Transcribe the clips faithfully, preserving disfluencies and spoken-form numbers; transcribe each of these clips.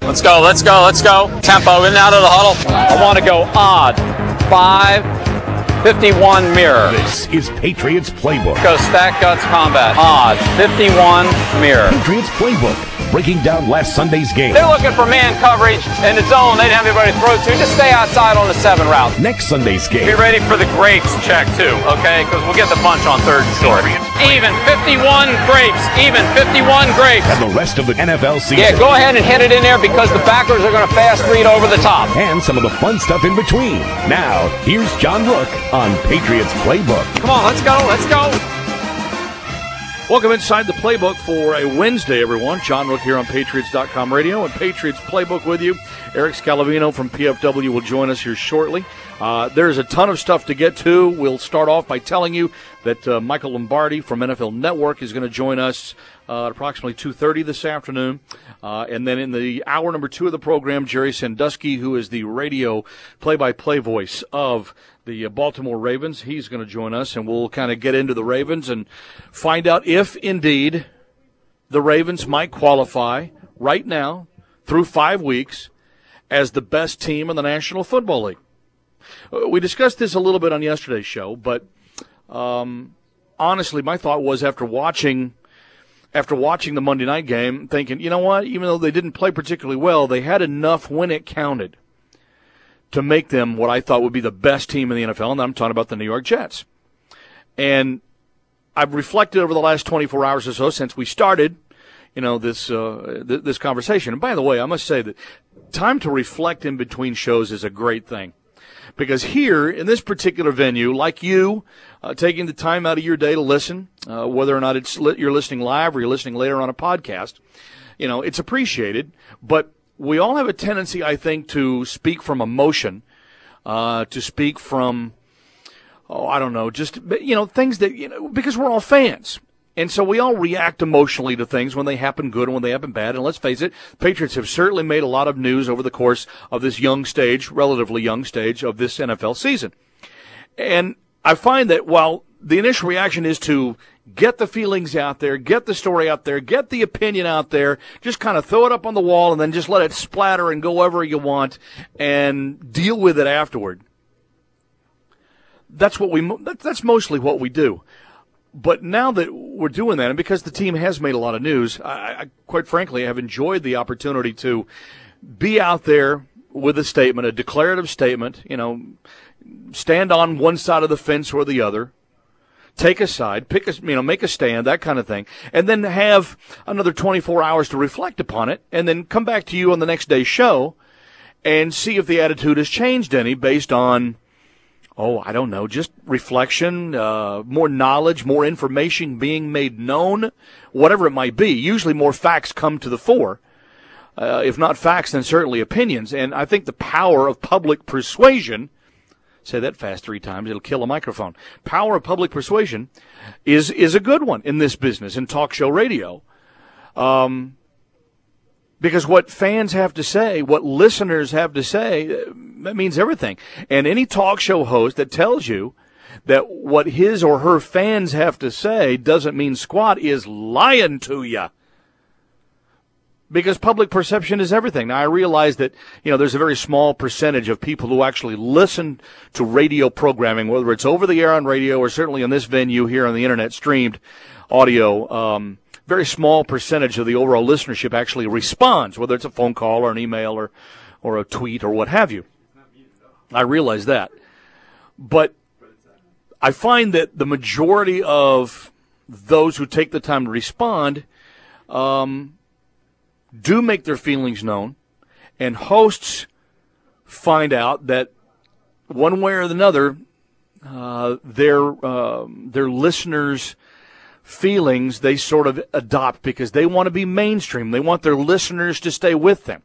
Let's go, let's go, let's go. Tempo in and out of the huddle. I want to go odd. Five, fifty-one mirror. This is Patriots Playbook. Go stack guts combat. Odd. fifty-one mirror. Patriots Playbook. Breaking down last Sunday's game. They're looking for man coverage in the zone. They didn't have anybody to throw to. Just stay outside on the seven route. Next Sunday's game. Be ready for the grapes check, too, okay? Because we'll get the bunch on third and short. Even fifty-one grapes. Even fifty-one grapes. And the rest of the N F L season. Yeah, go ahead and hit it in there because the backers are going to fast read over the top. And some of the fun stuff in between. Now, here's John Rook on Patriots Playbook. Come on, let's go, let's go. Welcome inside the Playbook for a Wednesday, everyone. John Rook here on Patriots dot com radio and Patriots Playbook with you. Eric Scalavino from P F W will join us here shortly. Uh, there's a ton of stuff to get to. We'll start off by telling you that uh, Michael Lombardi from N F L Network is going to join us uh, at approximately two thirty this afternoon. Uh, and then in the hour number two of the program, Jerry Sandusky, who is the radio play-by-play voice of the Baltimore Ravens, he's going to join us, and we'll kind of get into the Ravens and find out if, indeed, the Ravens might qualify right now through five weeks as the best team in the National Football League. We discussed this a little bit on yesterday's show, but um, honestly, my thought was after watching after watching the Monday night game, thinking, you know what, even though they didn't play particularly well, they had enough when it counted to make them what I thought would be the best team in the N F L, and I'm talking about the New York Jets. And I've reflected over the last twenty-four hours or so since we started, you know, this uh, th- this conversation. And by the way, I must say that time to reflect in between shows is a great thing. Because here, in this particular venue, like you, uh, taking the time out of your day to listen, uh, whether or not it's li- you're listening live or you're listening later on a podcast, you know, it's appreciated. But we all have a tendency, I think, to speak from emotion, uh, to speak from, oh, I don't know, just, you know, things that, you know, because we're all fans. And so we all react emotionally to things when they happen good and when they happen bad. And let's face it, Patriots have certainly made a lot of news over the course of this young stage, relatively young stage of this N F L season. And I find that while the initial reaction is to get the feelings out there, get the story out there, get the opinion out there, just kind of throw it up on the wall and then just let it splatter and go wherever you want and deal with it afterward. That's what we, that's mostly what we do. But now that we're doing that, and because the team has made a lot of news, I, I quite frankly have enjoyed the opportunity to be out there with a statement, a declarative statement, you know, stand on one side of the fence or the other, take a side, pick a, you know, make a stand, that kind of thing, and then have another twenty-four hours to reflect upon it, and then come back to you on the next day's show and see if the attitude has changed any based on, oh, I don't know, just reflection, uh, more knowledge, more information being made known, whatever it might be. Usually more facts come to the fore. Uh, if not facts, then certainly opinions. And I think the power of public persuasion, say that fast three times, it'll kill a microphone. Power of public persuasion is is a good one in this business, in talk show radio. Um, because what fans have to say, what listeners have to say, that means everything. And any talk show host that tells you that what his or her fans have to say doesn't mean squat is lying to you. Because public perception is everything. Now, I realize that, you know, there's a very small percentage of people who actually listen to radio programming, whether it's over the air on radio or certainly in this venue here on the internet streamed audio. Um, very small percentage of the overall listenership actually responds, whether it's a phone call or an email or, or a tweet or what have you. I realize that. But I find that the majority of those who take the time to respond um, do make their feelings known, and hosts find out that one way or another, uh, their uh, their listeners' feelings they sort of adopt because they want to be mainstream. They want their listeners to stay with them.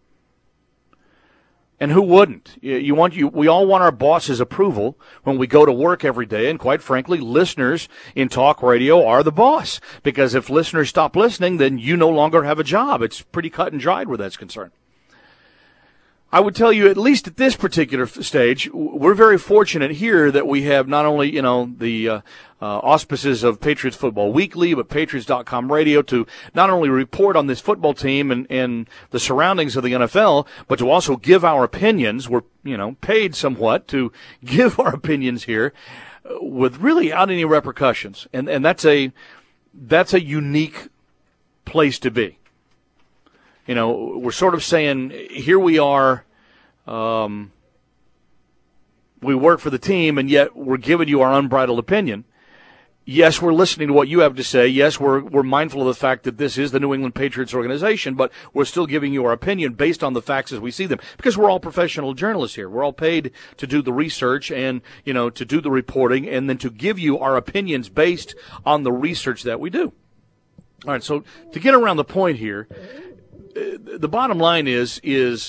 And who wouldn't? You want you. We all want our boss's approval when we go to work every day. And quite frankly, listeners in talk radio are the boss. Because if listeners stop listening, then you no longer have a job. It's pretty cut and dried where that's concerned. I would tell you, at least at this particular stage, we're very fortunate here that we have not only, you know, the uh, uh, auspices of Patriots Football Weekly, but Patriots dot com radio to not only report on this football team and, and the surroundings of the N F L, but to also give our opinions. We're, you know, paid somewhat to give our opinions here with really without any repercussions. And, and that's a, that's a unique place to be. You know, we're sort of saying, here we are, um, we work for the team, and yet we're giving you our unbridled opinion. Yes, we're listening to what you have to say. Yes, we're we're mindful of the fact that this is the New England Patriots organization, but we're still giving you our opinion based on the facts as we see them, because we're all professional journalists here. We're all paid to do the research and, you know, to do the reporting and then to give you our opinions based on the research that we do. All right, so to get around the point here, the bottom line is, is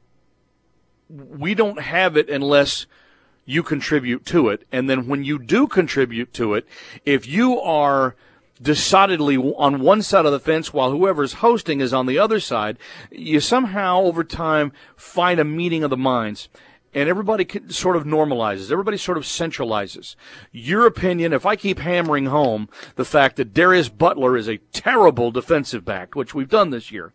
we don't have it unless you contribute to it. And then when you do contribute to it, if you are decidedly on one side of the fence while whoever's hosting is on the other side, you somehow over time find a meeting of the minds. And everybody sort of normalizes. Everybody sort of centralizes. Your opinion, if I keep hammering home the fact that Darius Butler is a terrible defensive back, which we've done this year,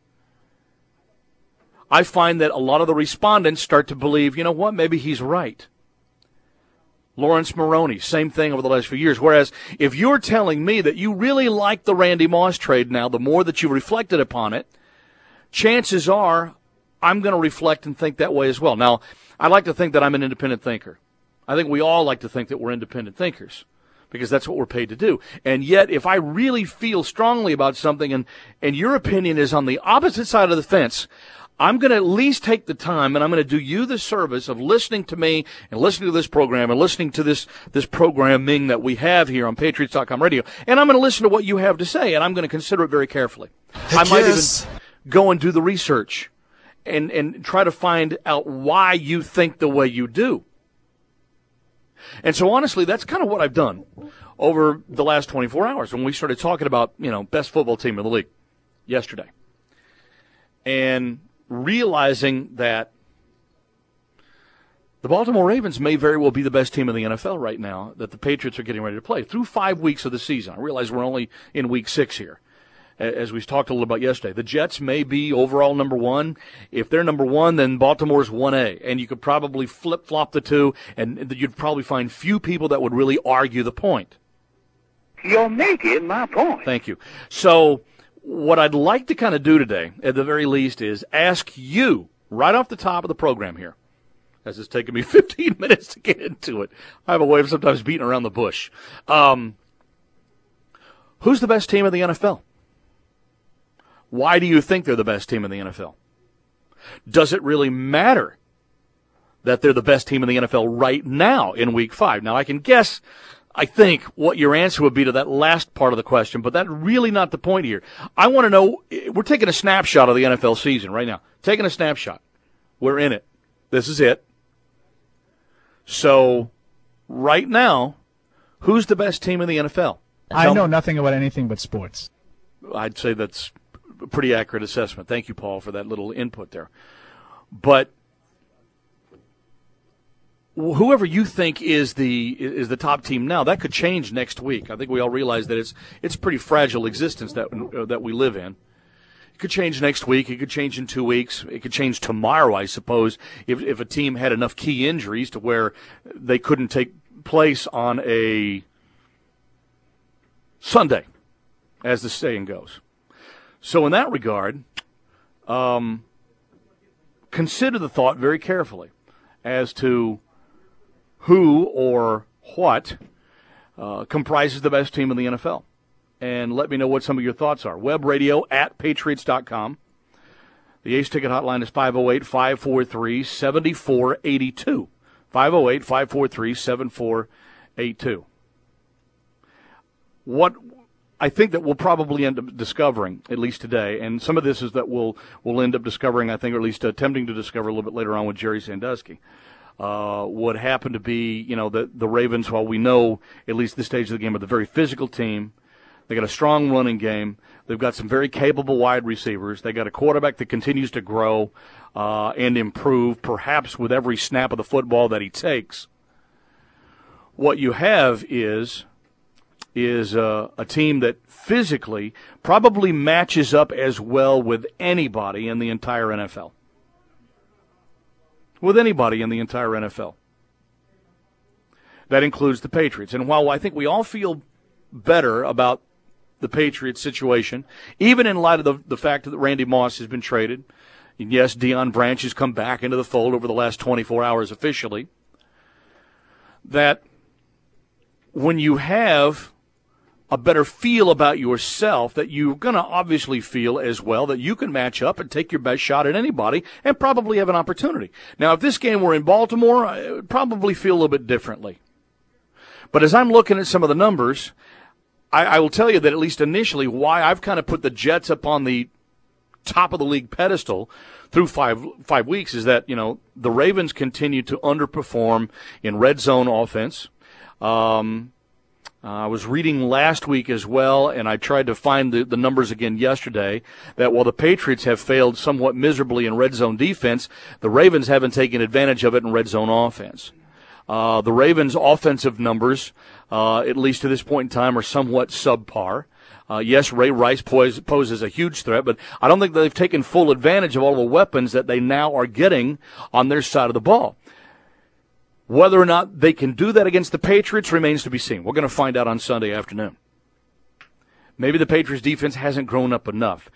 I find that a lot of the respondents start to believe, you know what, maybe he's right. Lawrence Maroney, same thing over the last few years. Whereas if you're telling me that you really like the Randy Moss trade now, the more that you reflected upon it, chances are I'm going to reflect and think that way as well. Now, I like to think that I'm an independent thinker. I think we all like to think that we're independent thinkers because that's what we're paid to do. And yet, if I really feel strongly about something and, and your opinion is on the opposite side of the fence, I'm going to at least take the time and I'm going to do you the service of listening to me and listening to this program and listening to this, this programming that we have here on Patriots dot com radio. And I'm going to listen to what you have to say, and I'm going to consider it very carefully. I might even go and do the research and, and try to find out why you think the way you do. And so, honestly, that's kind of what I've done over the last twenty-four hours when we started talking about, you know, best football team in the league yesterday. And realizing that the Baltimore Ravens may very well be the best team in the N F L right now that the Patriots are getting ready to play through five weeks of the season. I realize we're only in week six here, as we talked a little about yesterday. The Jets may be overall number one. If they're number one, then Baltimore's one A, and you could probably flip-flop the two, and you'd probably find few people that would really argue the point. You're making my point. Thank you. So what I'd like to kind of do today, at the very least, is ask you, right off the top of the program here, as it's taken me fifteen minutes to get into it. I have a way of sometimes beating around the bush. Um, who's the best team in the N F L? Why do you think they're the best team in the N F L? Does it really matter that they're the best team in the N F L right now in week five? Now, I can guess, I think, what your answer would be to that last part of the question, but that's really not the point here. I want to know, we're taking a snapshot of the N F L season right now. Taking a snapshot. We're in it. This is it. So, right now, who's the best team in the N F L? I Tell know me. Nothing about anything but sports. I'd say that's a pretty accurate assessment. Thank you, Paul, for that little input there. But whoever you think is the is the top team now, that could change next week. I think we all realize that it's it's a pretty fragile existence that uh, that we live in. It could change next week. It could change in two weeks. It could change tomorrow, I suppose, if if a team had enough key injuries to where they couldn't take place on a Sunday, as the saying goes. So in that regard, um, consider the thought very carefully as to who or what uh, comprises the best team in the N F L. And let me know what some of your thoughts are. Web radio at patriots dot com. The Ace Ticket hotline is five oh eight, five four three, seven four eight two. five oh eight, five four three, seven four eight two. What I think that we'll probably end up discovering, at least today, and some of this is that we'll, we'll end up discovering, I think, or at least attempting to discover a little bit later on with Jerry Sandusky, uh, would happen to be, you know, the, the Ravens, while we know, at least this stage of the game, are the very physical team, They got a strong running game. They've got some very capable wide receivers. They got a quarterback that continues to grow uh, and improve, perhaps with every snap of the football that he takes. What you have is is uh, a team that physically probably matches up as well with anybody in the entire N F L. With anybody in the entire N F L. That includes the Patriots. And while I think we all feel better about the Patriots situation, even in light of the, the fact that Randy Moss has been traded, and yes, Deion Branch has come back into the fold over the last twenty-four hours officially, that when you have a better feel about yourself, that you're going to obviously feel as well that you can match up and take your best shot at anybody and probably have an opportunity. Now, if this game were in Baltimore, I would probably feel a little bit differently. But as I'm looking at some of the numbers, I, I will tell you that at least initially why I've kind of put the Jets up on the top of the league pedestal through five five weeks is that, you know, the Ravens continue to underperform in red zone offense. Um, uh, I was reading last week as well, and I tried to find the, the numbers again yesterday, that while the Patriots have failed somewhat miserably in red zone defense, the Ravens haven't taken advantage of it in red zone offense. Uh, the Ravens' offensive numbers, uh, at least to this point in time, are somewhat subpar. Uh, yes, Ray Rice pose, poses a huge threat, but I don't think they've taken full advantage of all the weapons that they now are getting on their side of the ball. Whether or not they can do that against the Patriots remains to be seen. We're going to find out on Sunday afternoon. Maybe the Patriots' defense hasn't grown up enough.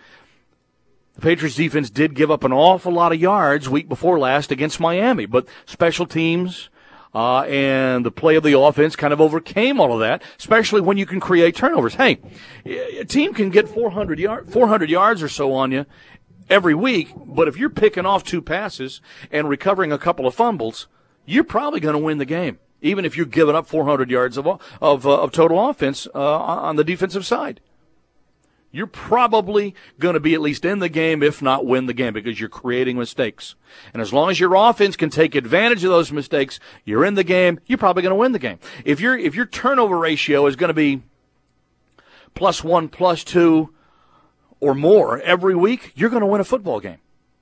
The Patriots' defense did give up an awful lot of yards week before last against Miami, but special teams uh, and the play of the offense kind of overcame all of that, especially when you can create turnovers. Hey, a team can get four hundred, yard, four hundred yards or so on you every week, but if you're picking off two passes and recovering a couple of fumbles, you're probably going to win the game, even if you're giving up four hundred yards of of, uh, of total offense uh, on the defensive side. You're probably going to be at least in the game, if not win the game, because you're creating mistakes. And as long as your offense can take advantage of those mistakes, you're in the game, you're probably going to win the game. If your if your turnover ratio is going to be plus one, plus two, or more every week, you're going to win a football game.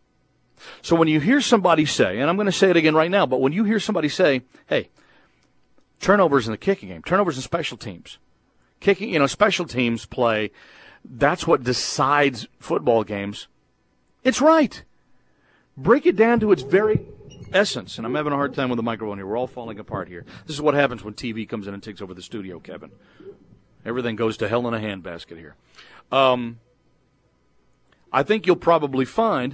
So when you hear somebody say, and I'm going to say it again right now, but when you hear somebody say, hey, turnovers in the kicking game, turnovers in special teams, kicking, you know, special teams play, that's what decides football games. It's right. Break it down to its very essence. And I'm having a hard time with the microphone here. We're all falling apart here. This is what happens when T V comes in and takes over the studio, Kevin. Everything goes to hell in a handbasket here. Um, I think you'll probably find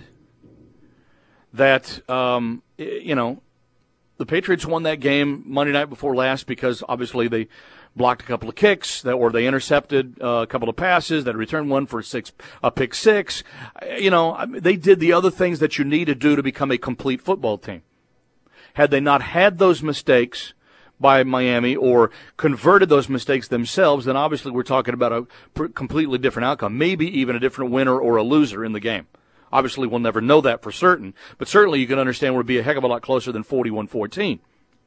that, um, you know, the Patriots won that game Monday night before last because obviously they blocked a couple of kicks, that, or they intercepted uh, a couple of passes, that returned one for six, a pick six. You know, they did the other things that you need to do to become a complete football team. Had they not had those mistakes by Miami or converted those mistakes themselves, then obviously we're talking about a completely different outcome, maybe even a different winner or a loser in the game. Obviously, we'll never know that for certain, but certainly you can understand it would be a heck of a lot closer than forty-one fourteen.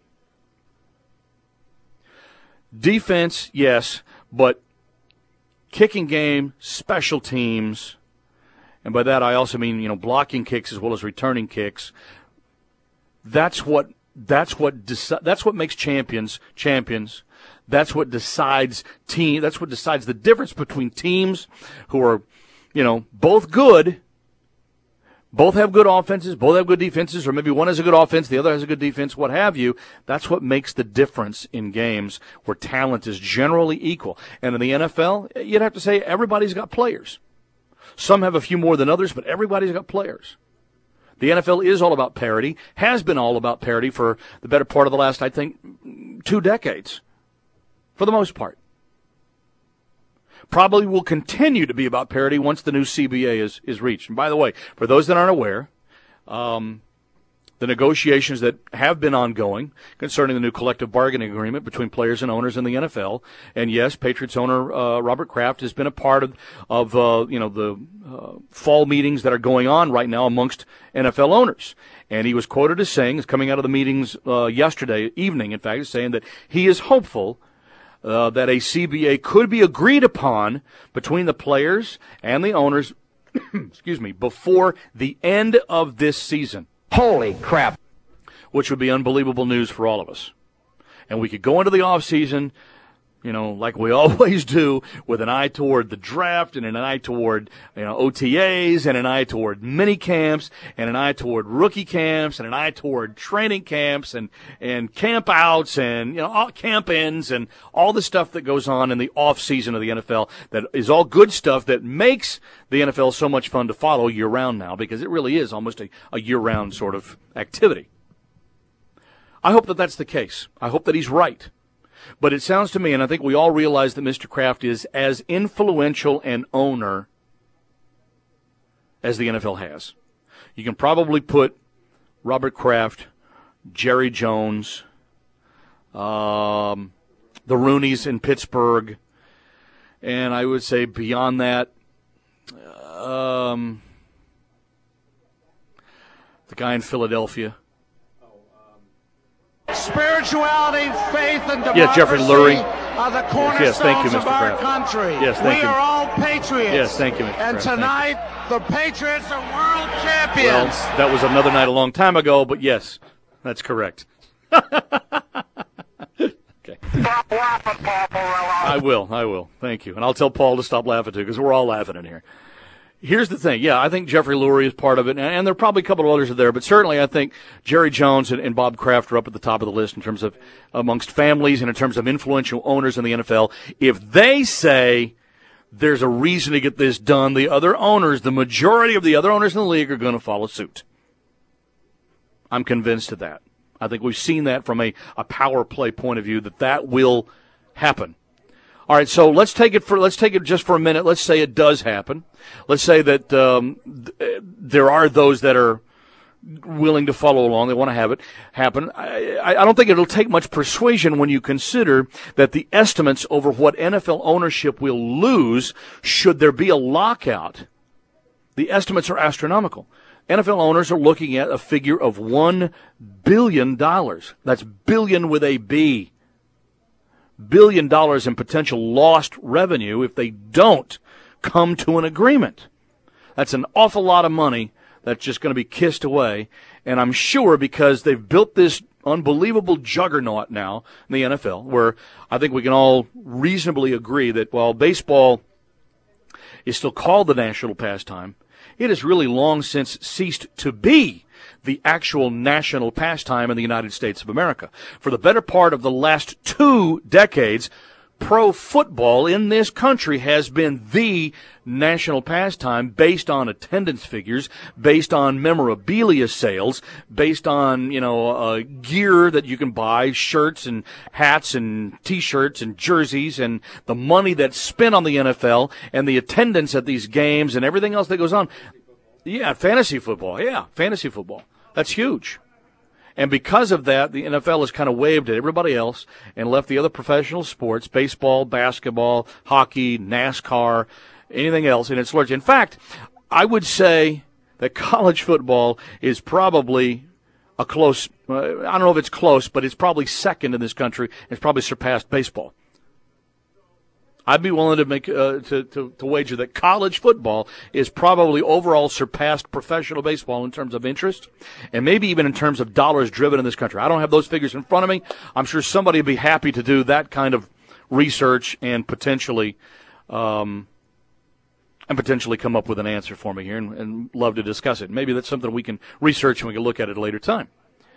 Defense, yes, but kicking game, special teams, and by that I also mean, you know, blocking kicks as well as returning kicks. That's what that's what deci- that's what makes champions champions. That's what decides team. That's what decides the difference between teams who are, you know, both good. Both have good offenses, both have good defenses, or maybe one has a good offense, the other has a good defense, what have you. That's what makes the difference in games where talent is generally equal. And in the N F L, you'd have to say everybody's got players. Some have a few more than others, but everybody's got players. The N F L is all about parity, has been all about parity for the better part of the last, I think, two decades, for the most part. Probably will continue to be about parity once the new C B A is, is reached. And by the way, for those that aren't aware, um, the negotiations that have been ongoing concerning the new collective bargaining agreement between players and owners in the N F L, and yes, Patriots owner uh, Robert Kraft has been a part of, of uh, you know, the uh, fall meetings that are going on right now amongst N F L owners. And he was quoted as saying, is coming out of the meetings uh, yesterday evening, in fact, saying that he is hopeful uh, that a C B A could be agreed upon between the players and the owners, excuse me, before the end of this season. Holy crap. Which would be unbelievable news for all of us. And we could go into the offseason, you know, like we always do, with an eye toward the draft and an eye toward, you know, O T As and an eye toward mini camps and an eye toward rookie camps and an eye toward training camps and, and camp outs and, you know, all camp ins and all the stuff that goes on in the off season of the N F L that is all good stuff that makes the N F L so much fun to follow year round now, because it really is almost a, a year round sort of activity. I hope that that's the case. I hope that he's right. But it sounds to me, and I think we all realize that Mister Kraft is as influential an owner as the N F L has. You can probably put Robert Kraft, Jerry Jones, um, the Rooneys in Pittsburgh, and I would say beyond that, um, the guy in Philadelphia. Spirituality, faith, and democracy yeah, Jeffrey Lurie. are the cornerstones yes, thank you, Mister of our Kraft. country. Yes, thank we you. are all patriots. Yes, thank you, Mister And Kraft. tonight, the Patriots are world champions. Well, that was another night a long time ago, but yes, that's correct. Okay. Stop laughing, Paul Morello. I will, I will. Thank you. And I'll tell Paul to stop laughing, too, because we're all laughing in here. Here's the thing. Yeah, I think Jeffrey Lurie is part of it, and, and there are probably a couple of others there, but certainly I think Jerry Jones and, and Bob Kraft are up at the top of the list in terms of amongst families and in terms of influential owners in the N F L. If they say there's a reason to get this done, the other owners, the majority of the other owners in the league are going to follow suit. I'm convinced of that. I think we've seen that from a, a power play point of view, that that will happen. All right, so let's take it for let's take it just for a minute. Let's say it does happen. Let's say that um, th- there are those that are willing to follow along. They want to have it happen. I, I don't think it'll take much persuasion when you consider that the estimates over what N F L ownership will lose should there be a lockout, the estimates are astronomical. N F L owners are looking at a figure of one billion dollars. That's billion with a B. Billion dollars in potential lost revenue if they don't come to an agreement. That's an awful lot of money that's just going to be kissed away. And I'm sure because they've built this unbelievable juggernaut now in the N F L, where I think we can all reasonably agree that while baseball is still called the national pastime, it has really long since ceased to be the actual national pastime in the United States of America. For the better part of the last two decades, pro football in this country has been the national pastime based on attendance figures, based on memorabilia sales, based on, you know, uh, gear that you can buy, shirts and hats and T-shirts and jerseys, and the money that's spent on the N F L and the attendance at these games and everything else that goes on. Yeah, fantasy football. Yeah, fantasy football. That's huge. And because of that, the N F L has kind of waved at everybody else and left the other professional sports, baseball, basketball, hockey, NASCAR, anything else in its lurch. In fact, I would say that college football is probably a close, uh, I don't know if it's close, but it's probably second in this country. It's probably surpassed baseball. I'd be willing to make uh, to, to to wager that college football is probably overall surpassed professional baseball in terms of interest, and maybe even in terms of dollars driven in this country. I don't have those figures in front of me. I'm sure somebody would be happy to do that kind of research and potentially, um, and potentially come up with an answer for me here, and, and love to discuss it. Maybe that's something we can research and we can look at at a later time.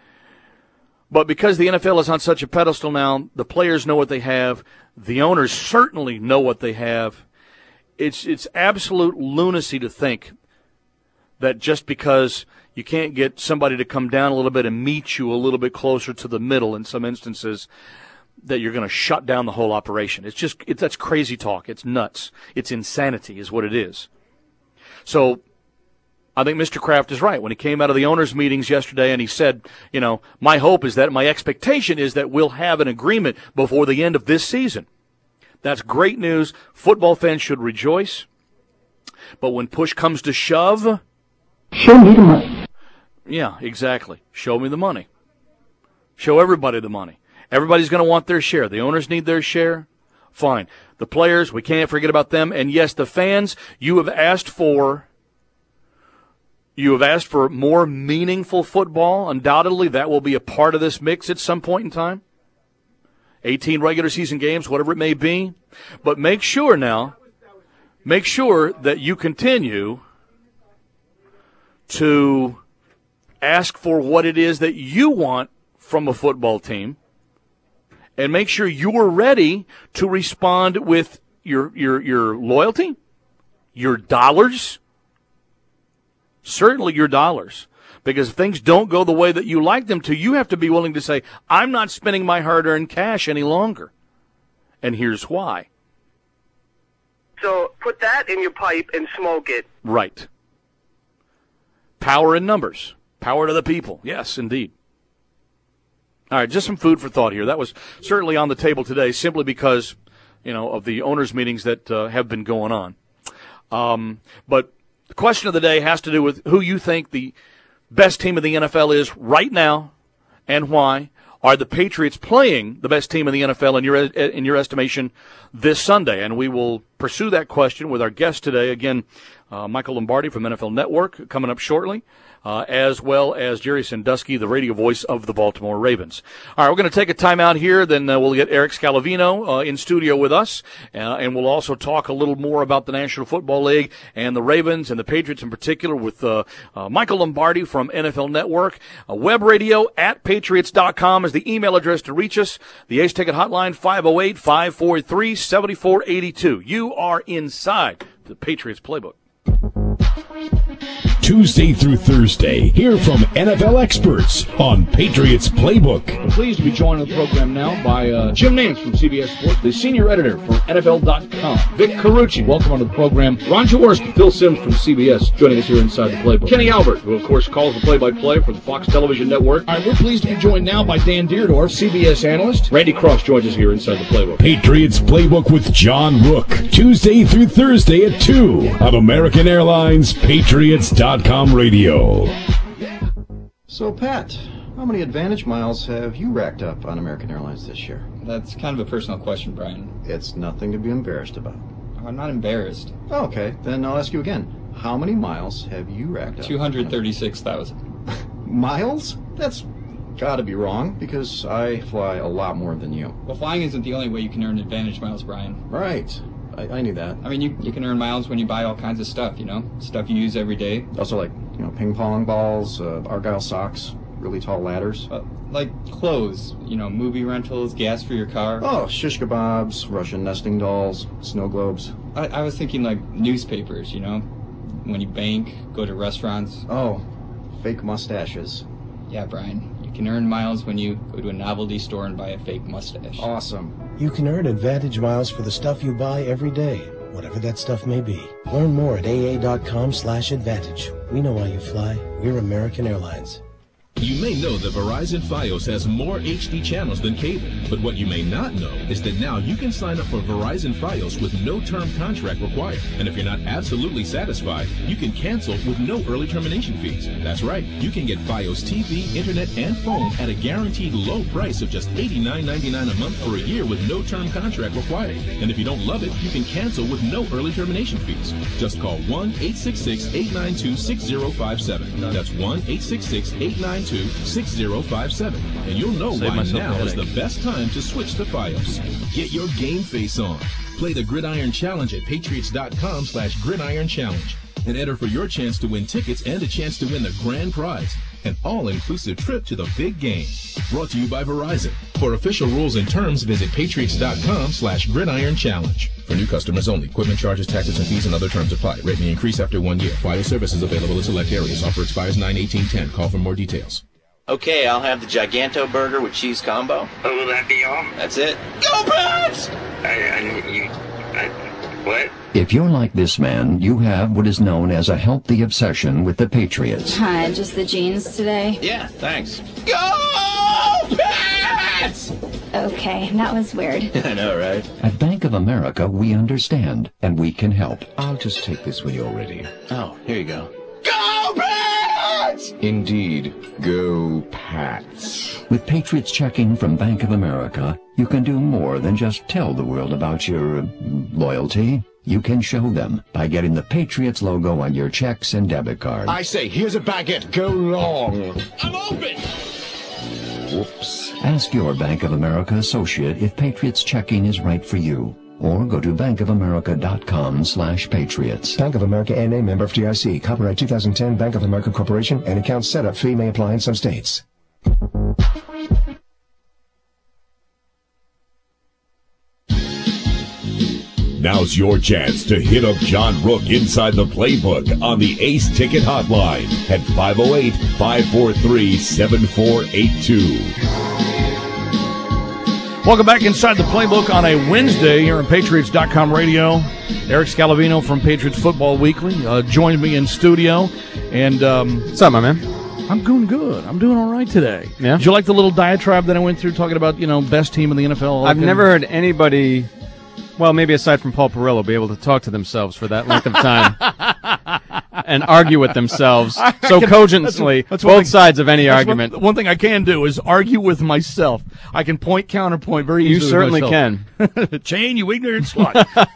But because the N F L is on such a pedestal now, the players know what they have. The owners certainly know what they have. It's it's absolute lunacy to think that just because you can't get somebody to come down a little bit and meet you a little bit closer to the middle in some instances, that you're going to shut down the whole operation. It's just it, that's crazy talk. It's nuts. It's insanity is what it is. So I think Mister Kraft is right when he came out of the owners' meetings yesterday and he said, you know, my hope is that, my expectation is that we'll have an agreement before the end of this season. That's great news. Football fans should rejoice. But when push comes to shove, Show me the money. Yeah, exactly. Show me the money. Show everybody the money. Everybody's going to want their share. The owners need their share. Fine. The players, we can't forget about them. And yes, the fans, you have asked for you have asked for more meaningful football. Undoubtedly, that will be a part of this mix at some point in time. eighteen regular season games, whatever it may be. But make sure now, make sure that you continue to ask for what it is that you want from a football team, and make sure you are ready to respond with your your your loyalty, your dollars, certainly your dollars. Because if things don't go the way that you like them to, you have to be willing to say, I'm not spending my hard-earned cash any longer. And here's why. So put that in your pipe and smoke it. Right. Power in numbers. Power to the people. Yes, indeed. All right, just some food for thought here. That was certainly on the table today simply because, you know, of the owners' meetings that uh, have been going on. Um, but the question of the day has to do with who you think the best team of the N F L is right now and why. Are the Patriots playing the best team in the N F L in your in your estimation this Sunday? And we will pursue that question with our guest today. Again, uh, Michael Lombardi from N F L Network coming up shortly, uh, as well as Jerry Sandusky, the radio voice of the Baltimore Ravens. All right, we're going to take a timeout here. Then uh, we'll get Eric Scalavino uh, in studio with us, uh, and we'll also talk a little more about the National Football League and the Ravens and the Patriots in particular with uh, uh, Michael Lombardi from N F L Network. Uh, web radio at patriots dot com is the email address to reach us. The Ace Ticket Hotline, five oh eight, five four three, seven four eight two. You are inside the Patriots Playbook. Tuesday through Thursday, hear from N F L experts on Patriots Playbook. I'm pleased to be joined on the program now by uh, Jim Nance from C B S Sports, the senior editor for N F L dot com. Vic Carucci, welcome onto the program. Ron Jaworski, Phil Simms from C B S, joining us here inside the Playbook. Kenny Albert, who of course calls the play-by-play for the Fox Television Network. All right, we're pleased to be joined now by Dan Deerdorf, C B S analyst. Randy Cross joins us here inside the Playbook. Patriots Playbook with John Rook, Tuesday through Thursday at two on American Airlines Patriots dot com radio. So, Pat, how many Advantage miles have you racked up on American Airlines this year? That's kind of a personal question, Brian. It's nothing to be embarrassed about. I'm not embarrassed. Oh, okay, then I'll ask you again. How many miles have you racked up? two hundred thirty-six thousand. Miles? That's gotta be wrong, because I fly a lot more than you. Well, flying isn't the only way you can earn Advantage miles, Brian. Right. I, I knew that. I mean, you, you can earn miles when you buy all kinds of stuff, you know? Stuff you use every day. Also, like, you know, ping pong balls, uh, Argyle socks, really tall ladders. Uh, like clothes, you know, movie rentals, gas for your car. Oh, shish kebabs, Russian nesting dolls, snow globes. I, I was thinking, like, newspapers, you know? When you bank, go to restaurants. Oh, fake mustaches. Yeah, Brian. You can earn miles when you go to a novelty store and buy a fake mustache. Awesome. You can earn Advantage miles for the stuff you buy every day, whatever that stuff may be. Learn more at A A dot com slash advantage. We know why you fly. We're American Airlines. You may know that Verizon Fios has more H D channels than cable, but what you may not know is that now you can sign up for Verizon Fios with no term contract required. And if you're not absolutely satisfied, you can cancel with no early termination fees. That's right, you can get Fios T V, internet, and phone at a guaranteed low price of just eighty-nine ninety-nine a month for a year with no term contract required. And if you don't love it, you can cancel with no early termination fees. Just call one eight six six, eight nine two, six zero five seven. That's one eight six six, eight nine two, six zero five seven, and you'll know Save why now is the best time to switch to Fios. Get your game face on. Play the Gridiron Challenge at patriots dot com slash gridiron challenge and enter for your chance to win tickets and a chance to win the grand prize, an all-inclusive trip to the big game. Brought to you by Verizon. For official rules and terms, visit patriots dot com slash gridiron challenge. For new customers only. Equipment charges, taxes, and fees and other terms apply. Rate may increase after one year. Fios service is available in select areas. Offer expires nine eighteen ten. Call for more details. Okay, I'll have the Giganto burger with cheese combo. Oh, will that be all? That's it. Go Pats! I, I, you, I, what? If you're like this man, you have what is known as a healthy obsession with the Patriots. Hi, just the jeans today? Yeah, thanks. Go Pats! Okay, that was weird. I know, right? At Bank of America, we understand, and we can help. I'll just take this when you're ready. Oh, here you go. Go Pats! Indeed, go Pats. With Patriots Checking from Bank of America, you can do more than just tell the world about your uh, loyalty. You can show them by getting the Patriots logo on your checks and debit cards. I say, here's a baguette. Go long. I'm open! Whoops. Ask your Bank of America associate if Patriots Checking is right for you. Or go to bankofamerica.com slash patriots. Bank of America N A, member F D I C. Copyright two thousand ten, Bank of America Corporation, and account setup fee may apply in some states. Now's your chance to hit up John Rook inside the playbook on the Ace Ticket Hotline at five oh eight, five four three, seven four eight two. Welcome back inside the playbook on a Wednesday here on Patriots dot com radio. Eric Scalavino from Patriots Football Weekly uh, joined me in studio. And um, what's up, my man? I'm doing good. I'm doing all right today. Yeah. Did you like the little diatribe that I went through talking about, you know, best team in the N F L? I've never heard anybody, well, maybe aside from Paul Perillo, be able to talk to themselves for that length of time and argue with themselves so can, cogently, that's, that's both thing, sides of any argument. One, one thing I can do is argue with myself. I can point, counterpoint very easily. You certainly can. Chain, you ignorant slut.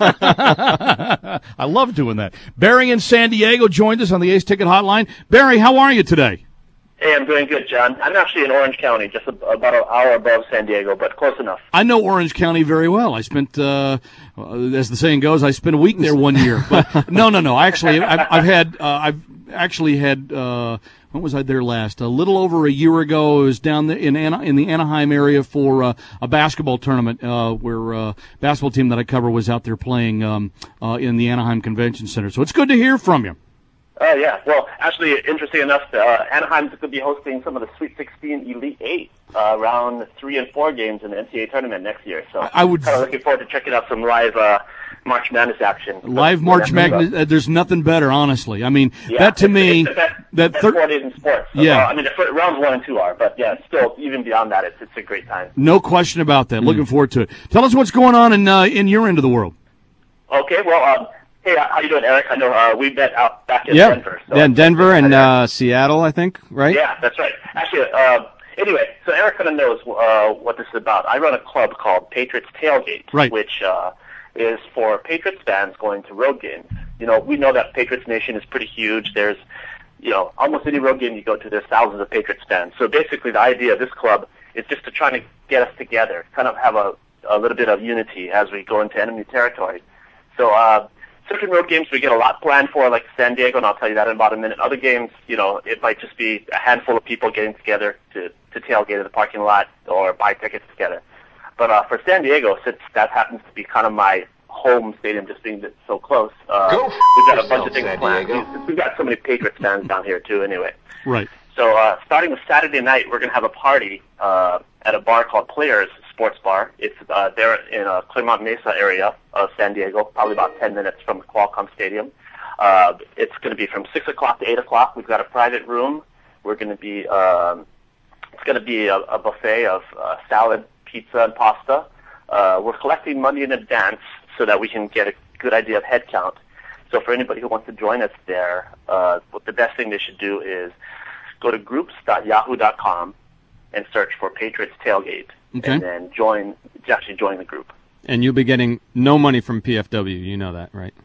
I love doing that. Barry in San Diego joined us on the Ace Ticket Hotline. Barry, how are you today? Hey, I'm doing good, John. I'm actually in Orange County, just a, about an hour above San Diego, but close enough. I know Orange County very well. I spent, uh, as the saying goes, I spent a week there one year. But no, no, no. Actually, I've, I've had, uh, I've actually had. Uh, when was I there last? A little over a year ago. I was down there in Ana, in the Anaheim area for uh, a basketball tournament, uh, where uh, basketball team that I cover was out there playing um, uh, in the Anaheim Convention Center. So it's good to hear from you. Oh, uh, yeah. Well, actually, interesting enough, uh, Anaheim's going to be hosting some of the Sweet sixteen Elite Eight uh, round three and four games in the N C double A tournament next year. So I would kind of looking forward to checking out some live uh, March Madness action. Live March Madness. Uh, there's nothing better, honestly. I mean, yeah, that to it's, me, it's the best, that best thir- four days in sports. Yeah. Uh, I mean, the first, rounds one and two are, but yeah, still, even beyond that, it's it's a great time. No question about that. Mm. Looking forward to it. Tell us what's going on in uh, in your end of the world. Okay. Well. Um, Hey, how you doing, Eric? I know uh, we met out back in yep. Denver. So yeah, Denver and uh, Seattle, I think, right? Yeah, that's right. Actually, uh, anyway, so Eric kind of knows uh, what this is about. I run a club called Patriots Tailgate, right. which uh, is for Patriots fans going to road games. You know, we know that Patriots Nation is pretty huge. There's, you know, almost any road game you go to, there's thousands of Patriots fans. So basically the idea of this club is just to try to get us together, kind of have a, a little bit of unity as we go into enemy territory. So, uh, certain road games we get a lot planned for, like San Diego, and I'll tell you that in about a minute. Other games, you know, it might just be a handful of people getting together to, to tailgate in the parking lot or buy tickets together. But uh, for San Diego, since that happens to be kind of my home stadium, just being so close, uh, Go we've got a bunch of things San planned. Diego. We've, we've got so many Patriots fans down here, too, anyway. Right. So uh, starting with Saturday night, we're going to have a party uh, at a bar called Players Sports Bar. It's uh, there in a Claremont Mesa area of San Diego, probably about ten minutes from the Qualcomm Stadium. Uh, it's going to be from six o'clock to eight o'clock. We've got a private room. We're going to be, um, it's going to be a, a buffet of uh, salad, pizza, and pasta. Uh, we're collecting money in advance so that we can get a good idea of head count. So for anybody who wants to join us there, uh, what the best thing they should do is go to groups dot yahoo dot com and search for Patriots Tailgate. Okay. And then join, actually join the group. And you'll be getting no money from P F W. You know that, right?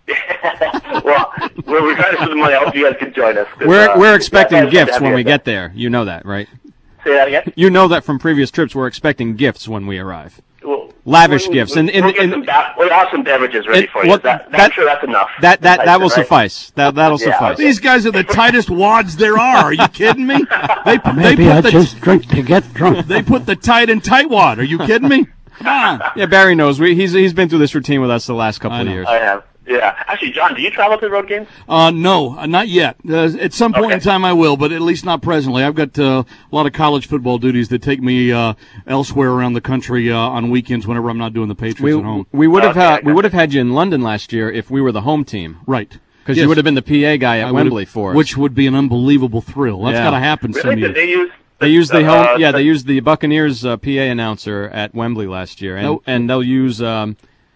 Well, we're, we're trying to send the money. I hope you guys can join us. We're uh, we're expecting yeah, gifts when we there. get there. You know that, right? Say that again? You know that from previous trips. We're expecting gifts when we arrive. Well, Lavish we, gifts. We, and, and, we'll, and, some ba- we'll have some beverages ready and, for you. Well, that, that, I'm sure that's enough. That that, that will right? suffice. That that'll yeah, suffice. These guys are the tightest wads there are. Are you kidding me? They, Maybe they I put the, just drink to get drunk. They put the tight and tight wad. Are you kidding me? Come on. Yeah, Barry knows. We, he's he's been through this routine with us the last couple of years. I have. Yeah. Actually, John, do you travel to the road games? Uh, no, uh, not yet. Uh, at some point Okay. in time I will, but at least not presently. I've got uh, a lot of college football duties that take me uh, elsewhere around the country uh, on weekends whenever I'm not doing the Patriots We at home. we would have Okay, had we would have had you in London last year if we were the home team, Right. because Yes. you would have been the P A guy at I Wembley would've- for us. Which would be an unbelievable thrill. That's Yeah. got to happen some Really? year. Did they use? They used the uh, home, yeah. the- They used the Buccaneers uh, P A announcer at Wembley last year, and Nope. and they'll use um,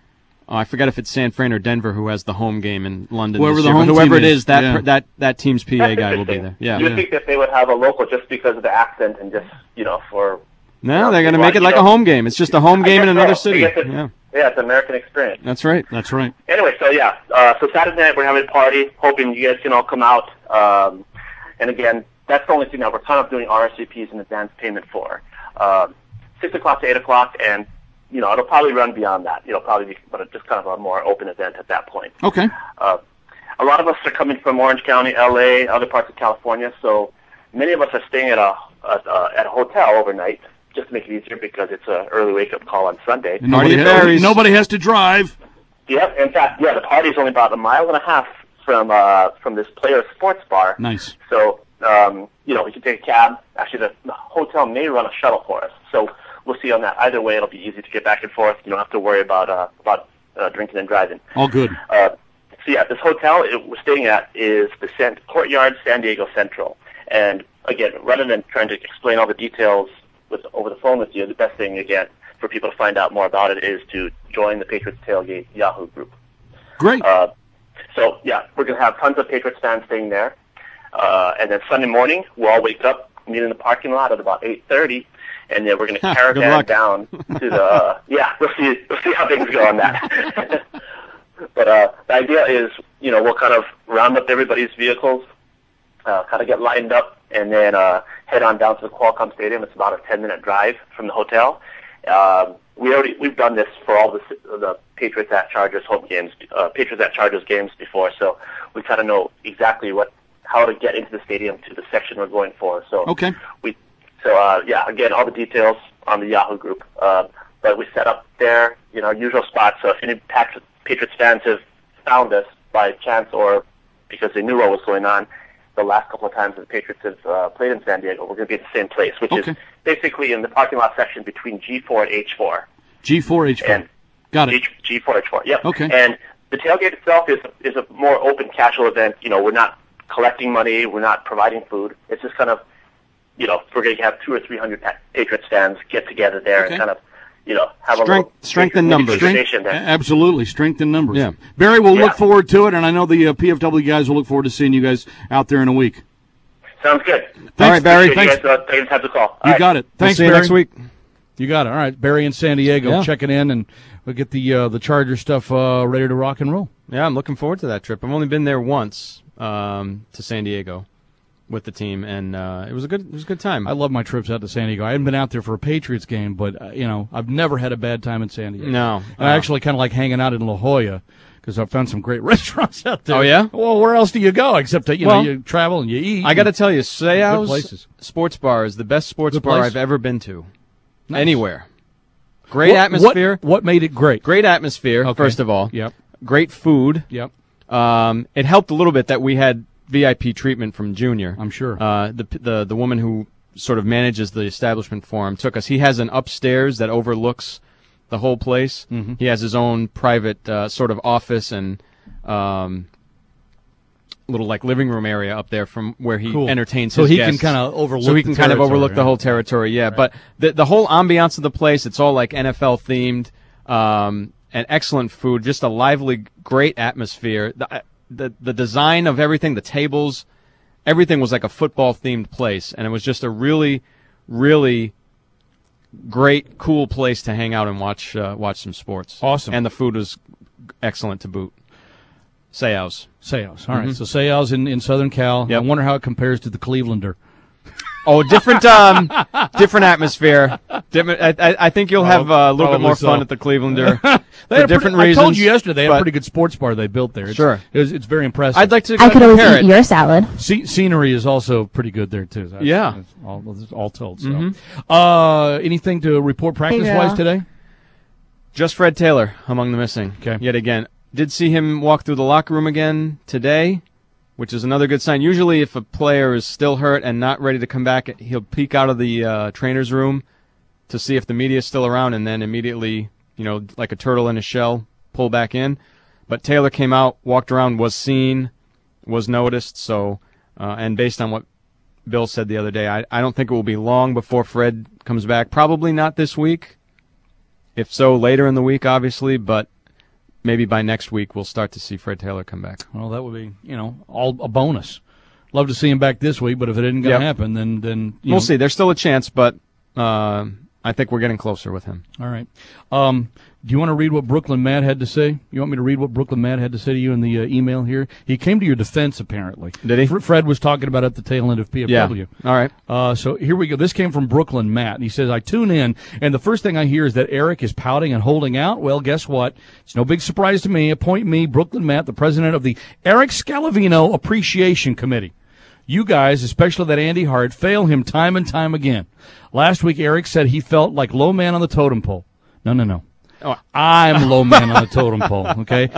Oh, I forget if it's San Fran or Denver who has the home game in London. Whoever this the year, home but whoever team it is, is, that yeah. per, that that team's P A That's guy will be interesting. there. Yeah. You would yeah. think that they would have a local just because of the accent and just, you know, for... No, you know, they're going to they make it want, like you a know, home game. It's just a home I game in guess another so. I city. guess it's, Yeah, yeah, it's an American experience. that's right. That's right. Anyway, so yeah, uh, so Saturday night we're having a party, hoping you guys can all come out. Um, and again, that's the only thing that we're kind of doing R S V Ps in advance payment for. Um, six o'clock to eight o'clock, and you know it'll probably run beyond that. You know, probably be, but it's just kind of a more open event at that point. Okay. Uh, a lot of us are coming from Orange County, L A, other parts of California, so many of us are staying at a, a, a at a hotel overnight, just to make it easier because it's an early wake-up call on Sunday. And nobody, has, nobody has to drive. Yeah, in fact, yeah, the party's only about a mile and a half from uh, from this Players Sports Bar. Nice. So, um, you know, we can take a cab. Actually, the, the hotel may run a shuttle for us. So we'll see on that. Either way, it'll be easy to get back and forth. You don't have to worry about uh, about uh, drinking and driving. All good. Uh, so yeah, this hotel it, we're staying at is the San, Courtyard San Diego Central. And again, rather than trying to explain all the details with over the phone with you, the best thing again for people to find out more about it is to join the Patriots Tailgate Yahoo group. Great. Uh, so yeah, we're gonna have tons of Patriots fans staying there, uh, and then Sunday morning we'll all wake up, meet in the parking lot at about eight thirty, and then we're gonna caravan down to the uh, yeah. We'll see. We'll see how things go on that. But uh, the idea is, you know, we'll kind of round up everybody's vehicles, uh, kind of get lined up, and then uh, head on down to the Qualcomm Stadium. It's about a ten-minute drive from the hotel. Um, we already we've done this for all the the Patriots at Chargers home games, uh, Patriots at Chargers games before, so we kind of know exactly what how to get into the stadium to the section we're going for. So okay, we so uh, yeah, again, all the details on the Yahoo group. Uh, but we set up there, you know, usual spots. So if any Patriots fans have found us by chance or because they knew what was going on, the last couple of times that the Patriots have uh, played in San Diego, we're going to be at the same place, which okay. is basically in the parking lot section between G four and H four. G four, H four. And Got it. G, G4, H four, yep. Okay. And the tailgate itself is is a more open, casual event. You know, we're not collecting money, we're not providing food. It's just kind of, you know, we're going to have two or three hundred Patriots fans get together there okay. and kind of, you know, have strength, a little strength in numbers. Strength, there. Absolutely, strength in numbers. Yeah. Barry, we'll yeah. look forward to it, and I know the uh, P F W guys will look forward to seeing you guys out there in a week. Sounds good. Thanks, All right, Barry. Thanks. Thanks. You guys, uh, taking time to call. All you right. got it. Thanks, we'll see Barry. you next week. You got it. All right, Barry in San Diego yeah. checking in, and we'll get the uh, the Charger stuff uh, ready to rock and roll. Yeah, I'm looking forward to that trip. I've only been there once um, to San Diego with the team, and uh, it was a good it was a good time. I love my trips out to San Diego. I haven't been out there for a Patriots game, but uh, you know I've never had a bad time in San Diego. No, and I actually kind of like hanging out in La Jolla because I've found some great restaurants out there. Oh yeah. Well, where else do you go except that you well, know you travel and you eat? I got to tell you, Seau's Sports Bar is the best sports good bar place. I've ever been to. Nice. Anywhere. Great what, atmosphere. What, what made it great? Great atmosphere. Okay. First of all. Yep. Great food. Yep. Um, it helped a little bit that we had V I P treatment from Junior. I'm sure. Uh, the the the woman who sort of manages the establishment for him took us. He has an upstairs that overlooks the whole place. Mm-hmm. He has his own private uh, sort of office and um, little like living room area up there from where he cool. entertains so his he guests. can kind of overlook. So he can the kind of overlook right? the whole territory. Yeah, right. but the the whole ambiance of the place, it's all like N F L themed. Um, and excellent food, just a lively, great atmosphere. The, the the design of everything, the tables, everything was like a football-themed place, and it was just a really, really great, cool place to hang out and watch uh, watch some sports. Awesome. And the food was excellent to boot. Seau's. Seau's. All right, so Seau's in, in Southern Cal. Yep. I wonder how it compares to the Clevelander. Oh, different, um, different atmosphere. Different, I, I think you'll have uh, a little bit more so. fun at the Clevelander They for had a different pretty, reasons. I told you yesterday they had a but- pretty good sports bar they built there. It's, Sure. it was, it's very impressive. I'd like to I could always compare eat it. your salad. Ce- scenery is also pretty good there too. That's, Yeah. that's all, that's all told. So, Mm-hmm. uh, anything to report practice wise girl. today? Just Fred Taylor among the missing. Okay. Yet again. Did see him walk through the locker room again today, which is another good sign. Usually if a player is still hurt and not ready to come back, he'll peek out of the uh, trainer's room to see if the media is still around and then immediately, you know, like a turtle in a shell, pull back in. But Taylor came out, walked around, was seen, was noticed. So, uh, and based on what Bill said the other day, I, I don't think it will be long before Fred comes back. Probably not this week. If so, later in the week, obviously, but maybe by next week we'll start to see Fred Taylor come back. Well, that would be, you know, all a bonus. Love to see him back this week, but if it isn't going to Yep. happen, then then you We'll know. see. There's still a chance, but uh, I think we're getting closer with him. All right. Um, do you want to read what Brooklyn Matt had to say? You want me to read what Brooklyn Matt had to say to you in the uh, email here? He came to your defense, apparently. Did he? Fr- Fred was talking about it at the tail end of P F W. Yeah. All right. Uh, so here we go. This came from Brooklyn Matt. And he says, I tune in, and the first thing I hear is that Eric is pouting and holding out. Well, guess what? It's no big surprise to me. Appoint me, Brooklyn Matt, the president of the Eric Scalavino Appreciation Committee. You guys, especially that Andy Hart, fail him time and time again. Last week, Eric said he felt like low man on the totem pole. No, no, no. Oh. I'm low man on the totem pole, okay?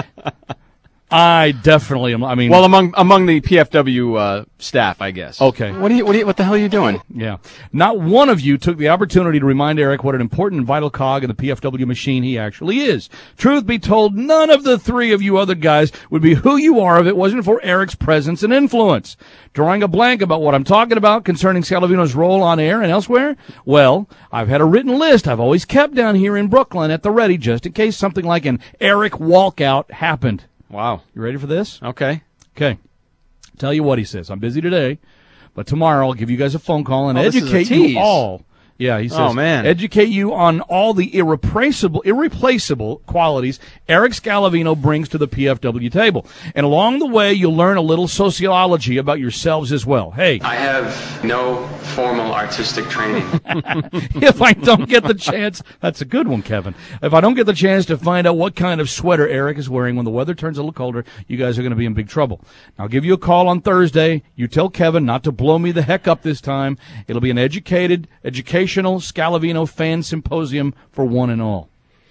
I definitely am. I mean, Well, among among the P F W uh, staff, I guess. okay. What do you? What do you? What the hell are you doing? Yeah. Not one of you took the opportunity to remind Eric what an important and vital cog in the P F W machine he actually is. Truth be told, none of the three of you other guys would be who you are if it wasn't for Eric's presence and influence. Drawing a blank about what I'm talking about concerning Scalavino's role on air and elsewhere? Well, I've had a written list I've always kept down here in Brooklyn at the ready just in case something like an Eric walkout happened. Wow. You ready for this? Okay. Okay. Tell you what he says. I'm busy today, but tomorrow I'll give you guys a phone call and Oh, this is a educate tease. you all. Yeah, he says. Oh, man. Educate you on all the irreplaceable, irreplaceable qualities Eric Scalavino brings to the P F W table. And along the way, you'll learn a little sociology about yourselves as well. Hey, I have no formal artistic training. if I don't get the chance, that's a good one, Kevin. If I don't get the chance to find out what kind of sweater Eric is wearing when the weather turns a little colder, you guys are going to be in big trouble. I'll give you a call on Thursday. You tell Kevin not to blow me the heck up this time. It'll be an educated, educational Scalavino fan symposium for one and all.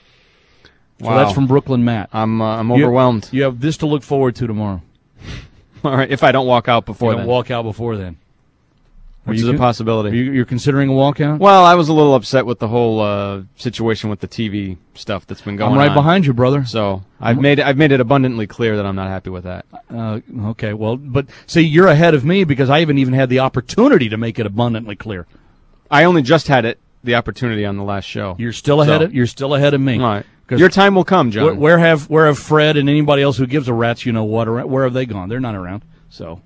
So Wow. that's from Brooklyn Matt. I'm uh, I'm You- overwhelmed. You have this to look forward to tomorrow. All right. If I don't walk out before You don't then, walk out before then. Are which you is a con- possibility. Are you, you're considering a walkout? Well, I was a little upset with the whole uh, situation with the T V stuff that's been going I'm on. right behind you, brother. So I've made it, I've made it abundantly clear that I'm not happy with that. Uh, okay, well, but see, you're ahead of me because I haven't even had the opportunity to make it abundantly clear. I only just had it the opportunity on the last show. You're still ahead So- of you're still ahead of me. All right. 'Cause Your time will come, John. Where, where have where have Fred and anybody else who gives a rat's you know what? ar- Where have they gone? They're not around. So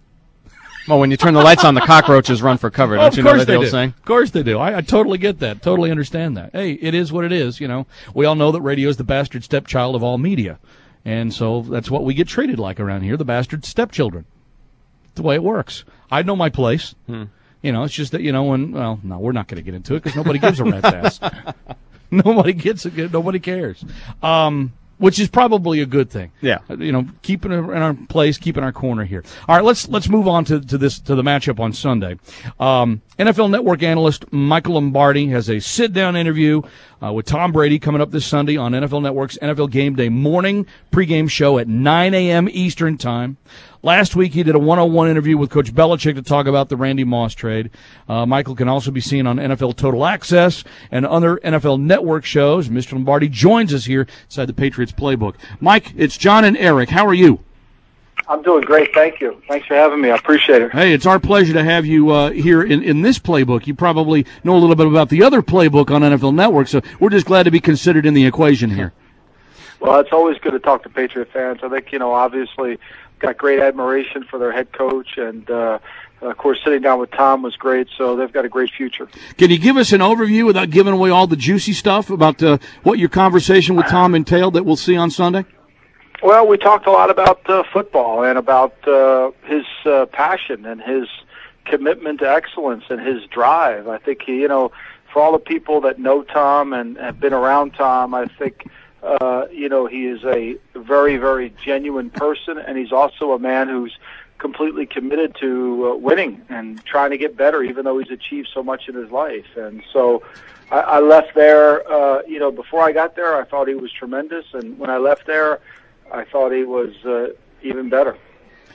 Well, when you turn the lights on, the cockroaches run for cover. Don't of you know course that they the old do. saying? Of course they do. I, I totally get that. Totally understand that. Hey, it is what it is. You know, we all know that radio is the bastard stepchild of all media, and so that's what we get treated like around here, the bastard stepchildren. It's the way it works. I know my place. Hmm. You know, it's just that, you know, when, well, no, we're not going to get into it because nobody gives a rat's ass. Nobody gets it. Nobody cares. Um, which is probably a good thing. Yeah. Uh, You know, keeping it in our place, keeping our corner here. All right, let's let's move on to, to this to the matchup on Sunday. Um, N F L Network analyst Michael Lombardi has a sit-down interview uh, with Tom Brady coming up this Sunday on N F L Network's N F L Game Day morning pregame show at nine a.m. Eastern Time. Last week, he did a one-on-one interview with Coach Belichick to talk about the Randy Moss trade. Uh, Michael can also be seen on N F L Total Access and other N F L Network shows. Mister Lombardi joins us here inside the Patriots Playbook. Mike, it's John and Eric. How are you? I'm doing great. Thank you. Thanks for having me. I appreciate it. Hey, it's our pleasure to have you uh, here in, in this playbook. You probably know a little bit about the other playbook on N F L Network, so we're just glad to be considered in the equation here. Well, it's always good to talk to Patriot fans. I think, you know, obviously got great admiration for their head coach, and, uh, of course, sitting down with Tom was great, so they've got a great future. Can you give us an overview without giving away all the juicy stuff about uh, what your conversation with Tom entailed that we'll see on Sunday? Well, we talked a lot about uh, football and about uh, his uh, passion and his commitment to excellence and his drive. I think, he, you know, for all the people that know Tom and have been around Tom, I think, uh, you know, he is a very, very genuine person, and he's also a man who's completely committed to uh, winning and trying to get better, even though he's achieved so much in his life. And so I, I left there, uh, you know, before I got there, I thought he was tremendous, and when I left there, I thought he was uh, even better.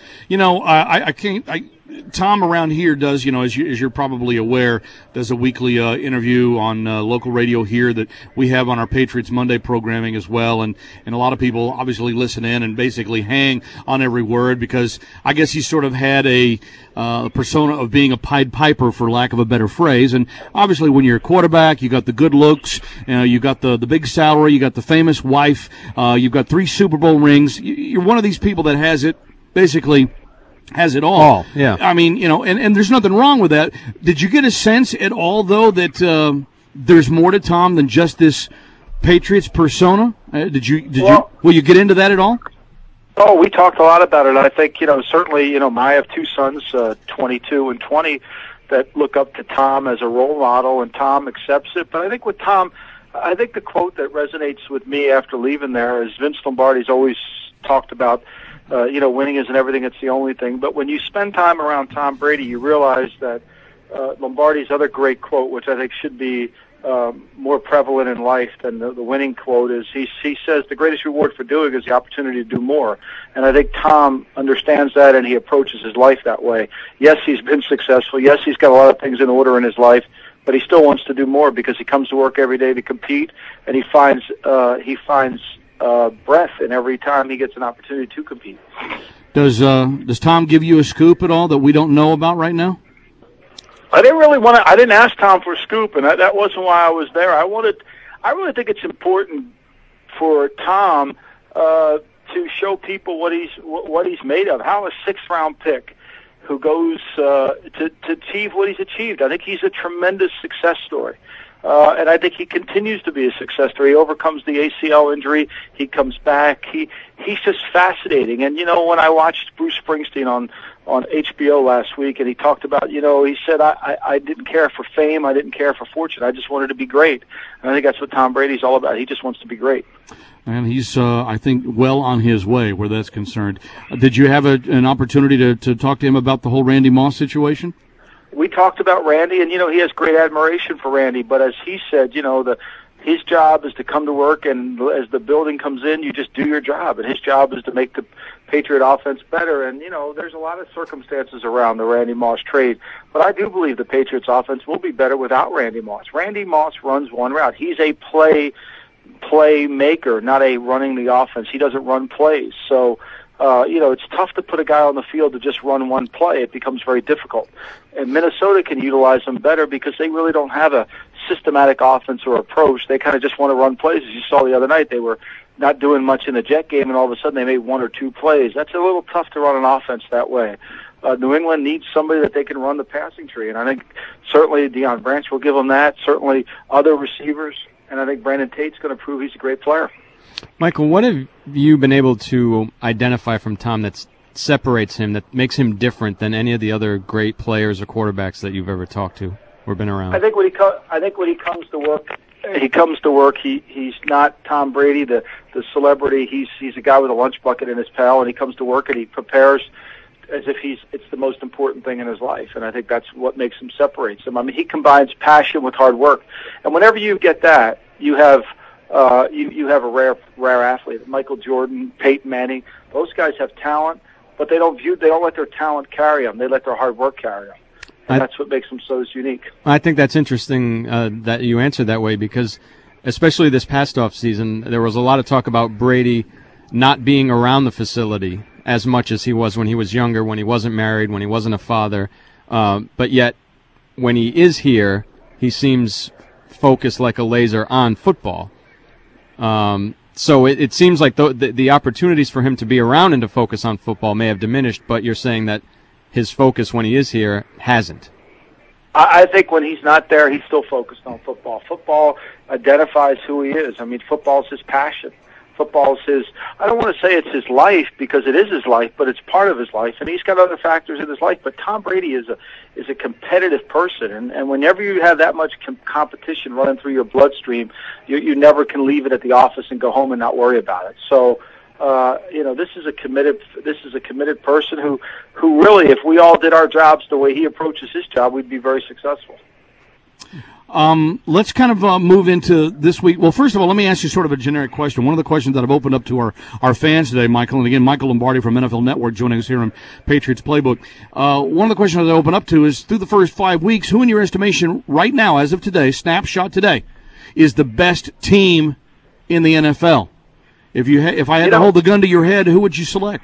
You know, I, I can't. I, Tom around here does, you know, as, you, as you're probably aware, does a weekly uh, interview on uh, local radio here that we have on our Patriots Monday programming as well. And, and a lot of people obviously listen in and basically hang on every word because I guess he sort of had a uh, persona of being a Pied Piper, for lack of a better phrase. And obviously when you're a quarterback, you got the good looks, you know, you got the, the big salary, you got the famous wife, uh, you've got three Super Bowl rings. You're one of these people that has it basically – has it all. all. Yeah. I mean, you know, and, and there's nothing wrong with that. Did you get a sense at all, though, that uh, there's more to Tom than just this Patriots persona? Uh, did you? Did well, you? Will you get into that at all? Oh, we talked a lot about it. I think, you know, certainly, you know, I have two sons, uh, twenty-two and twenty, that look up to Tom as a role model, and Tom accepts it. But I think with Tom, I think the quote that resonates with me after leaving there is Vince Lombardi's always talked about, Uh, you know, winning isn't everything, it's the only thing. But when you spend time around Tom Brady, you realize that uh, Lombardi's other great quote, which I think should be um, more prevalent in life than the, the winning quote, is he, he says the greatest reward for doing is the opportunity to do more. And I think Tom understands that, and he approaches his life that way. Yes, he's been successful. Yes, he's got a lot of things in order in his life, but he still wants to do more because he comes to work every day to compete, and he finds uh, he finds Uh, breath in every time he gets an opportunity to compete. Does uh, does Tom give you a scoop at all that we don't know about right now? I didn't really want to. I didn't ask Tom for a scoop, and that, that wasn't why I was there. I wanted. I really think it's important for Tom uh, to show people what he's what he's made of. How a sixth round pick who goes uh, to to achieve what he's achieved. I think he's a tremendous success story. Uh, and I think he continues to be a success story. He overcomes the A C L injury. He comes back. He he's just fascinating. And you know, when I watched Bruce Springsteen on on H B O last week, and he talked about, you know, he said, I, I, I didn't care for fame. I didn't care for fortune. I just wanted to be great. And I think that's what Tom Brady's all about. He just wants to be great. And he's, uh, I think, well on his way where that's concerned. Uh, did you have a, an opportunity to, to talk to him about the whole Randy Moss situation? We talked about Randy, and, you know, he has great admiration for Randy. But as he said, you know, the his job is to come to work, and as the building comes in, you just do your job. And his job is to make the Patriot offense better. And, you know, there's a lot of circumstances around the Randy Moss trade. But I do believe the Patriots offense will be better without Randy Moss. Randy Moss runs one route. He's a play play maker, not a running the offense. He doesn't run plays. So, Uh, you know, it's tough to put a guy on the field to just run one play. It becomes very difficult. And Minnesota can utilize them better because they really don't have a systematic offense or approach. They kind of just want to run plays. As you saw the other night, they were not doing much in the Jet game, and all of a sudden they made one or two plays. That's a little tough to run an offense that way. Uh, New England needs somebody that they can run the passing tree, and I think certainly Deion Branch will give them that, certainly other receivers, and I think Brandon Tate's going to prove he's a great player. Michael, what have you been able to identify from Tom that separates him, that makes him different than any of the other great players or quarterbacks that you've ever talked to or been around? I think when he co- I think when he comes to work, he comes to work. He he's not Tom Brady, the the celebrity. He's he's a guy with a lunch bucket in his pal, and he comes to work and he prepares as if he's it's the most important thing in his life. And I think that's what makes him separates him. I mean, he combines passion with hard work, and whenever you get that, you have. Uh, you, you have a rare, rare athlete. Michael Jordan, Peyton Manning. Those guys have talent, but they don't view, they don't let their talent carry them. They let their hard work carry them. And I, that's what makes them so unique. I think that's interesting uh, that you answered that way because, especially this past off season, there was a lot of talk about Brady not being around the facility as much as he was when he was younger, when he wasn't married, when he wasn't a father. Uh, but yet, when he is here, he seems focused like a laser on football. Um, so it, it seems like the, the, the opportunities for him to be around and to focus on football may have diminished, but you're saying that his focus when he is here hasn't. I, I think when he's not there, he's still focused on football. Football identifies who he is. I mean, football is his passion. Football is his, I don't want to say it's his life because it is his life, but it's part of his life, and he's got other factors in his life. But Tom Brady is a is a competitive person, and, and whenever you have that much com- competition running through your bloodstream, you, you never can leave it at the office and go home and not worry about it. So, uh, you know, this is a committed this is a committed person who, who really, if we all did our jobs the way he approaches his job, we'd be very successful. Um, let's kind of uh, move into this week. Well, first of all, let me ask you sort of a generic question. One of the questions that I've opened up to our, our fans today, Michael, and again, Michael Lombardi from N F L Network joining us here on Patriots Playbook. Uh, one of the questions I open up to is, through the first five weeks, who in your estimation right now, as of today, snapshot today, is the best team in the N F L? If you ha- if I had you to know, hold the gun to your head, who would you select?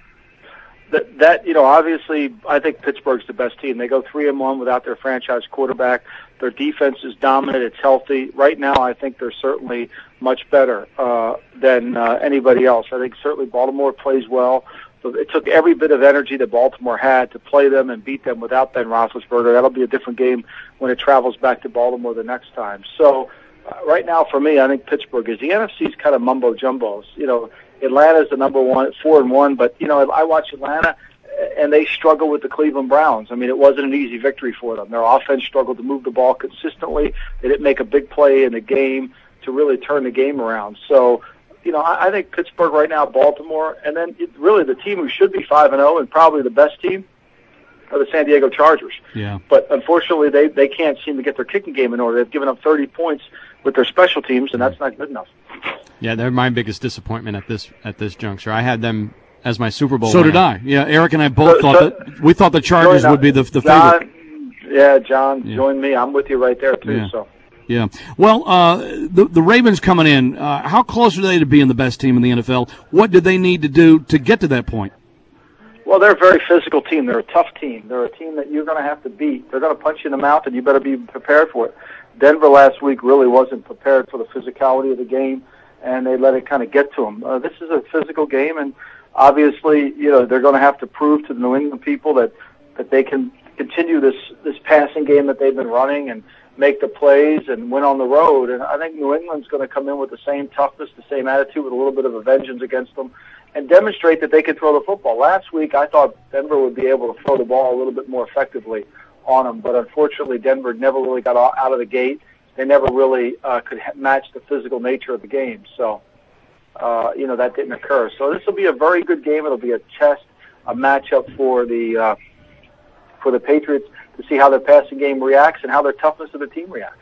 That, that, you know, obviously, I think Pittsburgh's the best team. They go three and one without their franchise quarterback. Their defense is dominant. It's healthy. Right now, I think they're certainly much better uh, than uh, anybody else. I think certainly Baltimore plays well. So it took every bit of energy that Baltimore had to play them and beat them without Ben Roethlisberger. That'll be a different game when it travels back to Baltimore the next time. So uh, right now, for me, I think Pittsburgh is. The N F C's kind of mumbo jumbo. You know, Atlanta's the number one, four and one. But you know, I watch Atlanta, and they struggle with the Cleveland Browns. I mean, it wasn't an easy victory for them. Their offense struggled to move the ball consistently. They didn't make a big play in the game to really turn the game around. So, you know, I, I think Pittsburgh right now, Baltimore, and then it, really the team who should be five and zero and probably the best team are the San Diego Chargers. Yeah. But unfortunately, they they can't seem to get their kicking game in order. They've given up thirty points with their special teams, and that's not good enough. Yeah, they're my biggest disappointment at this at this juncture. I had them as my Super Bowl So winner. did I. Yeah, Eric and I both So- thought so- that we thought the Chargers Join- would be the the John, favorite. Yeah, John, Yeah. join me. I'm with you right there, too. Yeah. So. Yeah. Well, uh, the the Ravens coming in. Uh, how close are they to being the best team in the N F L? What did they need to do to get to that point? Well, they're a very physical team. They're a tough team. They're a team that you're going to have to beat. They're going to punch you in the mouth, and you better be prepared for it. Denver last week really wasn't prepared for the physicality of the game, and they let it kind of get to them. Uh, this is a physical game, and obviously, you know, they're going to have to prove to the New England people that, that they can continue this, this passing game that they've been running and make the plays and win on the road. And I think New England's going to come in with the same toughness, the same attitude, with a little bit of a vengeance against them, and demonstrate that they can throw the football. Last week, I thought Denver would be able to throw the ball a little bit more effectively on them, but unfortunately, Denver never really got out of the gate. They never really uh, could ha- match the physical nature of the game. So, uh, you know, that didn't occur. So this will be a very good game. It'll be a test, a matchup for the uh, for the Patriots to see how their passing game reacts and how their toughness of the team reacts.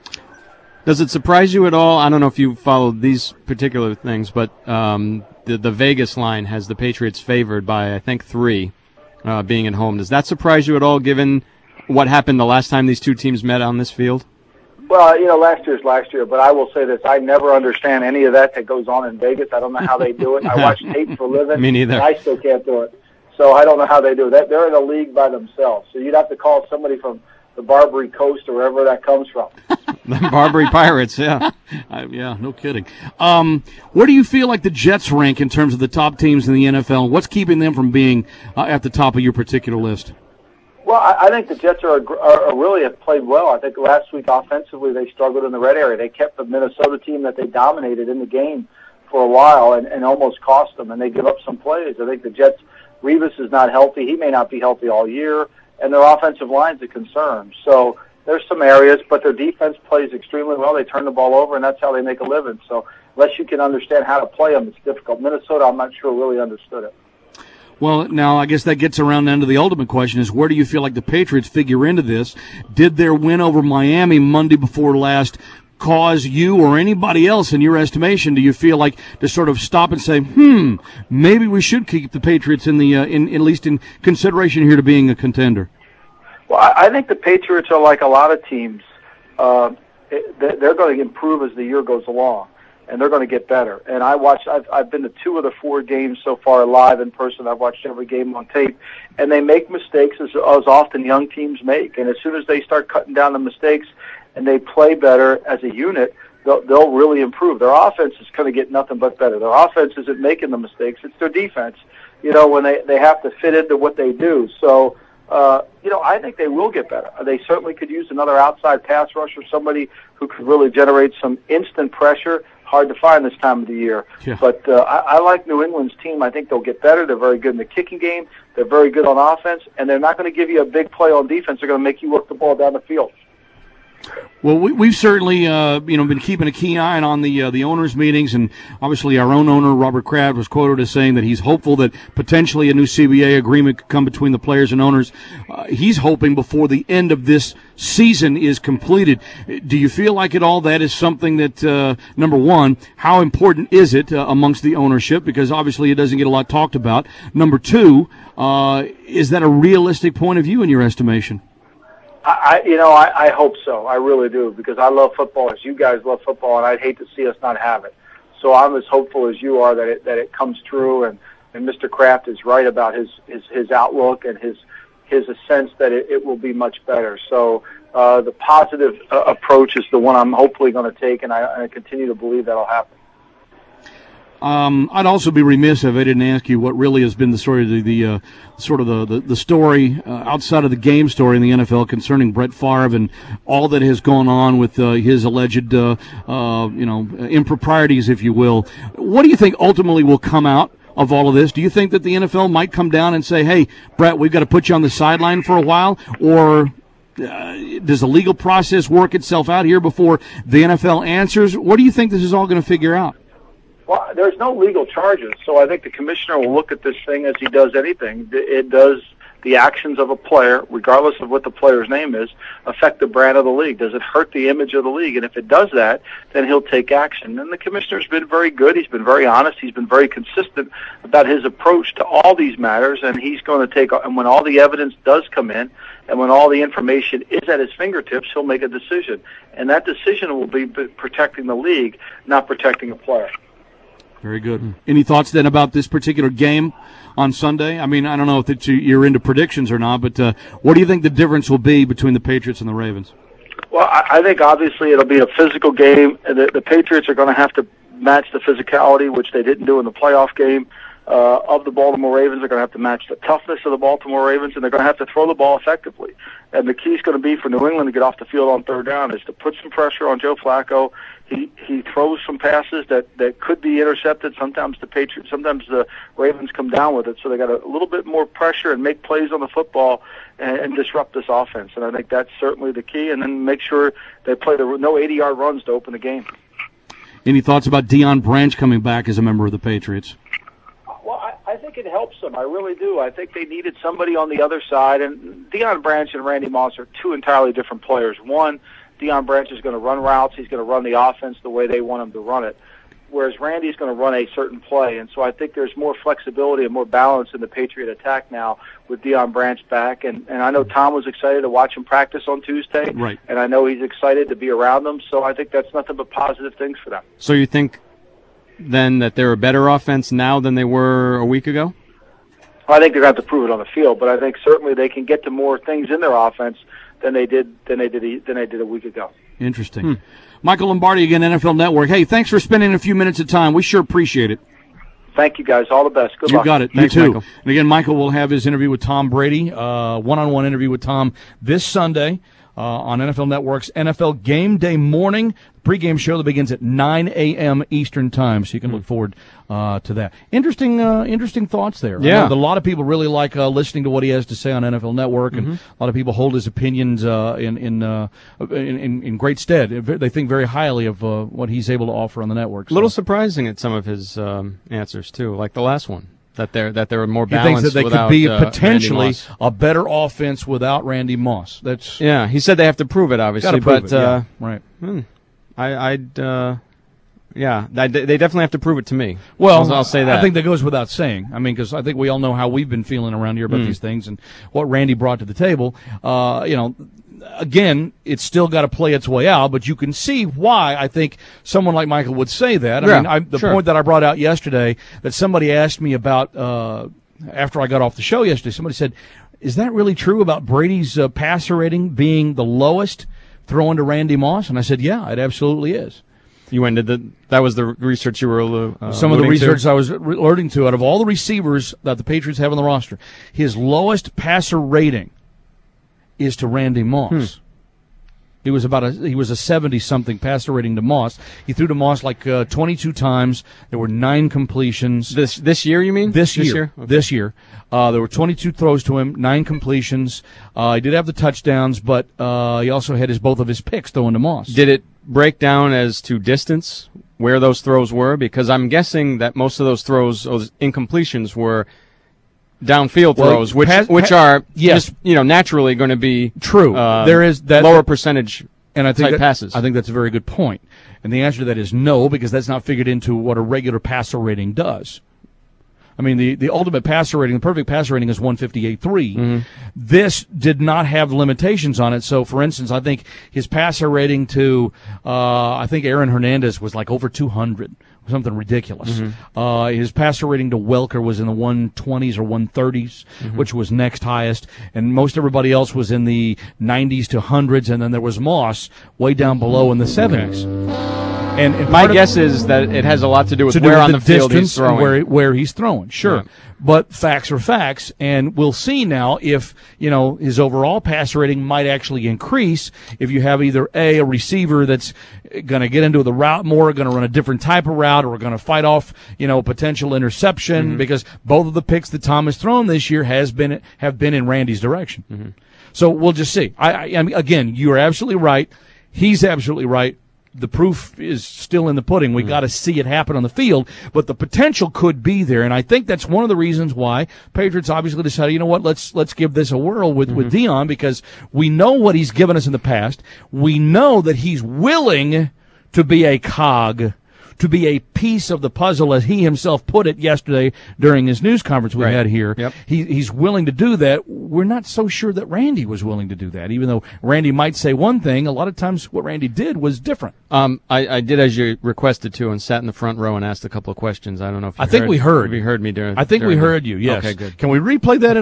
Does it surprise you at all? I don't know if you followed these particular things, but um, the the Vegas line has the Patriots favored by, I think, three, uh, being at home. Does that surprise you at all, given what happened the last time these two teams met on this field? Well, you know, last year's last year, but I will say this. I never understand any of that that goes on in Vegas. I don't know how they do it. I watch tape for a living. Me neither. And I still can't do it. So I don't know how they do it. They're in a league by themselves. So you'd have to call somebody from the Barbary Coast or wherever that comes from. The Barbary Pirates, yeah. I, yeah, no kidding. Um, where do you feel like the Jets rank in terms of the top teams in the N F L? What's keeping them from being uh, at the top of your particular list? Well, I, I think the Jets are, are, are really have played well. I think last week offensively they struggled in the red area. They kept the Minnesota team that they dominated in the game for a while and, and almost cost them, and they give up some plays. I think the Jets, Revis is not healthy. He may not be healthy all year, and their offensive line's a concern. So there's some areas, but their defense plays extremely well. They turn the ball over, and that's how they make a living. So unless you can understand how to play them, it's difficult. Minnesota, I'm not sure, really understood it. Well, now I guess that gets around then to the ultimate question is, where do you feel like the Patriots figure into this? Did their win over Miami Monday before last cause you or anybody else, in your estimation, do you feel like to sort of stop and say, hmm, maybe we should keep the Patriots in the uh, in at least in consideration here to being a contender? Well, I think the Patriots are like a lot of teams. Uh, they're going to improve as the year goes along, and they're going to get better. And I watched. I've, I've been to two of the four games so far live in person. I've watched every game on tape, and they make mistakes as, as often young teams make. And as soon as they start cutting down the mistakes and they play better as a unit, they'll, they'll really improve. Their offense is going to get nothing but better. Their offense isn't making the mistakes; it's their defense. You know, when they they have to fit into what they do. So. Uh, you know, I think they will get better. They certainly could use another outside pass rusher, somebody who could really generate some instant pressure. Hard to find this time of the year. Yeah. But uh, I, I like New England's team. I think they'll get better. They're very good in the kicking game. They're very good on offense, and they're not going to give you a big play on defense. They're going to make you work the ball down the field. Well, we, we've certainly, uh, you know, been keeping a keen eye on the uh, the owners' meetings, and obviously our own owner, Robert Kraft, was quoted as saying that he's hopeful that potentially a new C B A agreement could come between the players and owners. Uh, he's hoping before the end of this season is completed. Do you feel like at all that is something that, uh, number one, how important is it uh, amongst the ownership? Because obviously it doesn't get a lot talked about. Number two, uh, is that a realistic point of view in your estimation? I, you know, I, I hope so. I really do, because I love football as you guys love football, and I'd hate to see us not have it. So I'm as hopeful as you are that it, that it comes true, and, and Mister Kraft is right about his, his, his outlook and his his sense that it, it will be much better. So uh, the positive uh, approach is the one I'm hopefully going to take, and I, and I continue to believe that'll happen. Um, I'd also be remiss if I didn't ask you what really has been the story, the, the uh, sort of the, the, the story uh, outside of the game story in the N F L concerning Brett Favre and all that has gone on with uh, his alleged, uh, uh, you know, improprieties, if you will. What do you think ultimately will come out of all of this? Do you think that the N F L might come down and say, hey, Brett, we've got to put you on the sideline for a while, or uh, does the legal process work itself out here before the N F L answers? What do you think this is all going to figure out? Well, there's no legal charges, so I think the commissioner will look at this thing as he does anything. It does the actions of a player, regardless of what the player's name is, affect the brand of the league? Does it hurt the image of the league? And if it does that, then he'll take action. And the commissioner's been very good. He's been very honest. He's been very consistent about his approach to all these matters, and he's going to take, and when all the evidence does come in, and when all the information is at his fingertips, he'll make a decision. And that decision will be protecting the league, not protecting a player. Very good. Any thoughts then about this particular game on Sunday? I mean, I don't know if it's, you're into predictions or not, but uh, what do you think the difference will be between the Patriots and the Ravens? Well, I, I think obviously it'll be a physical game. The, the Patriots are going to have to match the physicality, which they didn't do in the playoff game. Uh, of the Baltimore Ravens, they're going to have to match the toughness of the Baltimore Ravens, and they're going to have to throw the ball effectively. And the key is going to be for New England to get off the field on third down is to put some pressure on Joe Flacco. He he throws some passes that, that could be intercepted. Sometimes the Patriots, sometimes the Ravens come down with it. So they got a little bit more pressure and make plays on the football and, and disrupt this offense. And I think that's certainly the key. And then make sure they play the no eighty-yard runs to open the game. Any thoughts about Deion Branch coming back as a member of the Patriots? Well, I, I think it helps them. I really do. I think they needed somebody on the other side. And Deion Branch and Randy Moss are two entirely different players. One, Deion Branch is going to run routes. He's going to run the offense the way they want him to run it, whereas Randy's going to run a certain play. And so I think there's more flexibility and more balance in the Patriot attack now with Deion Branch back. And, and I know Tom was excited to watch him practice on Tuesday. Right. And I know he's excited to be around them. So I think that's nothing but positive things for them. So you think then that they're a better offense now than they were a week ago? I think they're going to have to prove it on the field, but I think certainly they can get to more things in their offense than they did than they did than they did a week ago. Interesting. Hmm. Michael Lombardi again, N F L Network. Hey, thanks for spending a few minutes of time. We sure appreciate it. Thank you, guys. All the best. Good you luck. You got it. Thanks, you too. Michael. And again, Michael will have his interview with Tom Brady, uh, one-on-one interview with Tom this Sunday uh, on N F L Network's N F L Game Day Morning pregame show that begins at nine a.m. Eastern Time, so you can look forward uh, to that. Interesting uh, interesting thoughts there. Yeah. I know that a lot of people really like uh, listening to what he has to say on N F L Network, and Mhm. a lot of people hold his opinions uh, in in, uh, in in in great stead. They think very highly of uh, what he's able to offer on the network. A little surprising at some of his um, answers, too, like the last one, that they're, that they're more He balanced thinks that they without, could be uh, potentially Randy Moss. a better offense without Randy Moss. That's Yeah, he said they have to prove it, obviously, Gotta prove but it, yeah, uh, right. hmm, I, I'd, uh, yeah, I, they definitely have to prove it to me. Well, I'll, I'll say that. I think that goes without saying. I mean, because I think we all know how we've been feeling around here about Mm. these things and what Randy brought to the table. Uh, you know, again, it's still got to play its way out, but you can see why I think someone like Michael would say that. I Yeah, mean, I, the sure. point that I brought out yesterday that somebody asked me about uh, after I got off the show yesterday, somebody said, is that really true about Brady's uh, passer rating being the lowest throwing to Randy Moss? And I said, yeah, it absolutely is. You went to the, that was the research you were uh, Some of the alluding to? research I was re- alluding to, out of all the receivers that the Patriots have on the roster, his lowest passer rating is to Randy Moss. He was about a he was a seventy something passer rating to Moss. He threw to Moss like uh, twenty-two times. There were nine completions. This this year, you mean? This year. This year. Okay. This year. Uh, there were twenty-two throws to him, nine completions. Uh, he did have the touchdowns, but uh, he also had his both of his picks thrown to Moss. Did it break down as to distance where those throws were? Because I'm guessing that most of those throws, those incompletions, were downfield Well, throws, which pass- which pa- are yes. just, you know, naturally going to be True. uh, there is that lower percentage and I think type that, passes. I think that's a very good point. And the answer to that is no, because that's not figured into what a regular passer rating does. I mean, the, the ultimate passer rating, the perfect passer rating is one fifty-eight point three. Mm-hmm. This did not have limitations on it. So, for instance, I think his passer rating to, uh, I think Aaron Hernandez was like over two hundred, something ridiculous. Mm-hmm. Uh, his passer rating to Welker was in the one twenties or one thirties, mm-hmm. which was next highest. And most everybody else was in the nineties to hundreds. And then there was Moss way down below in the seventies. Okay. And, and my guess is that it has a lot to do with to where do with on the, the field distance he's throwing. And where, where he's throwing, sure. Yeah. But facts are facts, and we'll see now if, you know, his overall passer rating might actually increase if you have either A, a receiver that's going to get into the route more, going to run a different type of route, or going to fight off, you know, potential interception, mm-hmm. because both of the picks that Tom has thrown this year has been have been in Randy's direction. Mm-hmm. So we'll just see. I, I, I mean, again, you're absolutely right. He's absolutely right. The proof is still in the pudding. We mm. got to see it happen on the field, but the potential could be there, and I think that's one of the reasons why Patriots obviously decided, you know what, let's let's give this a whirl with, mm-hmm. with Dion, because we know what he's given us in the past. We know that he's willing to be a cog, to be a piece of the puzzle, as he himself put it yesterday during his news conference we right. had here. Yep. He, he's willing to do that. We're not so sure that Randy was willing to do that, even though Randy might say one thing. A lot of times what Randy did was different. Um, I, I did as you requested to, and sat in the front row and asked a couple of questions. I don't know if you I think heard, we heard. If you heard me during. I think during we heard the, you. Yes. Okay, good. Can we replay that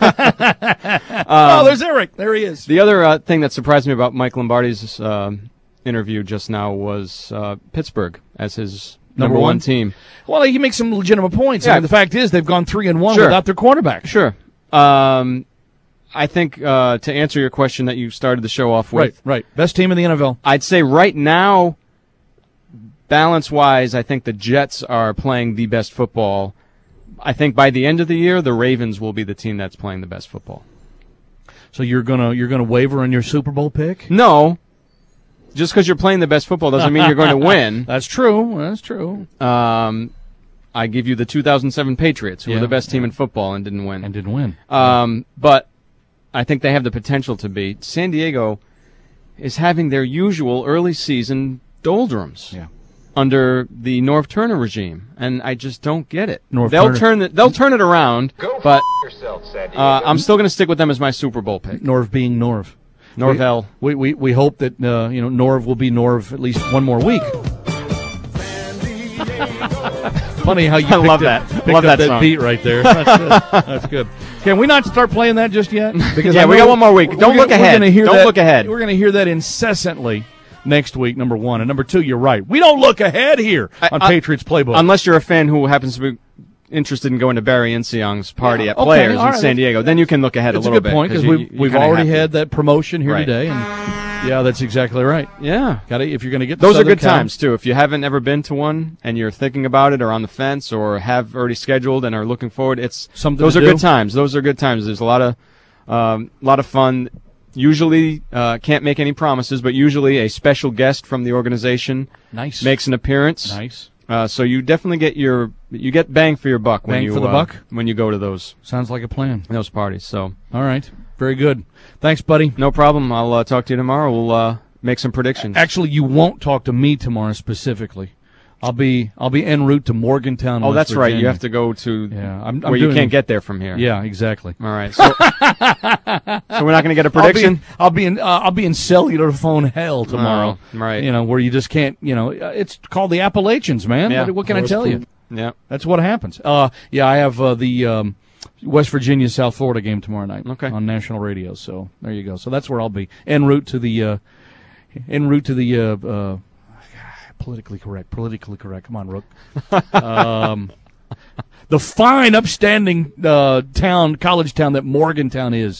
at all? um, oh, there's Eric. There he is. The other uh, thing that surprised me about Mike Lombardi's uh, interview just now was uh, Pittsburgh as his number, number one. one team. Well, he makes some legitimate points. Yeah. I mean, the fact is they've gone three and one sure. without their quarterback. Sure. Um, I think uh, to answer your question that you started the show off with, right, right, best team in the N F L. I'd say right now, balance-wise, I think the Jets are playing the best football. I think by the end of the year, the Ravens will be the team that's playing the best football. So you're gonna you're gonna waver on your Super Bowl pick? No. Just because you're playing the best football doesn't mean you're going to win. That's true. That's true. Um, I give you the two thousand seven Patriots, who yeah. were the best team in football and didn't win. And didn't win. Um, but I think they have the potential to be. San Diego is having their usual early season doldrums yeah. under the Norv Turner regime, and I just don't get it. Norv they'll Turner. turn it. They'll turn it around, Go but yourself, San Diego. uh, I'm still going to stick with them as my Super Bowl pick. Norv being Norv. Norvell. We, we we hope that uh, you know Norv will be Norv at least one more week. Funny how you I love picked that. Up, picked love up that, song. beat right there. That's, uh, that's good. Can we not start playing that just yet? Because yeah, I we know got one more week. Don't look gonna, ahead. We're hear Don't that, look ahead. We're going to hear that incessantly next week. Number one and number two. You're right. We don't look ahead here I, on I, Patriots Playbook, unless you're a fan who happens to be interested in going to Barry Inseong's party yeah, at okay, Players right. in San Diego. Then you can look ahead that's a little a good bit. point because you, we've, you we've already had that promotion here right. today. And yeah, that's exactly right. Yeah, got If you're going to get those are good Cal, times too. If you haven't ever been to one and you're thinking about it or on the fence or have already scheduled and are looking forward, it's Something those to are do. good times. Those are good times. There's a lot of um, lot of fun. Usually, uh, can't make any promises, but usually a special guest from the organization nice. makes an appearance. Nice. Uh, so you definitely get your you get bang for your buck when Bang you for the uh, buck? when you go to those Sounds like a plan. those parties. So All right. Very good. Thanks, buddy. no problem. I'll uh, talk to you tomorrow. We'll uh, make some predictions. Actually, you won't talk to me tomorrow specifically. I'll be I'll be en route to Morgantown. oh, West that's Virginia. right. You have to go to Yeah, I'm, I'm where you doing- can't get there from here. Yeah, exactly. All right. So, so we're not going to get a prediction. I'll be in, I'll be in, uh, I'll be in cellular phone hell tomorrow. Oh, right. You know, where you just can't. You know, uh, it's called the Appalachians, man. Yeah. What, what can I tell you? Yeah. That's what happens. Uh, yeah, I have uh, the um, West Virginia South Florida game tomorrow night. Okay. On national radio. So there you go. So that's where I'll be en route to the uh, en route to the. Uh, uh, Politically correct. Politically correct. Come on, Rook. um, the fine, upstanding uh, town, college town that Morgantown is.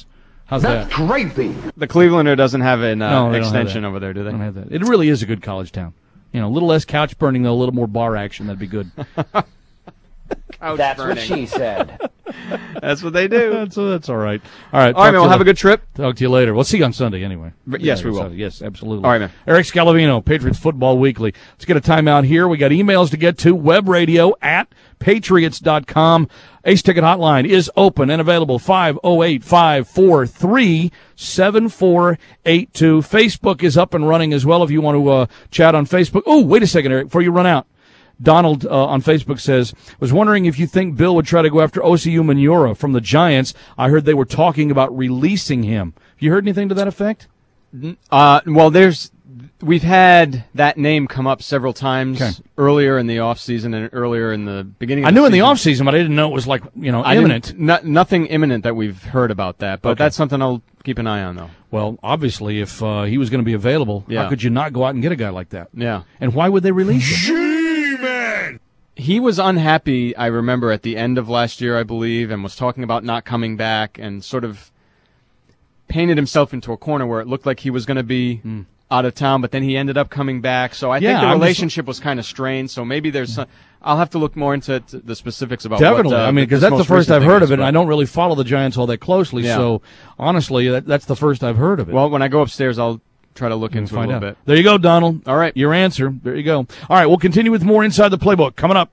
How's That's that? crazy. The Clevelander doesn't have an uh, No, they don't have extension that. over there, do they? Don't have that. It really is a good college town. You know, a little less couch burning, though, a little more bar action. That'd be good. Couch That's burning. what she said. That's what they do. that's, that's all right. All right. All right, man. We'll have a good trip. Talk to you later. We'll see you on Sunday anyway. But yes, Yeah, we will. Sunday. Yes, absolutely. All right, man. Eric Scalavino, Patriots Football Weekly. Let's get a timeout here. We got emails to get to. Web radio at patriots dot com. Ace Ticket Hotline is open and available. five oh eight, five four three, seven four eight two. Facebook is up and running as well if you want to uh, chat on Facebook. Oh, wait a second, Eric, before you run out. Donald uh, on Facebook says, was wondering if you think Bill would try to go after Osi Umenyiora from the Giants. I heard they were talking about releasing him. Have you heard anything to that effect? Uh, well, there's we've had that name come up several times Okay. earlier in the offseason and earlier in the beginning of I the knew in the season. offseason, but I didn't know it was like, you know, I imminent. didn't- no- nothing imminent that we've heard about that, but Okay. that's something I'll keep an eye on, though. Well, obviously, if uh, he was going to be available, Yeah. how could you not go out and get a guy like that? Yeah. And why would they release him? He was unhappy, I remember, at the end of last year, I believe, and was talking about not coming back and sort of painted himself into a corner where it looked like he was going to be out of town, but then he ended up coming back. So I Yeah, think the I'm just- relationship was kind of strained, so maybe there's some, I'll have to look more into t- the specifics about Definitely. what, uh, I mean, because this that's the most first recent I've thing heard is, of it, and but- I don't really follow the Giants all that closely, Yeah. so honestly, that, that's the first I've heard of it. Well, when I go upstairs, I'll try to look into it a Find little out. bit. There you go, Donald. All right. Your answer. There you go. All right, we'll continue with more Inside the Playbook coming up.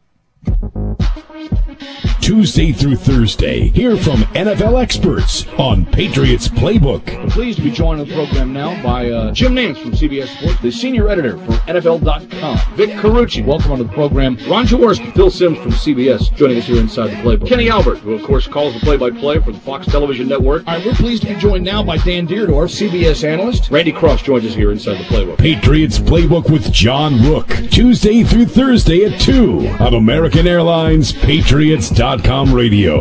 Tuesday through Thursday, hear from N F L experts on Patriots Playbook. I'm pleased to be joined on the program now by uh, Jim Nance from C B S Sports, the senior editor for N F L dot com. Vic Carucci, welcome onto the program. Ron Jaworski, Phil Simms from C B S, joining us here inside the Playbook. Kenny Albert, who of course calls the play-by-play for the Fox Television Network. All right, we're pleased to be joined now by Dan Deerdorf, C B S analyst. Randy Cross joins us here inside the Playbook. Patriots Playbook with John Rook, Tuesday through Thursday at two on American Airlines Patriots dot com radio.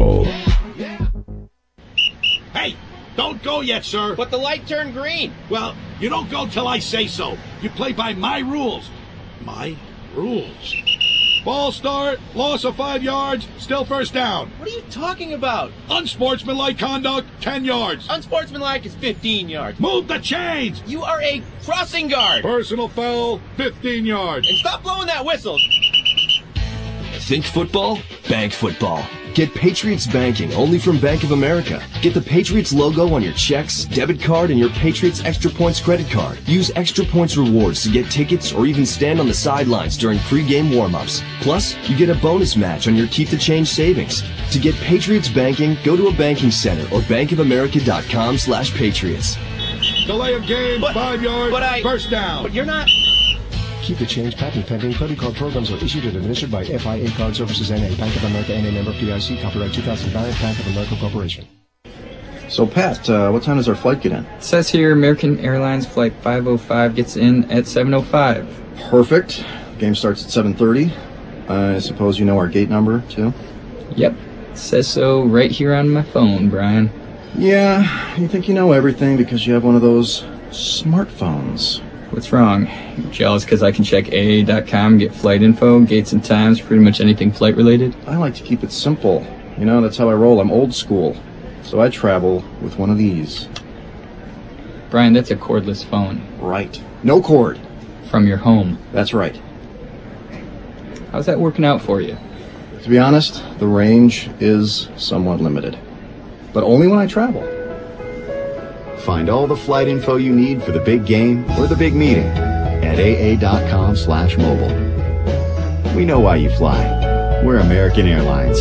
Hey, don't go yet, sir. But the light turned green. Well, you don't go till I say so. You play by my rules. My rules. Ball start, loss of five yards, still first down. What are you talking about? Unsportsmanlike conduct, ten yards. Unsportsmanlike is fifteen yards. Move the chains. You are a crossing guard. Personal foul, fifteen yards. And stop blowing that whistle. Think football? Bank football. Get Patriots banking only from Bank of America. Get the Patriots logo on your checks, debit card, and your Patriots Extra Points credit card. Use Extra Points rewards to get tickets or even stand on the sidelines during pregame warm-ups. Plus, you get a bonus match on your Keep the Change savings. To get Patriots banking, go to a banking center or bankofamerica.com slash patriots. Delay of game, But- five yards, but I- first down. But you're not... Keep the change patent pending. Credit card programs are issued and administered by F I A Card Services N A. Bank of America N A member F D I C. Copyright two thousand nine. Bank of America Corporation. So, Pat, uh, what time does our flight get in? It says here American Airlines Flight five oh five gets in at seven oh five. Perfect. Game starts at seven thirty. I suppose you know our gate number, too? Yep. It says so right here on my phone, Brian. Yeah, you think you know everything because you have one of those smartphones. What's wrong? You jealous because I can check A A dot com, get flight info, gates and times, pretty much anything flight related? I like to keep it simple. You know, that's how I roll. I'm old school. So I travel with one of these. Brian, that's a cordless phone. Right. No cord. From your home. That's right. How's that working out for you? To be honest, the range is somewhat limited. But only when I travel. Find all the flight info you need for the big game or the big meeting at A A dot com slash mobile. We know why you fly. We're American Airlines.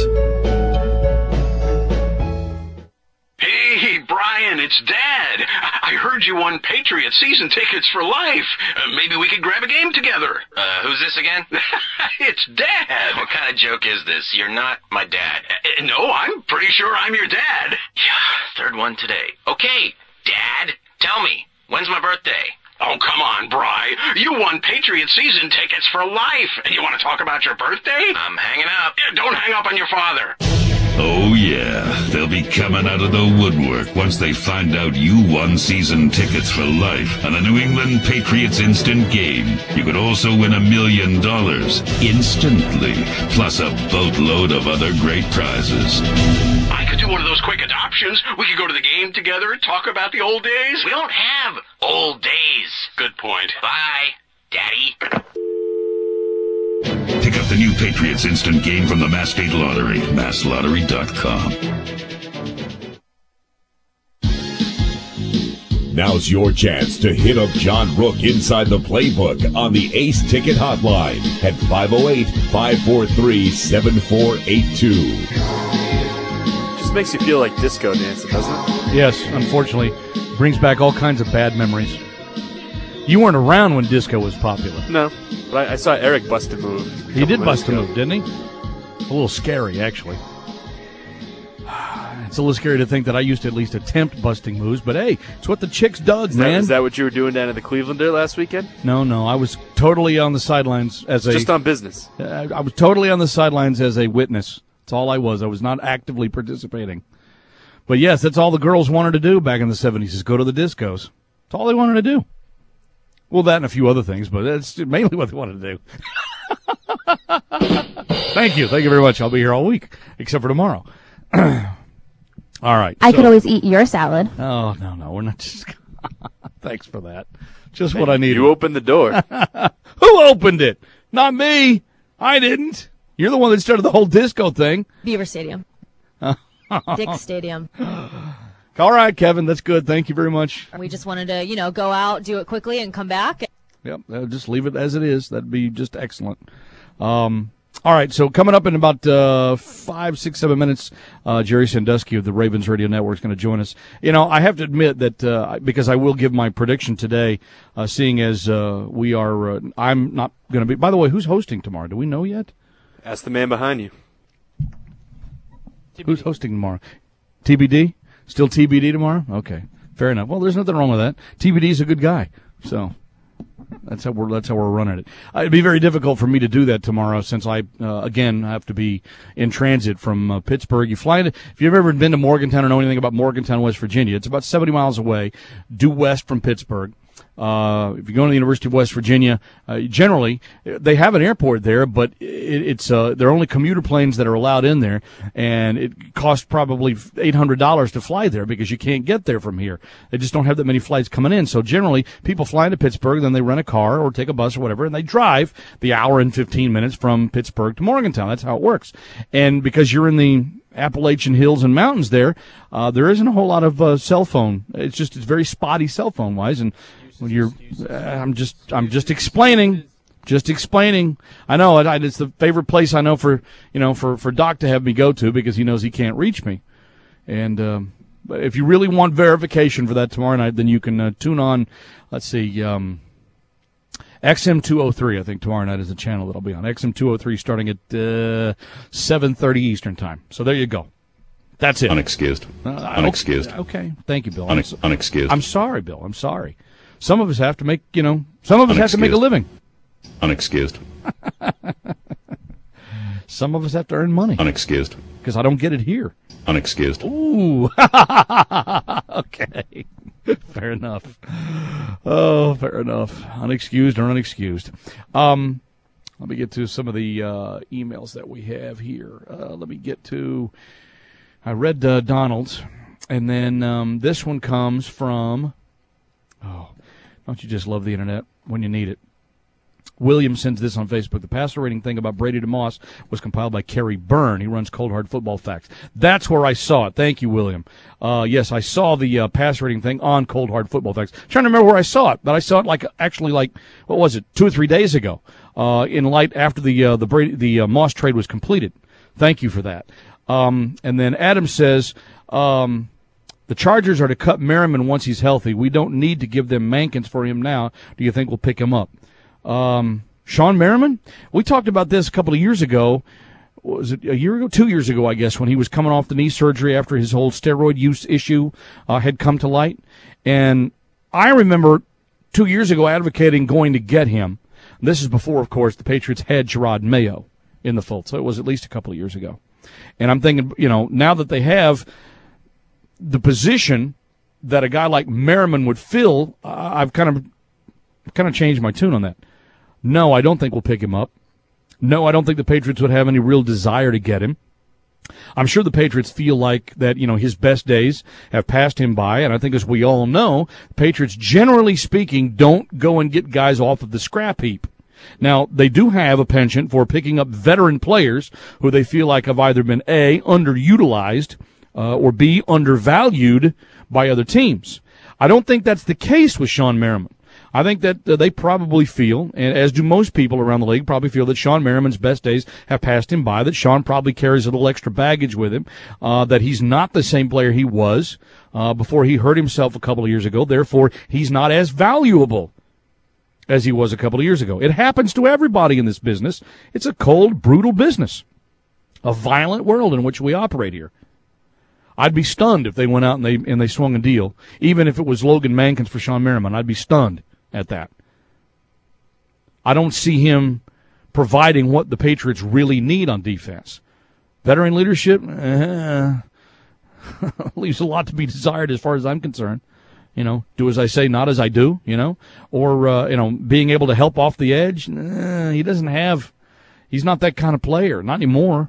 Hey, Brian, it's Dad. I heard you won Patriots season tickets for life. Uh, maybe we could grab a game together. Uh, who's this again? It's Dad. What kind of joke is this? You're not my dad. Uh, no, I'm pretty sure I'm your dad. Yeah, third one today. Okay, Dad, tell me, when's my birthday? Oh, come on, Bri. You won Patriots season tickets for life. You want to talk about your birthday? I'm hanging up. Yeah, don't hang up on your father. Oh, yeah. They'll be coming out of the woodwork once they find out you won season tickets for life on the New England Patriots Instant Game. You could also win a million dollars instantly, plus a boatload of other great prizes. I could do one of those quick adoptions. We could go to the game together and talk about the old days. We don't have old days. Good point. Bye, Daddy. Pick up the new Patriots Instant Game from the Mass State Lottery, mass lottery dot com. Now's your chance to hit up John Rook inside the playbook on the Ace Ticket Hotline at five oh eight, five four three, seven four eight two. Just makes you feel like disco dancing, doesn't it? Yes, unfortunately. Brings back all kinds of bad memories. You weren't around when disco was popular. No, but I, I saw Eric bust a move. A He did bust a ago. move, didn't he? A little scary, actually. It's a little scary to think that I used to at least attempt busting moves, but hey, it's what the chicks dug, Is that, man. is that what you were doing down at the Clevelander last weekend? No, no, I was totally on the sidelines as a... Just on business. Uh, I was totally on the sidelines as a witness. That's all I was. I was not actively participating. But yes, that's all the girls wanted to do back in the seventies, is go to the discos. That's all they wanted to do. Well, that and a few other things, but that's mainly what they wanted to do. Thank you. Thank you very much. I'll be here all week, except for tomorrow. All right. I so- could always eat your salad. Oh, no, no. We're not just... Thanks for that. Just what I needed. You opened the door. Who opened it? Not me. I didn't. You're the one that started the whole disco thing. Beaver Stadium. Dick's Stadium. All right, Kevin. That's good. Thank you very much. We just wanted to, you know, go out, do it quickly, and come back. Yep. Uh, just leave it as it is. That'd be just excellent. Um, all right. So coming up in about uh, five, six, seven minutes, uh, Jerry Sandusky of the Ravens Radio Network is going to join us. You know, I have to admit that uh, because I will give my prediction today, uh, seeing as uh, we are, uh, I'm not going to be. By the way, who's hosting tomorrow? Do we know yet? Ask the man behind you. Who's hosting tomorrow? T B D? Still T B D tomorrow? Okay, fair enough. Well, there's nothing wrong with that. T B D's a good guy, so that's how we're that's how we're running it. Uh, it'd be very difficult for me to do that tomorrow since I uh, again have to be in transit from uh, Pittsburgh. You fly into, if you've ever been to Morgantown or know anything about Morgantown, West Virginia, it's about seventy miles away, due west from Pittsburgh. Uh, if you go to the University of West Virginia, uh, generally they have an airport there, but it, it's uh, there are only commuter planes that are allowed in there, and it costs probably eight hundred dollars to fly there because you can't get there from here. They just don't have that many flights coming in. So generally, people fly into Pittsburgh, then they rent a car or take a bus or whatever, and they drive the hour and fifteen minutes from Pittsburgh to Morgantown. That's how it works. And because you're in the Appalachian hills and mountains there, uh, there isn't a whole lot of uh, cell phone. It's just it's very spotty cell phone wise, and when you're, uh, I'm just I'm just explaining, just explaining. I know it, it's the favorite place I know for you know for, for Doc to have me go to because he knows he can't reach me. And um, but if you really want verification for that tomorrow night, then you can uh, tune on. Let's see. Um, X M two oh three, I think tomorrow night is the channel that I'll be on. X M two oh three starting at uh, seven thirty Eastern time. So there you go. That's it. Unexcused. Uh, Unexcused. Okay. Thank you, Bill. Unex- I'm, unexcused. I'm sorry, Bill. I'm sorry. Some of us have to make, you know, some of us have to make a Unexcused. living. Unexcused. Some of us have to earn money. Unexcused. Because I don't get it here. Unexcused. Ooh. Okay. Fair enough. Oh, fair enough. Unexcused or unexcused. Um, let me get to some of the uh, emails that we have here. Uh, let me get to, I read uh, Donald's, and then um, this one comes from, oh, don't you just love the internet when you need it? William sends this on Facebook. The passer rating thing about Brady DeMoss was compiled by Kerry Byrne. He runs Cold Hard Football Facts. That's where I saw it. Thank you, William. Uh, yes, I saw the uh, pass rating thing on Cold Hard Football Facts. I'm trying to remember where I saw it, but I saw it like actually like what was it, two or three days ago. Uh, in light after the uh, the Brady, the uh, Moss trade was completed. Thank you for that. Um, and then Adam says. Um, The Chargers are to cut Merriman once he's healthy. We don't need to give them Mankins for him now. Do you think we'll pick him up? Um, Sean Merriman? We talked about this a couple of years ago. Was it a year ago? Two years ago, I guess, when he was coming off the knee surgery after his whole steroid use issue uh, had come to light. And I remember two years ago advocating going to get him. This is before, of course, the Patriots had Gerard Mayo in the fold, so it was at least a couple of years ago. And I'm thinking, you know, now that they have the position that a guy like Merriman would fill, uh, I've kind of kind of changed my tune on that. No, I don't think we'll pick him up. No, I don't think the Patriots would have any real desire to get him. I'm sure the Patriots feel like that, you know, his best days have passed him by, and I think as we all know, the Patriots, generally speaking, don't go and get guys off of the scrap heap. Now, they do have a penchant for picking up veteran players who they feel like have either been A, underutilized, uh, or B, undervalued by other teams. I don't think that's the case with Sean Merriman. I think that uh, they probably feel, and as do most people around the league, probably feel that Sean Merriman's best days have passed him by, that Sean probably carries a little extra baggage with him, uh, that he's not the same player he was uh, before he hurt himself a couple of years ago. Therefore, he's not as valuable as he was a couple of years ago. It happens to everybody in this business. It's a cold, brutal business, a violent world in which we operate here. I'd be stunned if they went out and they and they swung a deal, even if it was Logan Mankins for Sean Merriman. I'd be stunned at that. I don't see him providing what the Patriots really need on defense. Veteran leadership eh, leaves a lot to be desired as far as I'm concerned. You know, do as I say, not as I do, you know. Or, uh, you know, being able to help off the edge. Eh, he doesn't have – he's not that kind of player, not anymore.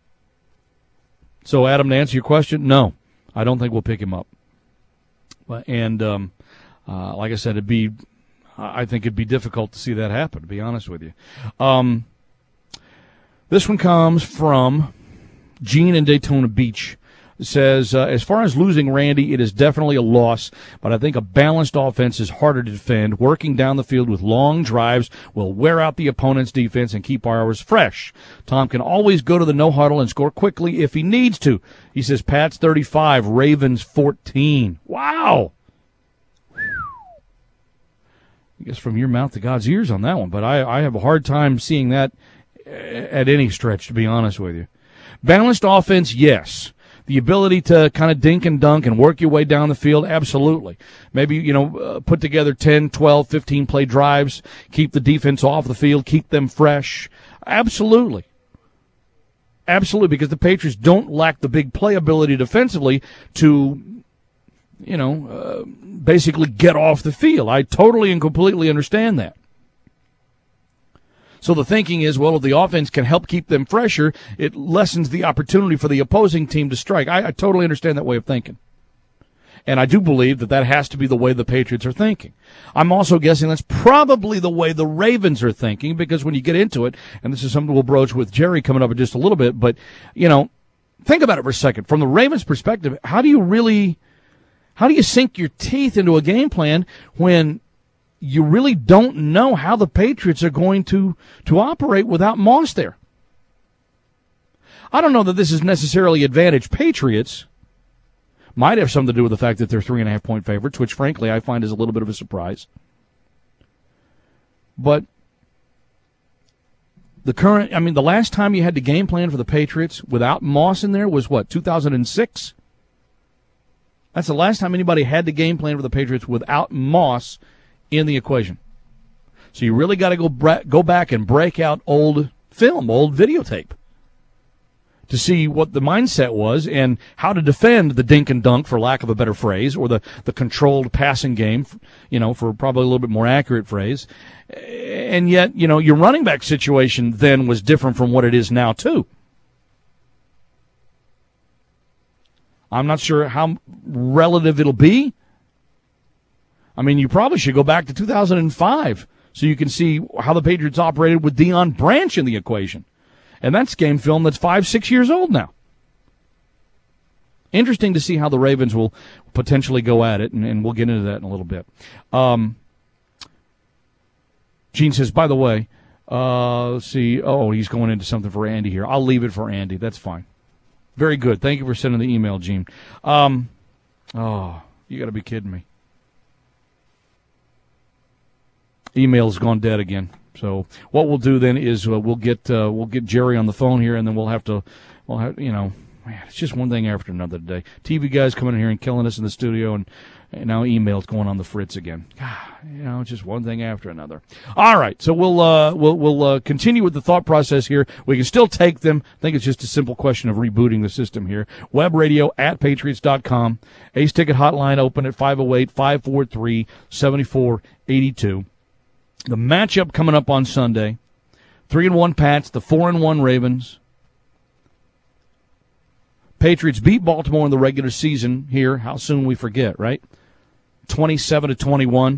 So, Adam, to answer your question, no, I don't think we'll pick him up. And, um, uh, like I said, it'd be – I think it'd be difficult to see that happen, to be honest with you. Um, this one comes from Gene in Daytona Beach. It says, uh, as far as losing Randy, it is definitely a loss, but I think a balanced offense is harder to defend. Working down the field with long drives will wear out the opponent's defense and keep ours fresh. Tom can always go to the no-huddle and score quickly if he needs to. He says, Pats thirty-five, Ravens fourteen. Wow! I guess from your mouth to God's ears on that one, but I, I have a hard time seeing that at any stretch, to be honest with you. Balanced offense, yes. The ability to kind of dink and dunk and work your way down the field, absolutely. Maybe, you know, uh, put together ten, twelve, fifteen play drives, keep the defense off the field, keep them fresh. Absolutely. Absolutely, because the Patriots don't lack the big playability defensively to, you know, uh, basically get off the field. I totally and completely understand that. So the thinking is, well, if the offense can help keep them fresher, it lessens the opportunity for the opposing team to strike. I, I totally understand that way of thinking. And I do believe that that has to be the way the Patriots are thinking. I'm also guessing that's probably the way the Ravens are thinking, because when you get into it, and this is something we'll broach with Jerry coming up in just a little bit, but, you know, think about it for a second. From the Ravens' perspective, how do you really, how do you sink your teeth into a game plan when you really don't know how the Patriots are going to, to operate without Moss there? I don't know that this is necessarily advantage Patriots. Might have something to do with the fact that they're three and a half point favorites, which frankly I find is a little bit of a surprise. But the current, I mean, the last time you had to game plan for the Patriots without Moss in there was what, two thousand six? That's the last time anybody had to game plan for the Patriots without Moss in the equation. So you really got to go bra- go back and break out old film, old videotape, to see what the mindset was and how to defend the dink and dunk, for lack of a better phrase, or the, the controlled passing game, you know, for probably a little bit more accurate phrase. And yet, you know, your running back situation then was different from what it is now, too. I'm not sure how relative it'll be. I mean, you probably should go back to two thousand five so you can see how the Patriots operated with Deion Branch in the equation. And that's game film that's five, six years old now. Interesting to see how the Ravens will potentially go at it, and, and we'll get into that in a little bit. Um, Gene says, by the way, uh, let's see. Oh, he's going into something for Andy here. I'll leave it for Andy. That's fine. Very good. Thank you for sending the email, Gene. Um, oh, you got to be kidding me. Email's gone dead again. So what we'll do then is uh, we'll get uh, we'll get Jerry on the phone here, and then we'll have to, we'll have, you know, Man, it's just one thing after another today. T V guys coming in here and killing us in the studio, and, and now emails going on the fritz again. God, you know, it's just one thing after another. All right, so we'll uh, we'll we'll uh, continue with the thought process here. We can still take them. I think it's just a simple question of rebooting the system here. Web radio at patriots dot com. Ace Ticket Hotline open at five oh eight, five four three, seven four eight two. The matchup coming up on Sunday: three and one Pats, the four and one Ravens. Patriots beat Baltimore in the regular season here. How soon we forget, right? twenty-seven to twenty-one.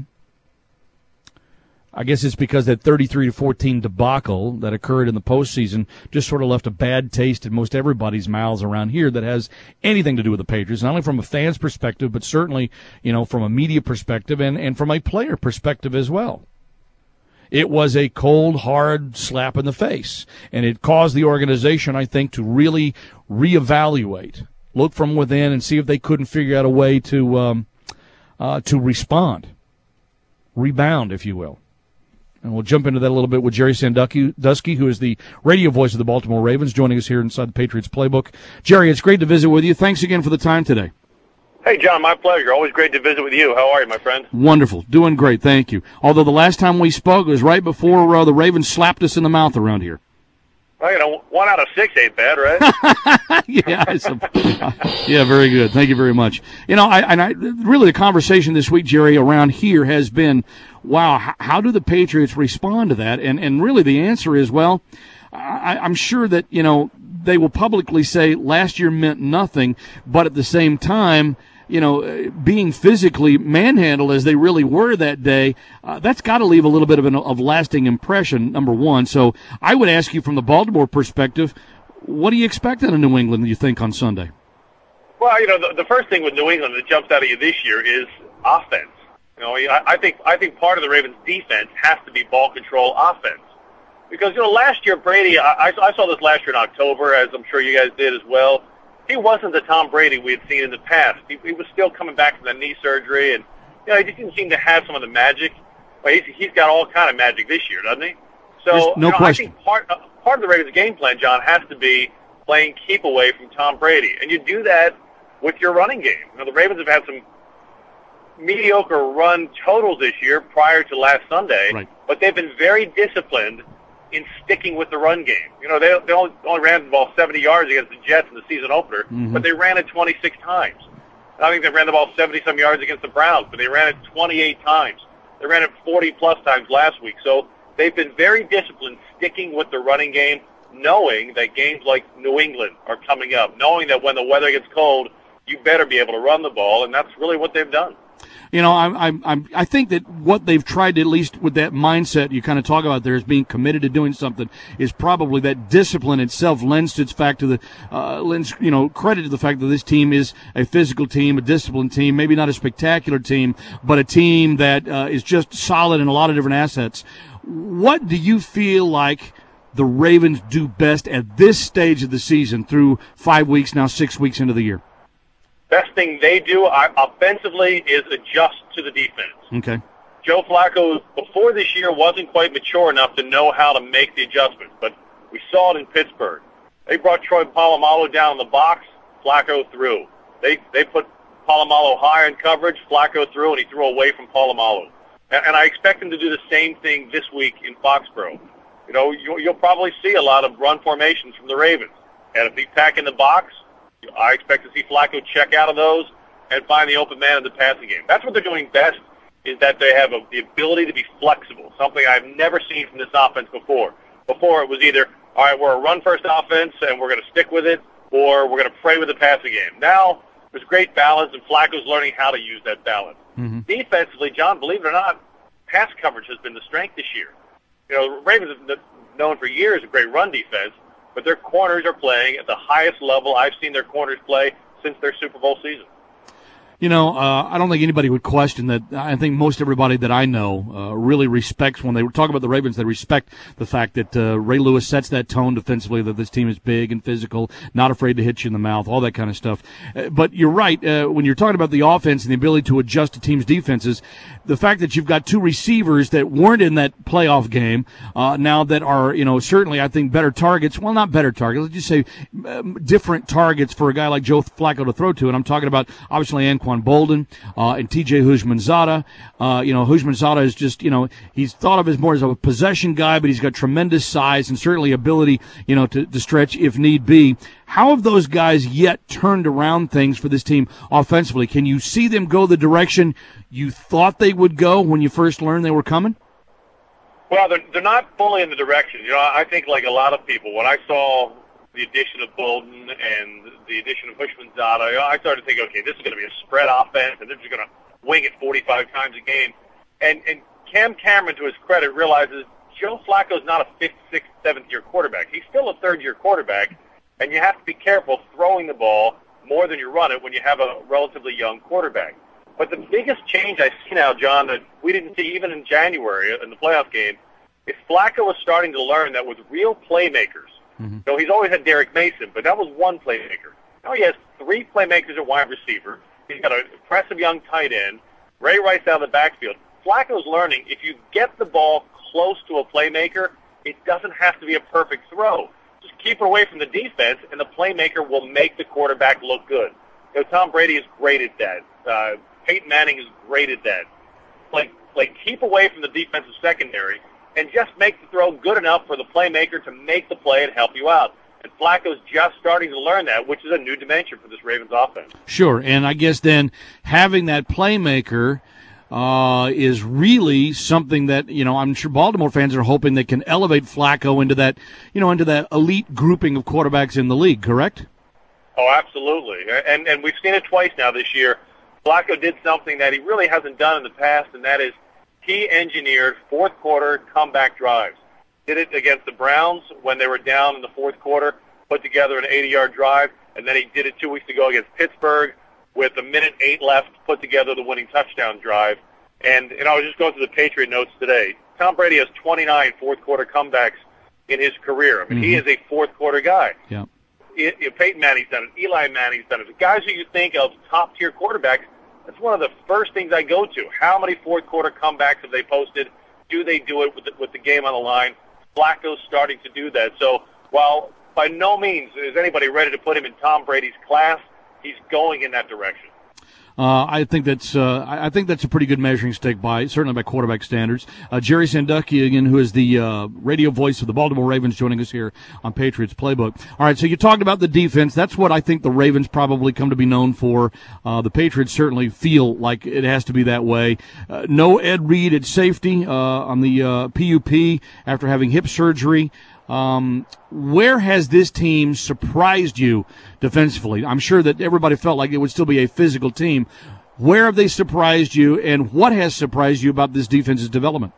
I guess it's because that thirty-three to fourteen debacle that occurred in the postseason just sort of left a bad taste in most everybody's mouths around here that has anything to do with the Patriots, not only from a fan's perspective, but certainly, you know, from a media perspective and, and from a player perspective as well. It was a cold, hard slap in the face, and it caused the organization, I think, to really reevaluate, look from within, and see if they couldn't figure out a way to um, uh, to respond, rebound, if you will. And we'll jump into that a little bit with Jerry Sandusky, who is the radio voice of the Baltimore Ravens, joining us here inside the Patriots Playbook. Jerry, it's great to visit with you. Thanks again for the time today. Hey, John, my pleasure. Always great to visit with you. How are you, my friend? Wonderful. Doing great, thank you. Although the last time we spoke, it was right before uh, the Ravens slapped us in the mouth around here. Well, you know, one out of six ain't bad, right? yeah, it's a, yeah, very good. Thank you very much. You know, I, and I really the conversation this week, Jerry, around here has been, wow, how, how do the Patriots respond to that? And and really the answer is, well, I, I'm sure that, you know, they will publicly say last year meant nothing, but at the same time, you know, being physically manhandled as they really were that day, uh, that's got to leave a little bit of an of lasting impression, number one. So I would ask you from the Baltimore perspective, what do you expect out of New England, you think, on Sunday? Well, you know, the, the first thing with New England that jumps out at you this year is offense. You know, I, I think I think part of the Ravens' defense has to be ball control offense. Because, you know, last year, Brady, I, I saw this last year in October, as I'm sure you guys did as well. He wasn't the Tom Brady we had seen in the past. He, he was still coming back from the knee surgery, and, you know, he just didn't seem to have some of the magic. Well, he's, he's got all kind of magic this year, doesn't he? So, There's no you know, question. I think part, uh, part of the Ravens' game plan, John, has to be playing keep away from Tom Brady. And you do that with your running game. You know, the Ravens have had some mediocre run totals this year prior to last Sunday, right. But they've been very disciplined in sticking with the run game. You know, they, they only, only ran the ball seventy yards against the Jets in the season opener, Mm-hmm. but they ran it twenty-six times. I think they ran the ball seventy-some yards against the Browns, but they ran it twenty-eight times. They ran it forty-plus times last week. So they've been very disciplined sticking with the running game, knowing that games like New England are coming up, knowing that when the weather gets cold, you better be able to run the ball, and that's really what they've done. You know, I, I, I, I think that what they've tried to, at least with that mindset you kind of talk about there as being committed to doing something, is probably that discipline itself lends to its fact to the, uh, lends, you know, credit to the fact that this team is a physical team, a disciplined team, maybe not a spectacular team, but a team that uh, is just solid in a lot of different assets. What do you feel like the Ravens do best at this stage of the season through five weeks, now six weeks into the year? Best thing they do uh, offensively is adjust to the defense. Okay. Joe Flacco, before this year, wasn't quite mature enough to know how to make the adjustments, but we saw it in Pittsburgh. They brought Troy Polamalu down in the box, Flacco threw. They they put Polamalu higher in coverage, Flacco threw, and he threw away from Polamalu. And, and I expect him to do the same thing this week in Foxborough. You know, you, you'll probably see a lot of run formations from the Ravens. And if they pack in the box, I expect to see Flacco check out of those and find the open man in the passing game. That's what they're doing best, is that they have a, the ability to be flexible, something I've never seen from this offense before. Before it was either, all right, we're a run-first offense and we're going to stick with it, or we're going to pray with the passing game. Now there's great balance, and Flacco's learning how to use that balance. Mm-hmm. Defensively, John, believe it or not, pass coverage has been the strength this year. You know, the Ravens have been known for years a great run defense, but their corners are playing at the highest level I've seen their corners play since their Super Bowl season. You know, uh, I don't think anybody would question that. I think most everybody that I know uh, really respects when they talk about the Ravens. They respect the fact that uh, Ray Lewis sets that tone defensively, that this team is big and physical, not afraid to hit you in the mouth, all that kind of stuff. Uh, but you're right. Uh, when you're talking about the offense and the ability to adjust to teams' defenses, the fact that you've got two receivers that weren't in that playoff game uh, now that are, you know, certainly I think better targets. Well, not better targets. Let's just say um, different targets for a guy like Joe Flacco to throw to. And I'm talking about obviously Anquan Bolden, uh, and T J Houshmandzadeh. Uh, you know, Houshmandzadeh is just, you know, he's thought of as more as a possession guy, but he's got tremendous size and certainly ability, you know, to, to stretch if need be. How have those guys yet turned around things for this team offensively? Can you see them go the direction you thought they would go when you first learned they were coming? Well, they're, they're not fully in the direction. You know, I think like a lot of people, when I saw the addition of Bolden and the addition of Houshmandzadeh, I started to think, okay, this is going to be a spread offense, and they're just going to wing it forty-five times a game. And and Cam Cameron, to his credit, realizes Joe Flacco's not a fifth, sixth, seventh-year quarterback. He's still a third-year quarterback, and you have to be careful throwing the ball more than you run it when you have a relatively young quarterback. But the biggest change I see now, John, that we didn't see even in January in the playoff game, is Flacco was starting to learn that with real playmakers, Mm-hmm. So he's always had Derek Mason, but that was one playmaker. Now he has three playmakers at wide receiver. He's got an impressive young tight end. Ray Rice out of the backfield. Flacco's learning if you get the ball close to a playmaker, it doesn't have to be a perfect throw. Just keep it away from the defense, and the playmaker will make the quarterback look good. You know, Tom Brady is great at that. Uh, Peyton Manning is great at that. Like, like keep away from the defensive secondary and just make the throw good enough for the playmaker to make the play and help you out. And Flacco's just starting to learn that, which is a new dimension for this Ravens offense. Sure, and I guess then having that playmaker uh, is really something that, you know, I'm sure Baltimore fans are hoping they can elevate Flacco into that, you know, into that elite grouping of quarterbacks in the league, correct? Oh, absolutely. And and we've seen it twice now this year. Flacco did something that he really hasn't done in the past, and that is he engineered fourth-quarter comeback drives. Did it against the Browns when they were down in the fourth quarter, put together an eighty-yard drive, and then he did it two weeks ago against Pittsburgh with a minute eight left, put together the winning touchdown drive. And, and I was just going through the Patriot notes today. Tom Brady has twenty-nine fourth-quarter comebacks in his career. I mean, mm-hmm. he is a fourth-quarter guy. Yeah. It, it, Peyton Manning's done it. Eli Manning's done it. The guys who you think of top-tier quarterbacks, that's one of the first things I go to. How many fourth-quarter comebacks have they posted? Do they do it with the, with the game on the line? Flacco's starting to do that. So while by no means is anybody ready to put him in Tom Brady's class, he's going in that direction. Uh, I think that's uh, I think that's a pretty good measuring stick by certainly by quarterback standards. Uh, Jerry Sandusky, again, who is the uh, radio voice of the Baltimore Ravens, joining us here on Patriots Playbook. All right, so you talked about the defense. That's what I think the Ravens probably come to be known for. Uh, the Patriots certainly feel like it has to be that way. Uh, no Ed Reed at safety uh, on the uh, P U P after having hip surgery. Um, where has this team surprised you defensively? I'm sure that everybody felt like it would still be a physical team. Where have they surprised you, and what has surprised you about this defense's development?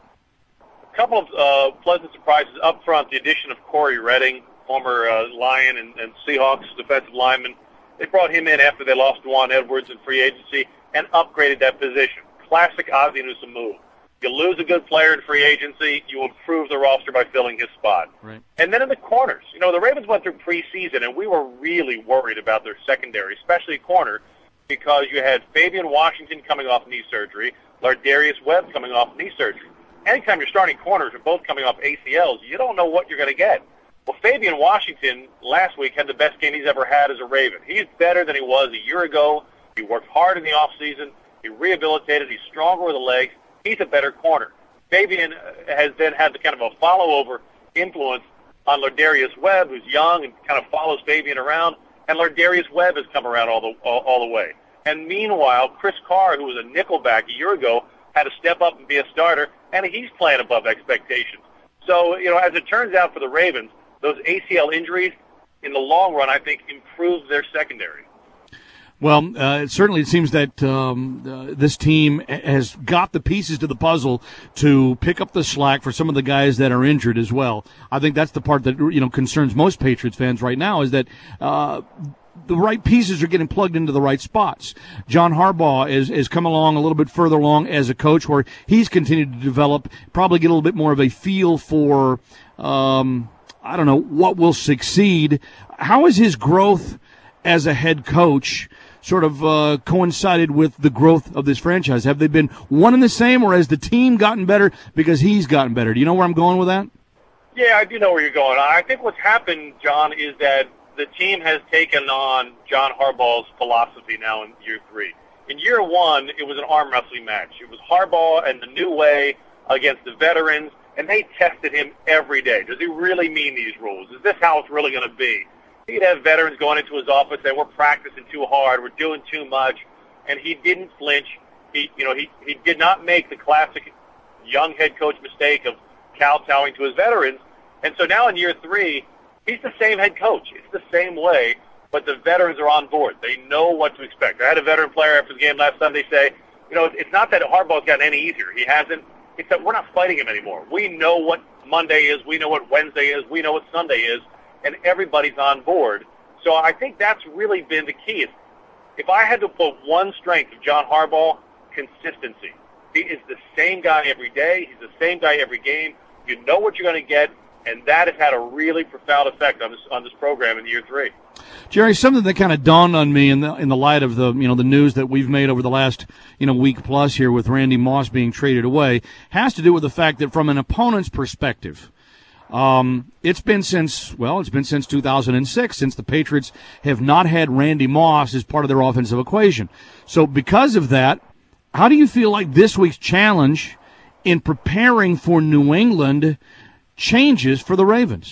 A couple of uh, pleasant surprises up front. The addition of Corey Redding, former uh, Lion and, and Seahawks defensive lineman. They brought him in after they lost Dwan Edwards in free agency and upgraded that position. Classic Ozzie Newsome move. You lose a good player in free agency, you improve the roster by filling his spot. Right. And then in the corners, you know, the Ravens went through preseason, and we were really worried about their secondary, especially corner, because you had Fabian Washington coming off knee surgery, Lardarius Webb coming off knee surgery. Anytime your starting corners are both coming off A C Ls, you don't know what you're going to get. Well, Fabian Washington last week had the best game he's ever had as a Raven. He's better than he was a year ago. He worked hard in the offseason. He rehabilitated. He's stronger with the legs. He's a better corner. Fabian has then had the kind of a follow-over influence on Lardarius Webb, who's young and kind of follows Fabian around, and Lardarius Webb has come around all the all, all the way. And meanwhile, Chris Carr, who was a nickelback a year ago, had to step up and be a starter, and he's playing above expectations. So, you know, as it turns out for the Ravens, those A C L injuries, in the long run, I think, improve their secondary. Well, uh, it certainly seems that um, uh, this team has got the pieces to the puzzle to pick up the slack for some of the guys that are injured as well. I think that's the part that, you know, concerns most Patriots fans right now, is that uh, the right pieces are getting plugged into the right spots. John Harbaugh is, is come along a little bit further along as a coach where he's continued to develop, probably get a little bit more of a feel for, um, I don't know, what will succeed. How is his growth as a head coach sort of uh, coincided with the growth of this franchise? Have they been one and the same, or has the team gotten better because he's gotten better? Do you know where I'm going with that? Yeah, I do know where you're going. I think what's happened, John, is that the team has taken on John Harbaugh's philosophy now in year three. In year one, it was an arm wrestling match. It was Harbaugh and the new way against the veterans, and they tested him every day. Does he really mean these rules? Is this how it's really going to be? He'd have veterans going into his office saying, we're practicing too hard, we're doing too much, and he didn't flinch. He, you know, he, he did not make the classic young head coach mistake of kowtowing to his veterans. And so now in year three, he's the same head coach. It's the same way, but the veterans are on board. They know what to expect. I had a veteran player after the game last Sunday say, you know, it's not that Harbaugh's gotten any easier. He hasn't. It's that we're not fighting him anymore. We know what Monday is. We know what Wednesday is. We know what Sunday is. And everybody's on board. So I think that's really been the key. If, if I had to put one strength of John Harbaugh, consistency. He is the same guy every day. He's the same guy every game. You know what you're going to get. And that has had a really profound effect on this on this program in year three. Jerry, something that kind of dawned on me in the in the light of the you know the news that we've made over the last you know week plus here with Randy Moss being traded away has to do with the fact that from an opponent's perspective, um, it's been since well it's been since two thousand six since the Patriots have not had Randy Moss as part of their offensive equation. So because of that, how do you feel like this week's challenge in preparing for New England changes for the Ravens?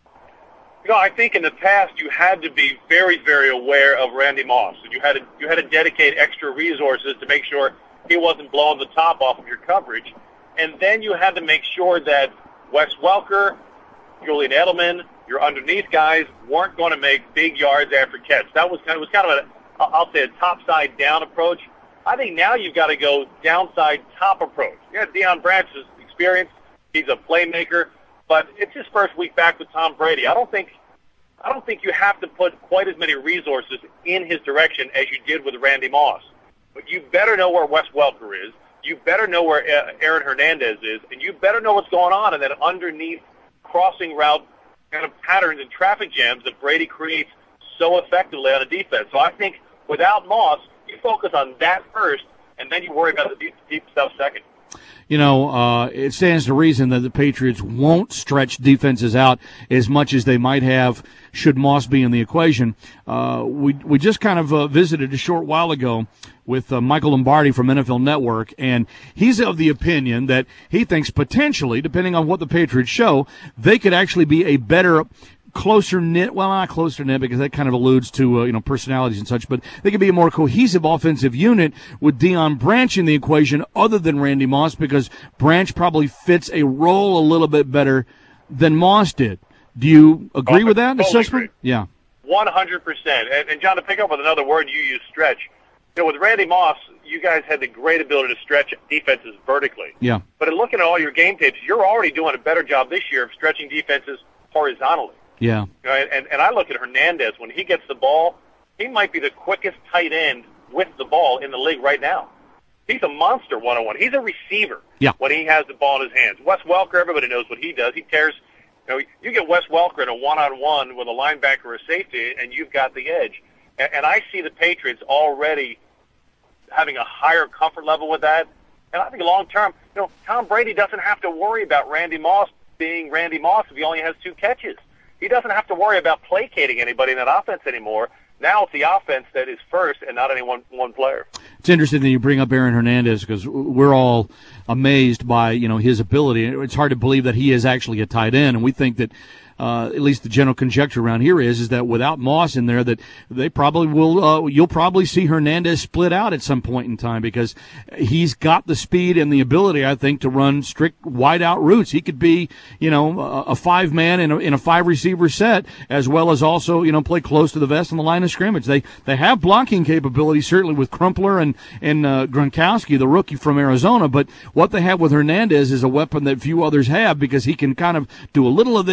You know, I think in the past you had to be very, very aware of Randy Moss. You had to you had to dedicate extra resources to make sure he wasn't blowing the top off of your coverage, and then you had to make sure that Wes Welker, Julian Edelman, your underneath guys weren't going to make big yards after catch. That was kind of was kind of a I'll say a top side down approach. I think now you've got to go downside top approach. Yeah, Deion Branch's experience. He's a playmaker. But it's his first week back with Tom Brady. I don't think I don't think you have to put quite as many resources in his direction as you did with Randy Moss. But you better know where Wes Welker is. You better know where Aaron Hernandez is. And you better know what's going on in that underneath crossing route kind of patterns and traffic jams that Brady creates so effectively on a defense. So I think without Moss, you focus on that first, and then you worry about the deep, deep stuff second. You know, uh, it stands to reason that the Patriots won't stretch defenses out as much as they might have should Moss be in the equation. Uh, we we just kind of uh, visited a short while ago with uh, Michael Lombardi from N F L Network, and he's of the opinion that he thinks potentially, depending on what the Patriots show, they could actually be a better closer knit, well, not closer knit because that kind of alludes to, uh, you know, personalities and such, but they could be a more cohesive offensive unit with Deion Branch in the equation other than Randy Moss, because Branch probably fits a role a little bit better than Moss did. Do you agree oh, with that totally assessment? Agree. Yeah. one hundred percent. And, and John, to pick up with another word you use, stretch. You know, with Randy Moss, you guys had the great ability to stretch defenses vertically. Yeah. But in looking at all your game tapes, you're already doing a better job this year of stretching defenses horizontally. Yeah. You know, and, and I look at Hernandez. When he gets the ball, he might be the quickest tight end with the ball in the league right now. He's a monster one-on-one. He's a receiver yeah. when he has the ball in his hands. Wes Welker, everybody knows what he does. He tears. You know, you get Wes Welker in a one-on-one with a linebacker or a safety, and you've got the edge. And, and I see the Patriots already having a higher comfort level with that. And I think long-term, you know, Tom Brady doesn't have to worry about Randy Moss being Randy Moss if he only has two catches. He doesn't have to worry about placating anybody in that offense anymore. Now it's the offense that is first and not any one, one player. It's interesting that you bring up Aaron Hernandez because we're all amazed by, you know, his ability. It's hard to believe that he is actually a tight end, and we think that uh, at least the general conjecture around here is is that without Moss in there, that they probably will. Uh, you'll probably see Hernandez split out at some point in time because he's got the speed and the ability, I think, to run strict wide out routes. He could be, you know, a, a five man in a, in a five receiver set, as well as also, you know, play close to the vest on the line of scrimmage. They they have blocking capability certainly with Crumpler and and uh, Gronkowski, the rookie from Arizona. But what they have with Hernandez is a weapon that few others have because he can kind of do a little of this, a little of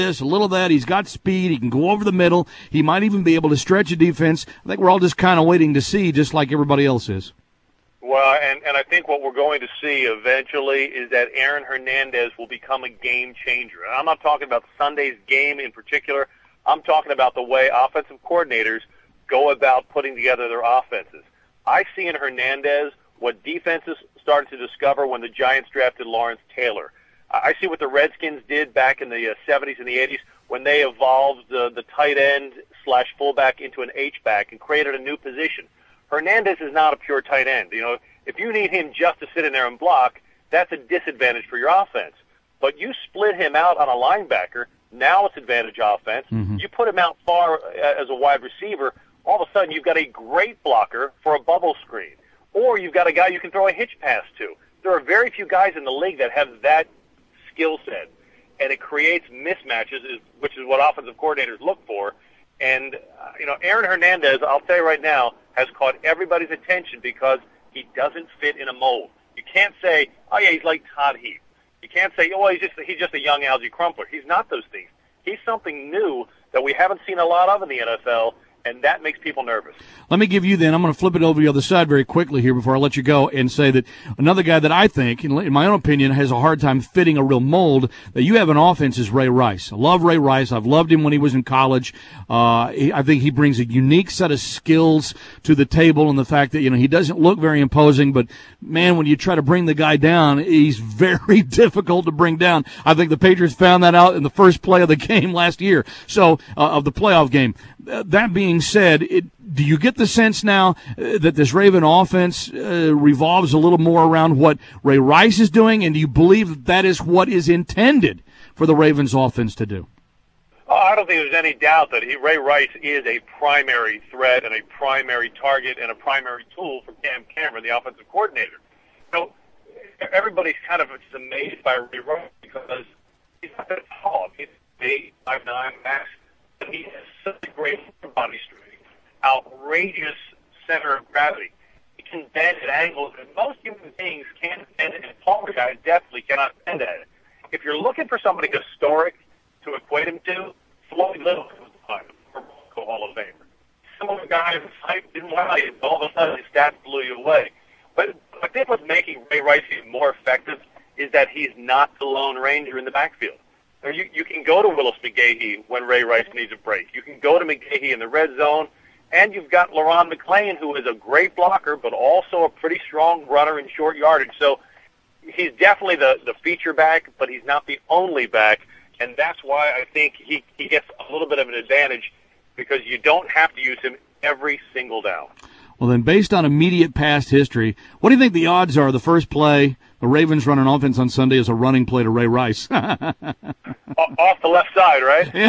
that. He's got speed. He can go over the middle. He might even be able to stretch a defense. I think we're all just kind of waiting to see, just like everybody else is. Well, and, and I think what we're going to see eventually is that Aaron Hernandez will become a game changer. And I'm not talking about Sunday's game in particular. I'm talking about the way offensive coordinators go about putting together their offenses. I see in Hernandez what defenses started to discover when the Giants drafted Lawrence Taylor. I see what the Redskins did back in the uh, seventies and the eighties when they evolved uh, the tight end slash fullback into an H-back and created a new position. Hernandez is not a pure tight end. You know, if you need him just to sit in there and block, that's a disadvantage for your offense. But you split him out on a linebacker, now it's advantage offense. Mm-hmm. You put him out far as a wide receiver, all of a sudden you've got a great blocker for a bubble screen. Or you've got a guy you can throw a hitch pass to. There are very few guys in the league that have that skill set, and it creates mismatches, which is what offensive coordinators look for. And, uh, you know, Aaron Hernandez, I'll tell you right now, has caught everybody's attention because he doesn't fit in a mold. You can't say, oh, yeah, he's like Todd Heap. You can't say, oh, he's just he's just a young Algie Crumpler. He's not those things. He's something new that we haven't seen a lot of in the N F L, and that makes people nervous. Let me give you then, I'm going to flip it over to the other side very quickly here before I let you go and say that another guy that I think, in my own opinion, has a hard time fitting a real mold that you have an offense is Ray Rice. I love Ray Rice. I've loved him when he was in college. Uh, he, I think he brings a unique set of skills to the table, and the fact that, you know, he doesn't look very imposing, but man, when you try to bring the guy down, he's very difficult to bring down. I think the Patriots found that out in the first play of the game last year. So, uh, of the playoff game. Uh, that being said, it, do you get the sense now uh, that this Raven offense uh, revolves a little more around what Ray Rice is doing, and do you believe that that is what is intended for the Ravens offense to do? Uh, I don't think there's any doubt that he, Ray Rice is a primary threat and a primary target and a primary tool for Cam Cameron, the offensive coordinator. So everybody's kind of just amazed by Ray Rice because he's not that tall. He's eight, five, nine, max. He has such a great body strength, outrageous center of gravity. He can bend at angles that most human beings can't bend at, and taller guys definitely cannot bend at it. If you're looking for somebody historic to equate him to, Floyd Little comes to mind, for Hall of Famer. Similar guy whose height didn't lie, and all of a sudden his stats blew you away. But I think what's making Ray Rice even more effective is that he's not the Lone Ranger in the backfield. You, you can go to Willis McGahee when Ray Rice needs a break. You can go to McGahee in the red zone, and you've got LaRon McClain, who is a great blocker, but also a pretty strong runner in short yardage. So he's definitely the, the feature back, but he's not the only back, and that's why I think he, he gets a little bit of an advantage because you don't have to use him every single down. Well, then, based on immediate past history, what do you think the odds are the first play the Ravens run an offense on Sunday is a running play to Ray Rice? Off the left side,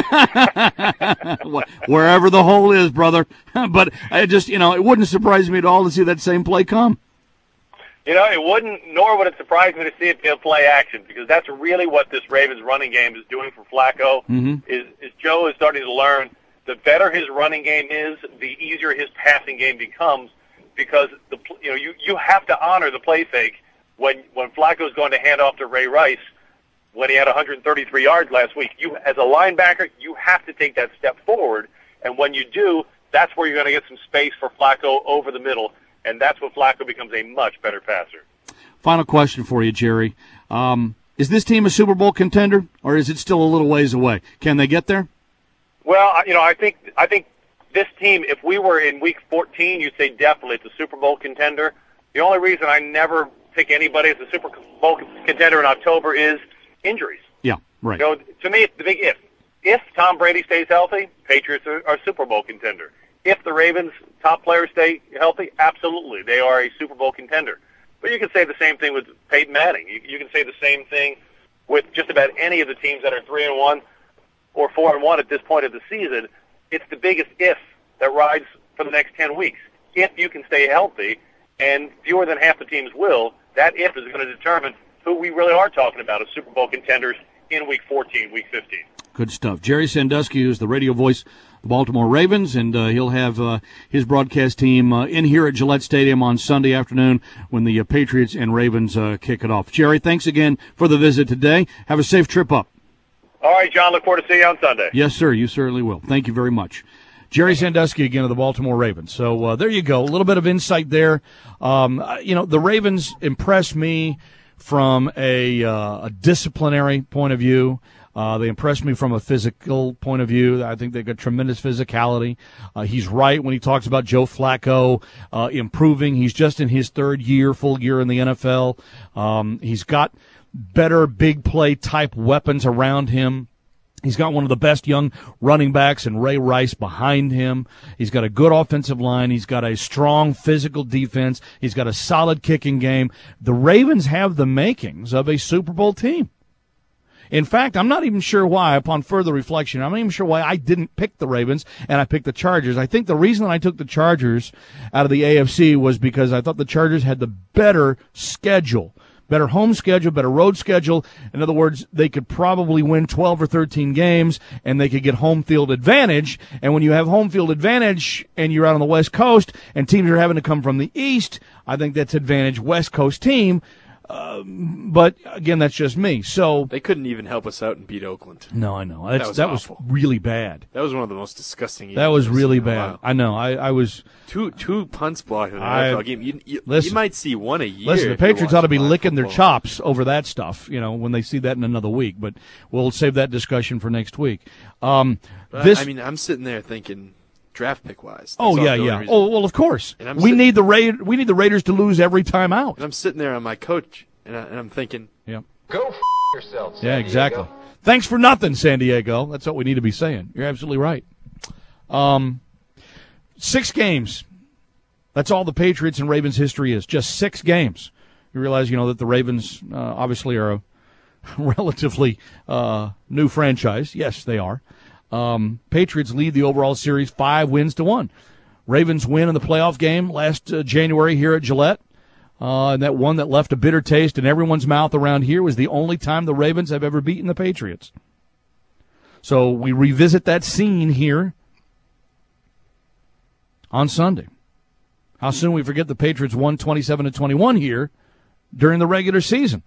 right? Wherever the hole is, brother. But I just, you know, it wouldn't surprise me at all to see that same play come. You know, it wouldn't, nor would it surprise me to see it be a play action, because that's really what this Ravens running game is doing for Flacco. Mm-hmm. Is, is Joe is starting to learn the better his running game is, the easier his passing game becomes, because the you know you, you have to honor the play fake when when Flacco is going to hand off to Ray Rice when he had one hundred thirty-three yards last week. You, as a linebacker, you have to take that step forward, and when you do, that's where you're going to get some space for Flacco over the middle, and that's when Flacco becomes a much better passer. Final question for you, Jerry. Um, is this team a Super Bowl contender, or is it still a little ways away? Can they get there? Well, you know, I think I think this team, if we were in Week fourteen, you'd say definitely it's a Super Bowl contender. The only reason I never pick anybody as a Super Bowl contender in October is injuries. Yeah, right. You know, to me, it's the big if. If Tom Brady stays healthy, Patriots are, are a Super Bowl contender. If the Ravens' top players stay healthy, absolutely, they are a Super Bowl contender. But you can say the same thing with Peyton Manning. You, you can say the same thing with just about any of the teams that are three and one or four and one at this point of the season. It's the biggest if that rides for the next ten weeks. If you can stay healthy, and fewer than half the teams will, that if is going to determine who we really are talking about as Super Bowl contenders in Week fourteen, Week fifteen. Good stuff. Jerry Sandusky, who's the radio voice of the Baltimore Ravens, and uh, he'll have uh, his broadcast team uh, in here at Gillette Stadium on Sunday afternoon when the uh, Patriots and Ravens uh, kick it off. Jerry, thanks again for the visit today. Have a safe trip up. All right, John. Look forward to seeing you on Sunday. Yes, sir. You certainly will. Thank you very much. Jerry Sandusky again of the Baltimore Ravens. So uh, there you go. A little bit of insight there. Um, you know, the Ravens impressed me from a, uh, a disciplinary point of view. Uh, they impressed me from a physical point of view. I think they got tremendous physicality. Uh, he's right when he talks about Joe Flacco uh, improving. He's just in his third year, full year in the N F L. Um, he's got better big play type weapons around him. He's got one of the best young running backs in Ray Rice behind him. He's got a good offensive line. He's got a strong physical defense. He's got a solid kicking game. The Ravens have the makings of a Super Bowl team. In fact, I'm not even sure why, upon further reflection, I'm not even sure why I didn't pick the Ravens and I picked the Chargers. I think the reason that I took the Chargers out of the A F C was because I thought the Chargers had the better schedule. Better home schedule, better road schedule. In other words, they could probably win twelve or thirteen games, and they could get home field advantage. And when you have home field advantage and you're out on the West Coast and teams are having to come from the East, I think that's advantage West Coast team. Uh, but, again, that's just me. So they couldn't even help us out and beat Oakland. No, I know. That That's, was that was awful. really bad. That was one of the most disgusting games That was I've really seen in a bad. while. I know. I, I was Two two punts blocked in an I- N F L game. You, you, listen, you might see one a year. Listen, the if you're Patriots ought to be watching live licking their football. chops over that stuff, you know, when they see that in another week. But we'll save that discussion for next week. Um, But this, I mean, I'm sitting there thinking draft pick wise. oh yeah, yeah. Oh well, of course. And I'm We sit- need the Ra- we need the Raiders to lose every time out. And I'm sitting there on my coach, and, I, and I'm thinking, Yep. Go f*** yourself, San Yeah, exactly. Diego. Thanks for nothing, San Diego. That's what we need to be saying. You're absolutely right. Um, six games. That's all the Patriots and Ravens history is. Just six games. You realize, you know, that the Ravens uh, obviously are a relatively uh, new franchise. Yes, they are. Um, Patriots lead the overall series five wins to one. Ravens win in the playoff game last uh, January here at Gillette. Uh, and that one that left a bitter taste in everyone's mouth around here was the only time the Ravens have ever beaten the Patriots. So we revisit that scene here on Sunday. How soon we forget the Patriots won twenty-seven to twenty-one here during the regular season.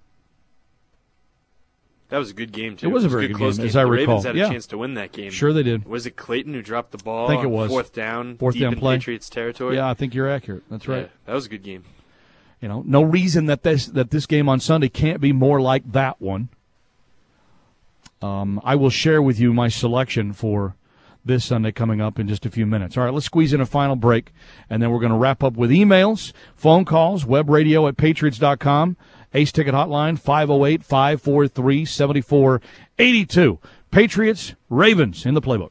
that was a good game, too. It was a a very good good close game, game. as I the recall. Ravens had a Yeah. chance to win that game. Sure they did. Was it Clayton who dropped the ball I think it on was. fourth down, Fourth deep down in play. Patriots territory? Yeah, I think you're accurate. That's right. Yeah, that was a good game. You know, no reason that this that this game on Sunday can't be more like that one. Um, I will share with you my selection for this Sunday coming up in just a few minutes. All right, let's squeeze in a final break, and then we're going to wrap up with emails, phone calls, web radio at patriots dot com, Ace Ticket Hotline, five oh eight, five four three, seven four eight two. Patriots, Ravens in the playbook.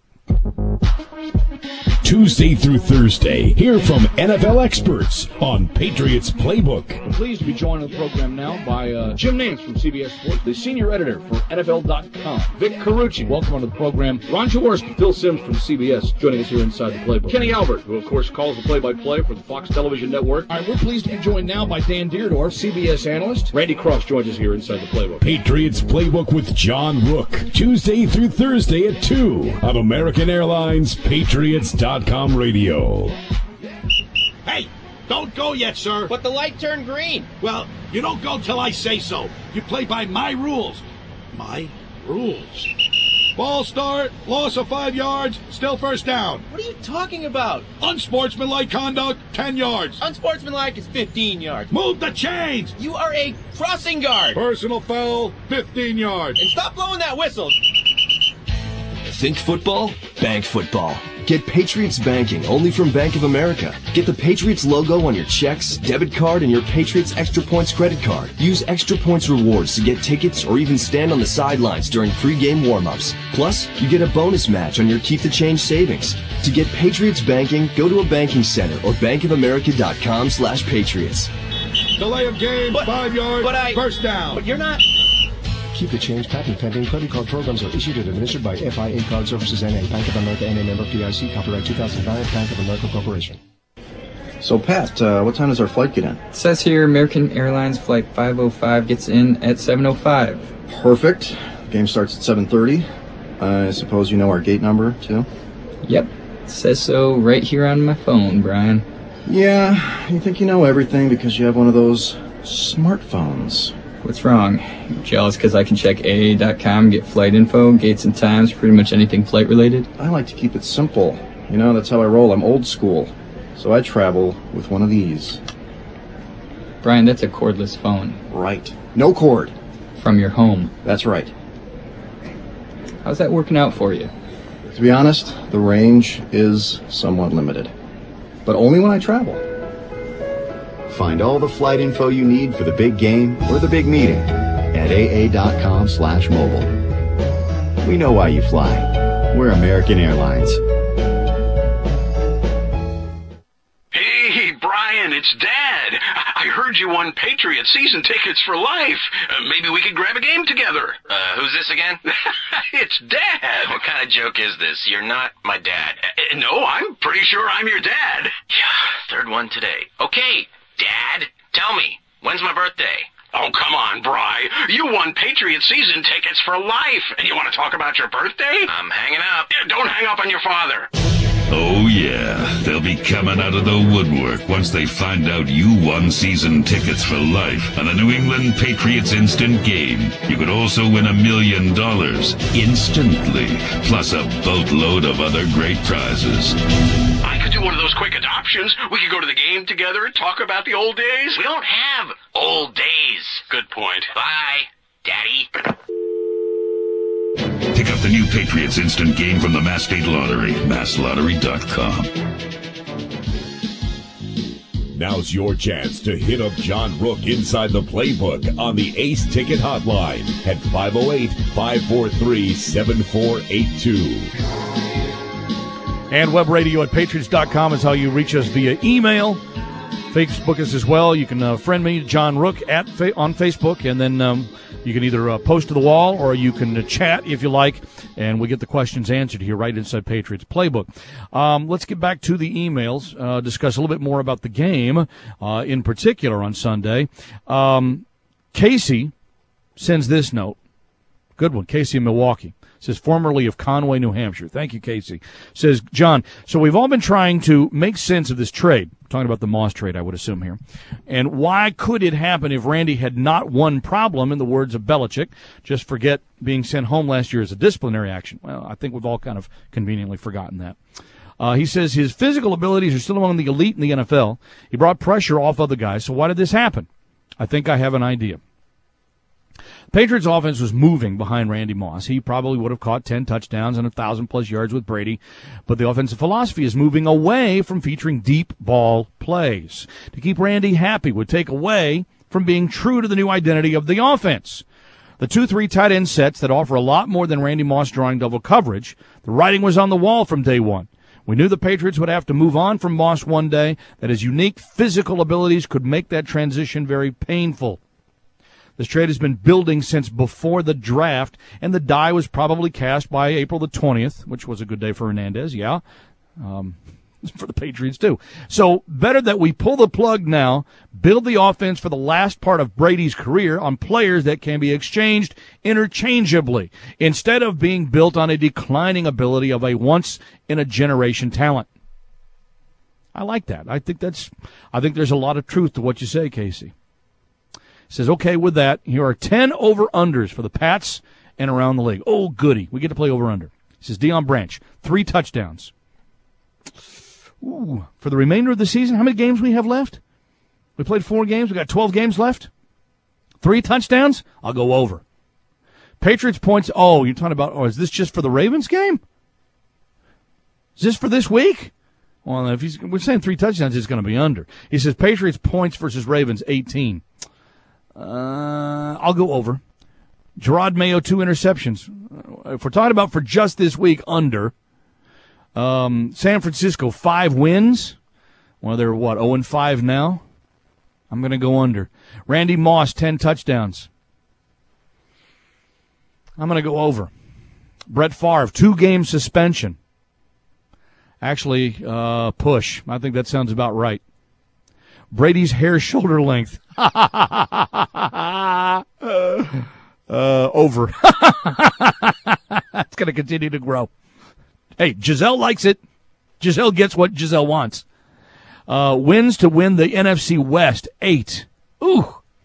Tuesday through Thursday, hear from N F L experts on Patriots Playbook. I'm pleased to be joined on the program now by uh, Jim Nance from C B S Sports, the senior editor for N F L dot com. Vic Carucci, welcome onto the program. Ron Jaworski, Phil Simms from C B S, joining us here inside the Playbook. Kenny Albert, who of course calls the play-by-play for the Fox Television Network. All right, we're pleased to be joined now by Dan Deerdorf, C B S analyst. Randy Cross joins us here inside the Playbook. Patriots Playbook with John Rook, Tuesday through Thursday at two on American Airlines Patriots dot com radio. Hey, don't go yet, sir. But the light turned green. Well, you don't go till I say so. You play by my rules. My rules. Ball start, loss of five yards, still first down. What are you talking about? Unsportsmanlike conduct, ten yards. Unsportsmanlike is fifteen yards. Move the chains. You are a crossing guard. Personal foul, fifteen yards. And stop blowing that whistle. Think football? Bank football. Get Patriots banking only from Bank of America. Get the Patriots logo on your checks, debit card, and your Patriots Extra Points credit card. Use Extra Points rewards to get tickets or even stand on the sidelines during pregame warm-ups. Plus, you get a bonus match on your Keep the Change savings. To get Patriots banking, go to a banking center or bankofamerica.com slash Patriots. Delay of game, But- five yards, but I- first down. But you're not. Keep the change patent pending. Credit card programs are issued and administered by F I A Card Services N A. Bank of America N A member F D I C. Copyright two thousand nine. Bank of America Corporation. So, Pat, uh, what time does our flight get in? It says here American Airlines Flight five oh five gets in at seven oh five. Perfect. Game starts at seven thirty. I suppose you know our gate number, too? Yep. It says so right here on my phone, Brian. Yeah, you think you know everything because you have one of those smartphones. What's wrong? Jealous because I can check A A dot com, get flight info, gates and times, pretty much anything flight related? I like to keep it simple. You know, that's how I roll. I'm old school. So I travel with one of these. Brian, that's a cordless phone. Right. No cord. From your home. That's right. How's that working out for you? To be honest, the range is somewhat limited. But only when I travel. Find all the flight info you need for the big game or the big meeting at A A dot com slash mobile. We know why you fly. We're American Airlines. Hey, Brian, it's Dad. I heard you won Patriot season tickets for life. Uh, maybe we could grab a game together. Uh, who's this again? It's Dad. What kind of joke is this? You're not my dad. Uh, no, I'm pretty sure I'm your dad. Yeah, third one today. Okay, Dad, tell me, when's my birthday? Oh, come on, Bri. You won Patriot season tickets for life, and you want to talk about your birthday? I'm hanging up. Yeah, don't hang up on your father. Oh yeah, they'll be coming out of the woodwork once they find out you won season tickets for life on the New England Patriots Instant Game. You could also win a million dollars instantly, plus a boatload of other great prizes. I could do one of those quick adoptions. We could go to the game together, talk about the old days. We don't have old days. Good point. Bye, Daddy. Pick up the new Patriots Instant Game from the Mass State Lottery, mass lottery dot com. Now's your chance to hit up John Rook inside the playbook on the Ace Ticket Hotline at five oh eight, five four three, seven four eight two. And web radio at patriots dot com is how you reach us via email. Facebook us as well. You can uh, friend me, John Rook, at fa- on Facebook, and then um, you can either uh, post to the wall or you can uh, chat if you like, and we get the questions answered here right inside Patriots Playbook. Um, let's get back to the emails, uh, discuss a little bit more about the game, uh, in particular on Sunday. Um, Casey sends this note. Good one, Casey in Milwaukee. Says, formerly of Conway, New Hampshire. Thank you, Casey. Says, John, so we've all been trying to make sense of this trade. I'm talking about the Moss trade, I would assume here. And why could it happen if Randy had not one problem, in the words of Belichick? Just forget being sent home last year as a disciplinary action. Well, I think we've all kind of conveniently forgotten that. Uh, he says his physical abilities are still among the elite in the N F L. He brought pressure off other guys. So why did this happen? I think I have an idea. Patriots offense was moving behind Randy Moss. He probably would have caught ten touchdowns and one thousand plus yards with Brady, but the offensive philosophy is moving away from featuring deep ball plays. To keep Randy happy would take away from being true to the new identity of the offense. The two three tight end sets that offer a lot more than Randy Moss drawing double coverage, the writing was on the wall from day one. We knew the Patriots would have to move on from Moss one day, that his unique physical abilities could make that transition very painful. This trade has been building since before the draft, and the die was probably cast by April the twentieth, which was a good day for Hernandez, yeah, um, for the Patriots too. So better that we pull the plug now, build the offense for the last part of Brady's career on players that can be exchanged interchangeably, instead of being built on a declining ability of a once-in-a-generation talent. I like that. I think that's. I think there's a lot of truth to what you say, Casey. Says, okay, with that, here are ten over-unders for the Pats and around the league. Oh, goody. We get to play over-under. He says, Deion Branch, three touchdowns. Ooh, for the remainder of the season, how many games we have left? We played four games. We got twelve games left. Three touchdowns? I'll go over. Patriots points. Oh, you're talking about, oh, is this just for the Ravens game? Is this for this week? Well, if he's, we're saying three touchdowns, it's going to be under. He says, Patriots points versus Ravens, eighteen. Uh, I'll go over. Gerard Mayo, two interceptions. If we're talking about for just this week, under. Um, San Francisco, five wins. Well, they're what, oh and five now? I'm going to go under. Randy Moss, ten touchdowns. I'm going to go over. Brett Favre, two-game suspension. Actually, uh, push. I think that sounds about right. Brady's hair shoulder length. uh, over. It's going to continue to grow. Hey, Giselle likes it. Giselle gets what Giselle wants. Uh, wins to win the N F C West, eight. Ooh.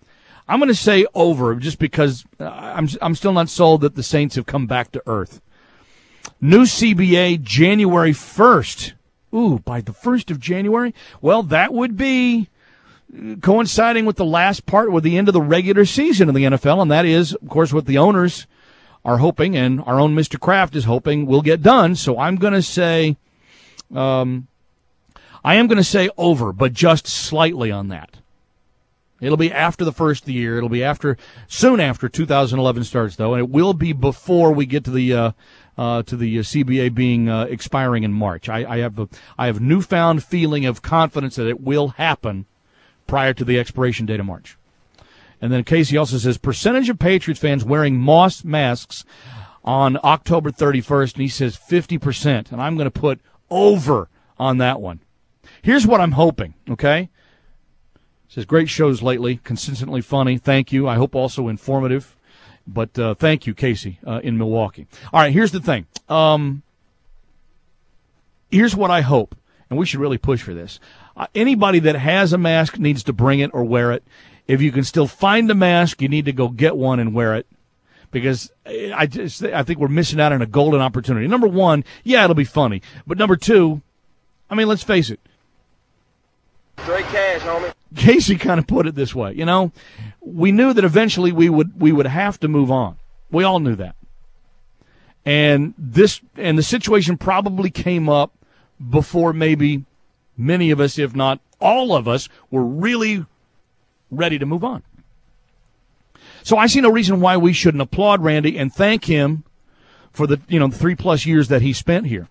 I'm going to say over just because I'm I'm still not sold that the Saints have come back to earth. New C B A January first. Ooh, by the first of January? Well, that would be coinciding with the last part, with the end of the regular season of the N F L, and that is, of course, what the owners are hoping, and our own Mister Kraft is hoping will get done. So I'm going to say, um, I am going to say over, but just slightly on that. It'll be after the first of the year. It'll be after, soon after two thousand eleven starts, though, and it will be before we get to the uh, uh, to the C B A being uh, expiring in March. I, I have a I have newfound feeling of confidence that it will happen prior to the expiration date of March. And then Casey also says, percentage of Patriots fans wearing Moss masks on October thirty-first, and he says fifty percent, and I'm going to put over on that one. Here's what I'm hoping, okay? Says, great shows lately, consistently funny. Thank you. I hope also informative. But uh, thank you, Casey, uh, in Milwaukee. All right, here's the thing. Um, here's what I hope, and we should really push for this. Uh, anybody that has a mask needs to bring it or wear it. If you can still find a mask, you need to go get one and wear it. Because I just I think we're missing out on a golden opportunity. Number one, yeah, it'll be funny. But number two, I mean, let's face it. Straight cash, homie. Casey kind of put it this way, you know, we knew that eventually we would we would have to move on. We all knew that. And this and the situation probably came up before maybe many of us, if not all of us, were really ready to move on. So I see no reason why we shouldn't applaud Randy and thank him for the, you know, three plus years that he spent here.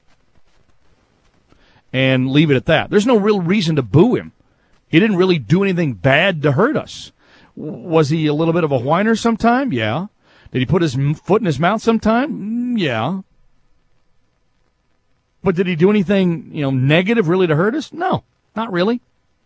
And leave it at that. There's no real reason to boo him. He didn't really do anything bad to hurt us. Was he a little bit of a whiner sometime? Yeah. Did he put his foot in his mouth sometime? Yeah. But did he do anything, you know, negative really to hurt us? No, not really.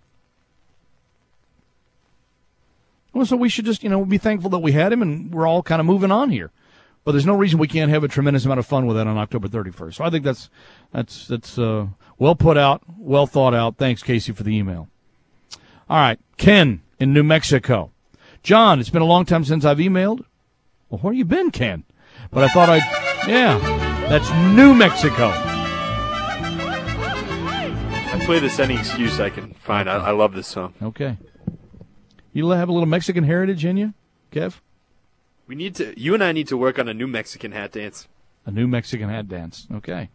Well, so we should just, you know, be thankful that we had him, and we're all kind of moving on here. But there's no reason we can't have a tremendous amount of fun with that on October thirty-first. So I think that's that's that's uh, well put out, well thought out. Thanks, Casey, for the email. All right, Ken in New Mexico. John, it's been a long time since I've emailed. Well, where you been, Ken? But I thought I'd, yeah, that's New Mexico. I play this any excuse I can find. I, I love this song. Okay. You have a little Mexican heritage in you, Kev? We need to. You and I need to work on a new Mexican hat dance. A new Mexican hat dance. Okay.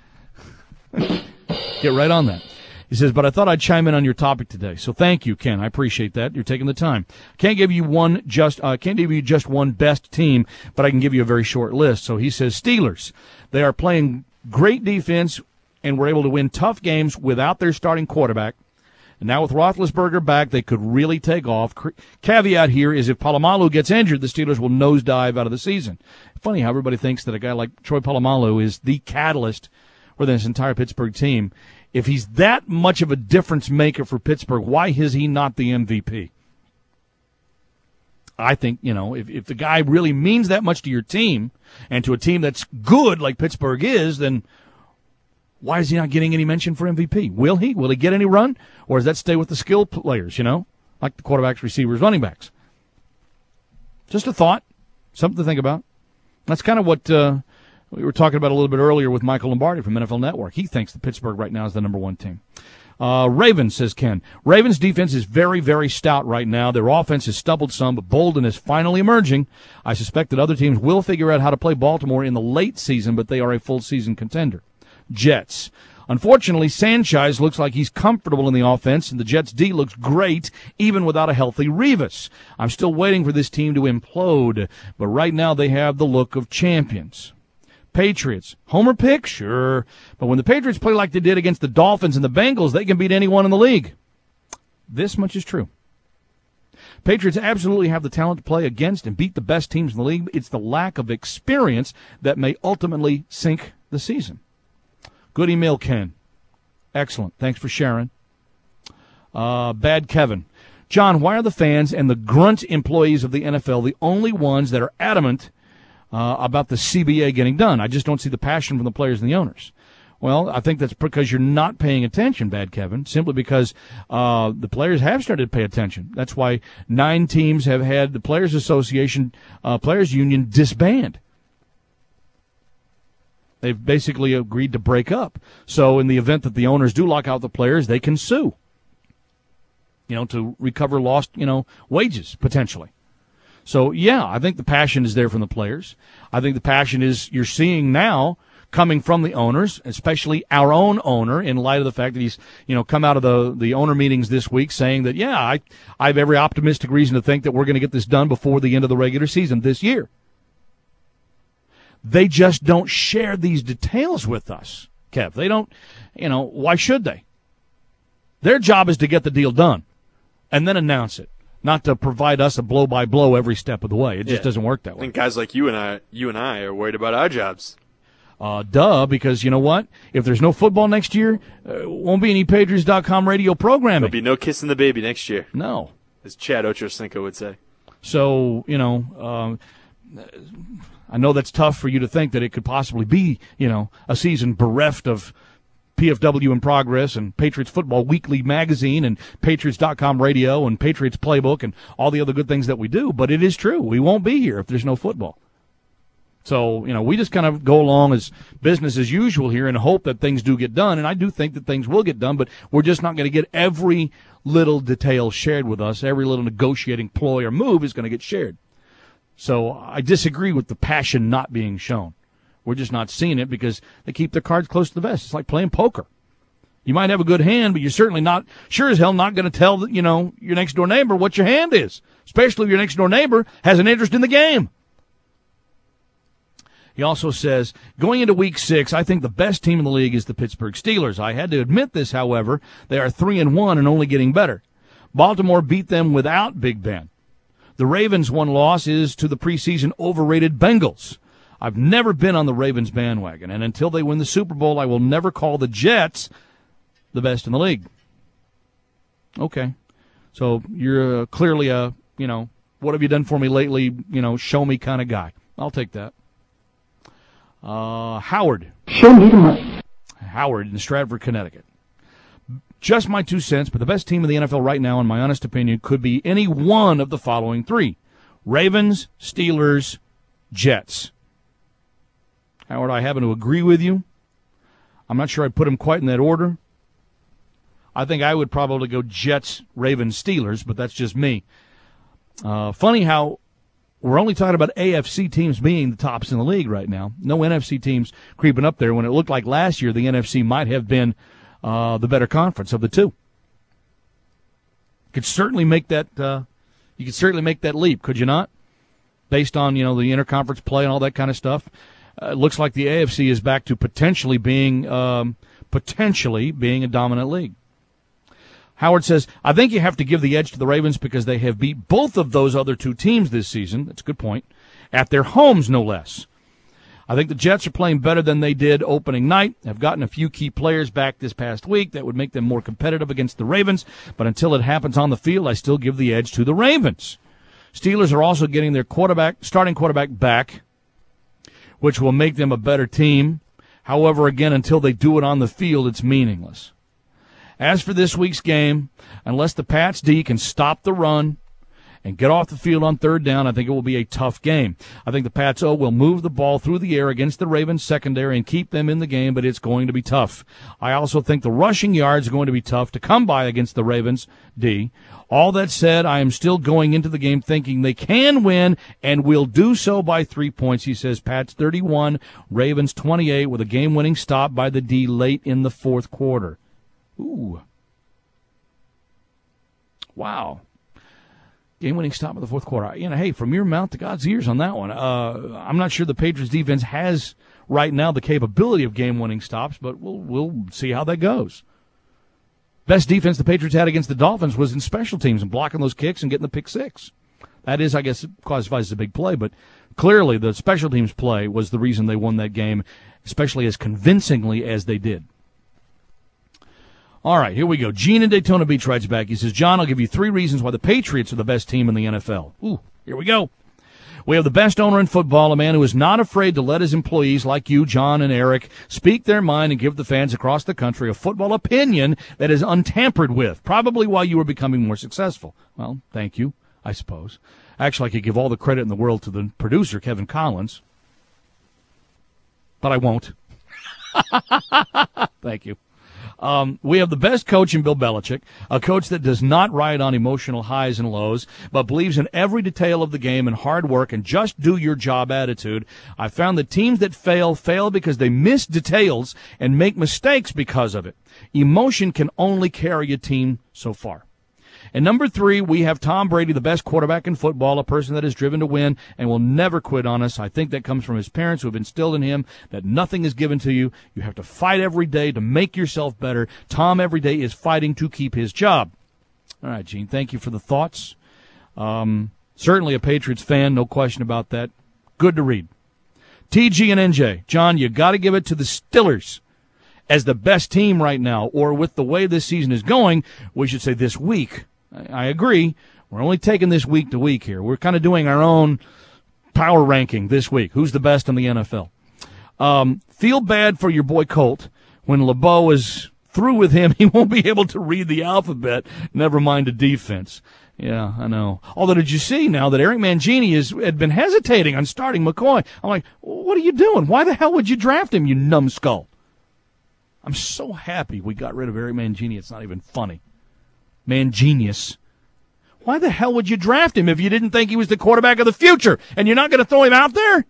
Get right on that. He says, but I thought I'd chime in on your topic today. So thank you, Ken. I appreciate that. You're taking the time. Can't give you one just. Uh, can't give you just one best team, but I can give you a very short list. So he says, Steelers. They are playing great defense and were able to win tough games without their starting quarterback. And now with Roethlisberger back, they could really take off. Caveat here is if Polamalu gets injured, the Steelers will nosedive out of the season. Funny how everybody thinks that a guy like Troy Polamalu is the catalyst for this entire Pittsburgh team. If he's that much of a difference maker for Pittsburgh, why is he not the M V P? I think, you know, if, if the guy really means that much to your team and to a team that's good like Pittsburgh is, then why is he not getting any mention for M V P? Will he? Will he get any run? Or does that stay with the skill players, you know, like the quarterbacks, receivers, running backs? Just a thought, something to think about. That's kind of what uh, we were talking about a little bit earlier with Michael Lombardi from N F L Network. He thinks that Pittsburgh right now is the number one team. Uh, Ravens, says Ken. Ravens' defense is very, very stout right now. Their offense has stumbled some, but Bolden is finally emerging. I suspect that other teams will figure out how to play Baltimore in the late season, but they are a full-season contender. Jets. Unfortunately, Sanchez looks like he's comfortable in the offense, and the Jets' D looks great, even without a healthy Revis. I'm still waiting for this team to implode, but right now they have the look of champions. Patriots. Homer pick? Sure. But when the Patriots play like they did against the Dolphins and the Bengals, they can beat anyone in the league. This much is true. Patriots absolutely have the talent to play against and beat the best teams in the league. It's the lack of experience that may ultimately sink the season. Good email, Ken. Excellent. Thanks for sharing. Uh, Bad Kevin. John, why are the fans and the grunt employees of the N F L the only ones that are adamant uh, about the C B A getting done? I just don't see the passion from the players and the owners. Well, I think that's because you're not paying attention, Bad Kevin, simply because uh, the players have started to pay attention. That's why nine teams have had the Players Association, uh, Players Union disband. They've basically agreed to break up. So in the event that the owners do lock out the players, they can sue, you know, to recover lost, you know, wages, potentially. So, yeah, I think the passion is there from the players. I think the passion is you're seeing now coming from the owners, especially our own owner, in light of the fact that he's, you know, come out of the, the owner meetings this week saying that, yeah, I, I have every optimistic reason to think that we're going to get this done before the end of the regular season this year. They just don't share these details with us, Kev. They don't, you know, why should they? Their job is to get the deal done and then announce it, not to provide us a blow-by-blow every step of the way. It just Yeah. doesn't work that I way. think guys like you and I, you and I are worried about our jobs. Uh, duh, because you know what? If there's no football next year, uh, won't be any Patriots dot com radio programming. There'll be no kissing the baby next year. No. As Chad Ochocinco would say. So, you know, um, I know that's tough for you to think that it could possibly be, you know, a season bereft of P F W in Progress and Patriots Football Weekly magazine and Patriots dot com radio and Patriots Playbook and all the other good things that we do, but it is true. We won't be here if there's no football. So, you know, we just kind of go along as business as usual here and hope that things do get done, and I do think that things will get done, but we're just not going to get every little detail shared with us. Every little negotiating ploy or move is going to get shared. So I disagree with the passion not being shown. We're just not seeing it because they keep their cards close to the vest. It's like playing poker. You might have a good hand, but you're certainly not, sure as hell, not going to tell, you know, your next door neighbor what your hand is, especially if your next door neighbor has an interest in the game. He also says, going into week six, I think the best team in the league is the Pittsburgh Steelers. I had to admit this, however. They are three and one and only getting better. Baltimore beat them without Big Ben. The Ravens' one loss is to the preseason overrated Bengals. I've never been on the Ravens bandwagon, and until they win the Super Bowl, I will never call the Jets the best in the league. Okay. So you're uh, clearly a, you know, what have you done for me lately, you know, show me kind of guy. I'll take that. Uh, Howard. Show me the money. Howard in Stratford, Connecticut. Just my two cents, but the best team in the N F L right now, in my honest opinion, could be any one of the following three. Ravens, Steelers, Jets. Howard, I happen to agree with you. I'm not sure I'd put them quite in that order. I think I would probably go Jets, Ravens, Steelers, but that's just me. Uh, funny how we're only talking about A F C teams being the tops in the league right now. No N F C teams creeping up there when it looked like last year the N F C might have been uh, the better conference of the two. Could certainly make that. Uh, you could certainly make that leap, could you not? Based on, you know, the interconference play and all that kind of stuff, uh, it looks like the A F C is back to potentially being um, potentially being a dominant league. Howard says, I think you have to give the edge to the Ravens because they have beat both of those other two teams this season. That's a good point. At their homes, no less. I think the Jets are playing better than they did opening night. Have gotten a few key players back this past week that would make them more competitive against the Ravens. But until it happens on the field, I still give the edge to the Ravens. Steelers are also getting their quarterback, starting quarterback back, which will make them a better team. However, again, until they do it on the field, it's meaningless. As for this week's game, unless the Pats D can stop the run and get off the field on third down, I think it will be a tough game. I think the Pats O will move the ball through the air against the Ravens secondary and keep them in the game, but it's going to be tough. I also think the rushing yards are going to be tough to come by against the Ravens D. All that said, I am still going into the game thinking they can win and will do so by three points. He says Pats thirty-one, Ravens twenty-eight with a game-winning stop by the D late in the fourth quarter. Ooh. Wow. Game-winning stop in the fourth quarter. You know, hey, from your mouth to God's ears on that one. Uh, I'm not sure the Patriots defense has right now the capability of game-winning stops, but we'll we'll see how that goes. Best defense the Patriots had against the Dolphins was in special teams and blocking those kicks and getting the pick six. That is, I guess, it classifies as a big play, but clearly the special teams play was the reason they won that game, especially as convincingly as they did. All right, here we go. Gene in Daytona Beach writes back. He says, John, I'll give you three reasons why the Patriots are the best team in the N F L. Ooh, here we go. We have the best owner in football, a man who is not afraid to let his employees like you, John and Eric, speak their mind and give the fans across the country a football opinion that is untampered with, probably while you were becoming more successful. Well, thank you, I suppose. Actually, I could give all the credit in the world to the producer, Kevin Collins, but I won't. Thank you. Um, we have the best coach in Bill Belichick, a coach that does not ride on emotional highs and lows, but believes in every detail of the game and hard work and just do your job attitude. I found that teams that fail, fail because they miss details and make mistakes because of it. Emotion can only carry a team so far. And number three, we have Tom Brady, the best quarterback in football, a person that is driven to win and will never quit on us. I think that comes from his parents who have instilled in him that nothing is given to you. You have to fight every day to make yourself better. Tom every day is fighting to keep his job. All right, Gene, thank you for the thoughts. Um, certainly a Patriots fan, no question about that. Good to read. T G and N J, John, you got to give it to the Steelers as the best team right now, or with the way this season is going, we should say this week. I agree. We're only taking this week to week here. We're kind of doing our own power ranking this week. Who's the best in the N F L? Um, feel bad for your boy Colt. When LeBeau is through with him, he won't be able to read the alphabet, never mind the defense. Yeah, I know. Although, did you see now that Eric Mangini is, had been hesitating on starting McCoy? I'm like, what are you doing? Why the hell would you draft him, you numbskull? I'm so happy we got rid of Eric Mangini. It's not even funny. Man genius. Why the hell would you draft him if you didn't think he was the quarterback of the future and you're not going to throw him out there?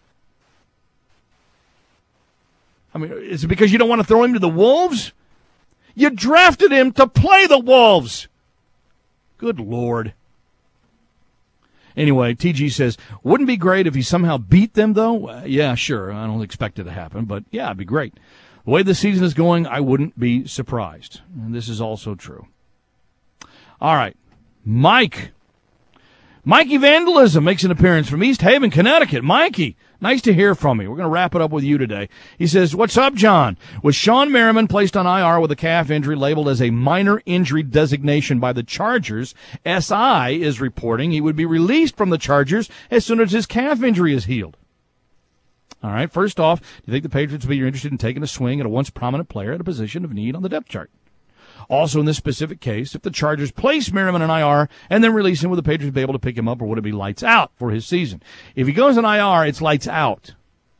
I mean, is it because you don't want to throw him to the Wolves? You drafted him to play the Wolves. Good Lord. Anyway, T G says, wouldn't it be great if he somehow beat them, though? Uh, yeah, sure. I don't expect it to happen, but yeah, it'd be great. The way the season is going, I wouldn't be surprised. And this is also true. All right, Mike. Mikey Vandalism makes an appearance from East Haven, Connecticut. Mikey, nice to hear from you. We're going to wrap it up with you today. He says, what's up, John? With Sean Merriman placed on I R with a calf injury labeled as a minor injury designation by the Chargers, S I is reporting he would be released from the Chargers as soon as his calf injury is healed. All right, first off, do you think the Patriots would be interested in taking a swing at a once prominent player at a position of need on the depth chart? Also, in this specific case, if the Chargers place Merriman in I R and then release him, would the Patriots be able to pick him up, or would it be lights out for his season? If he goes in I R, it's lights out.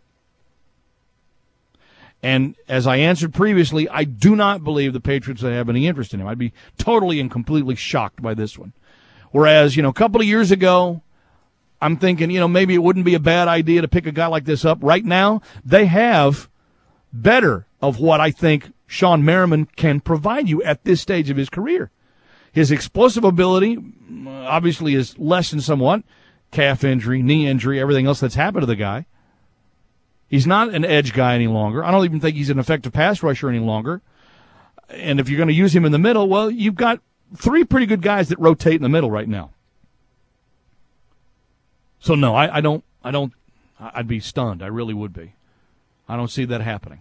And as I answered previously, I do not believe the Patriots would have any interest in him. I'd be totally and completely shocked by this one. Whereas, you know, a couple of years ago, I'm thinking, you know, maybe it wouldn't be a bad idea to pick a guy like this up. Right now, they have better of what I think Sean Merriman can provide you at this stage of his career. His explosive ability obviously is lessened somewhat. Calf injury, knee injury, everything else that's happened to the guy. He's not an edge guy any longer. I don't even think he's an effective pass rusher any longer. And if you're going to use him in the middle, well, you've got three pretty good guys that rotate in the middle right now. So no, I, I don't, I don't, I'd be stunned. I really would be. I don't see that happening.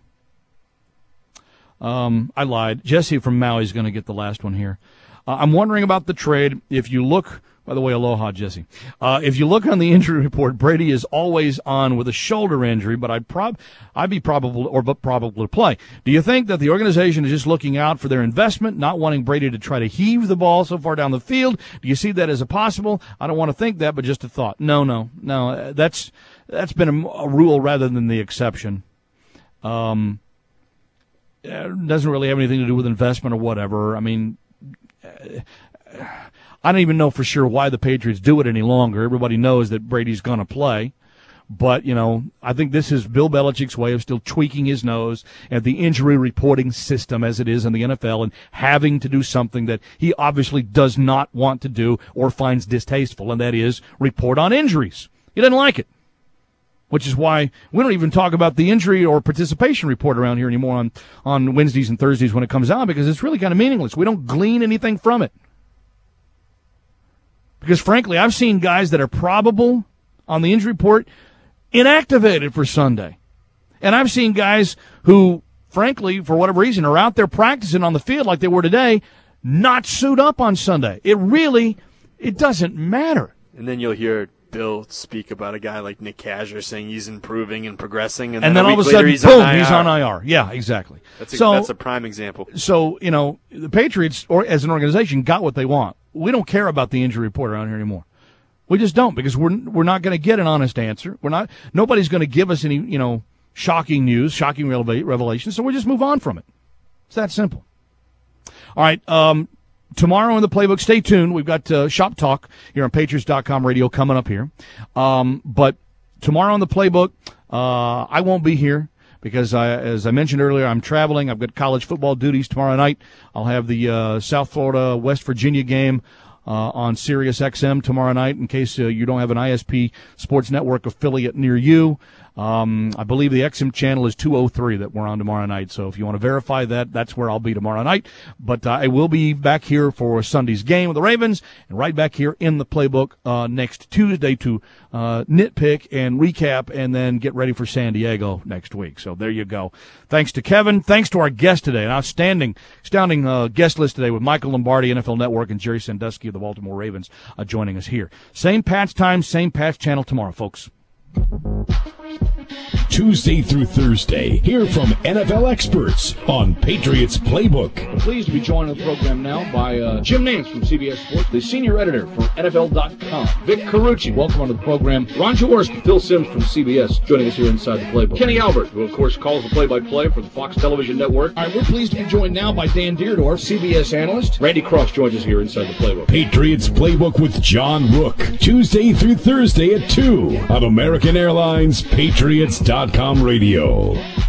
Um, I lied. Jesse from Maui is going to get the last one here. Uh, I'm wondering about the trade. If you look, by the way, aloha, Jesse. Uh, if you look on the injury report, Brady is always on with a shoulder injury, but I'd prob, I'd be probable or but probable to play. Do you think that the organization is just looking out for their investment, not wanting Brady to try to heave the ball so far down the field? Do you see that as a possible? I don't want to think that, but just a thought. No, no, no. That's that's been a, a rule rather than the exception. Um. It doesn't really have anything to do with investment or whatever. I mean, I don't even know for sure why the Patriots do it any longer. Everybody knows that Brady's going to play. But, you know, I think this is Bill Belichick's way of still tweaking his nose at the injury reporting system as it is in the N F L and having to do something that he obviously does not want to do or finds distasteful, and that is report on injuries. He doesn't like it. Which is why we don't even talk about the injury or participation report around here anymore on, on Wednesdays and Thursdays when it comes out, because it's really kind of meaningless. We don't glean anything from it. Because, frankly, I've seen guys that are probable on the injury report inactivated for Sunday. And I've seen guys who, frankly, for whatever reason, are out there practicing on the field like they were today, not suit up on Sunday. It really, it doesn't matter. And then you'll hear Bill speak about a guy like Nick Kazher saying he's improving and progressing, and, and then, then a all of week a later sudden, he's boom, on I R. he's on I R. Yeah, exactly. That's a, so, that's a prime example. So, you know, the Patriots, or as an organization, got what they want. We don't care about the injury report around here anymore. We just don't, because we're we're not going to get an honest answer. We're not. Nobody's going to give us any, you know, shocking news, shocking revelations. So we just move on from it. It's that simple. All right. Um, tomorrow in the playbook, stay tuned. We've got uh, Shop Talk here on Patriots dot com radio coming up here. Um, but tomorrow in the playbook, uh, I won't be here because, I, as I mentioned earlier, I'm traveling. I've got college football duties tomorrow night. I'll have the uh, South Florida, West Virginia game uh, on Sirius X M tomorrow night in case uh, you don't have an I S P Sports Network affiliate near you. Um, I believe the X M channel is two oh three that we're on tomorrow night. So if you want to verify that, that's where I'll be tomorrow night. But uh, I will be back here for Sunday's game with the Ravens and right back here in the playbook uh, next Tuesday to uh, nitpick and recap and then get ready for San Diego next week. So there you go. Thanks to Kevin. Thanks to our guest today. An outstanding, astounding uh, guest list today with Michael Lombardi, N F L Network, and Jerry Sandusky of the Baltimore Ravens uh, joining us here. Same patch time, same patch channel tomorrow, folks. Tuesday through Thursday, hear from N F L experts on Patriots Playbook. I'm pleased to be joined on the program now by uh, Jim Nance from C B S Sports, the senior editor for N F L dot com. Vic Carucci, welcome onto the program. Ron Jaworski, Phil Simms from C B S, joining us here inside the Playbook. Kenny Albert, who of course calls the play-by-play for the Fox Television Network. All right, we're pleased to be joined now by Dan Deerdorf, C B S analyst. Randy Cross joins us here inside the Playbook. Patriots Playbook with John Rook, Tuesday through Thursday at two on American Airlines Patriots dot com radio.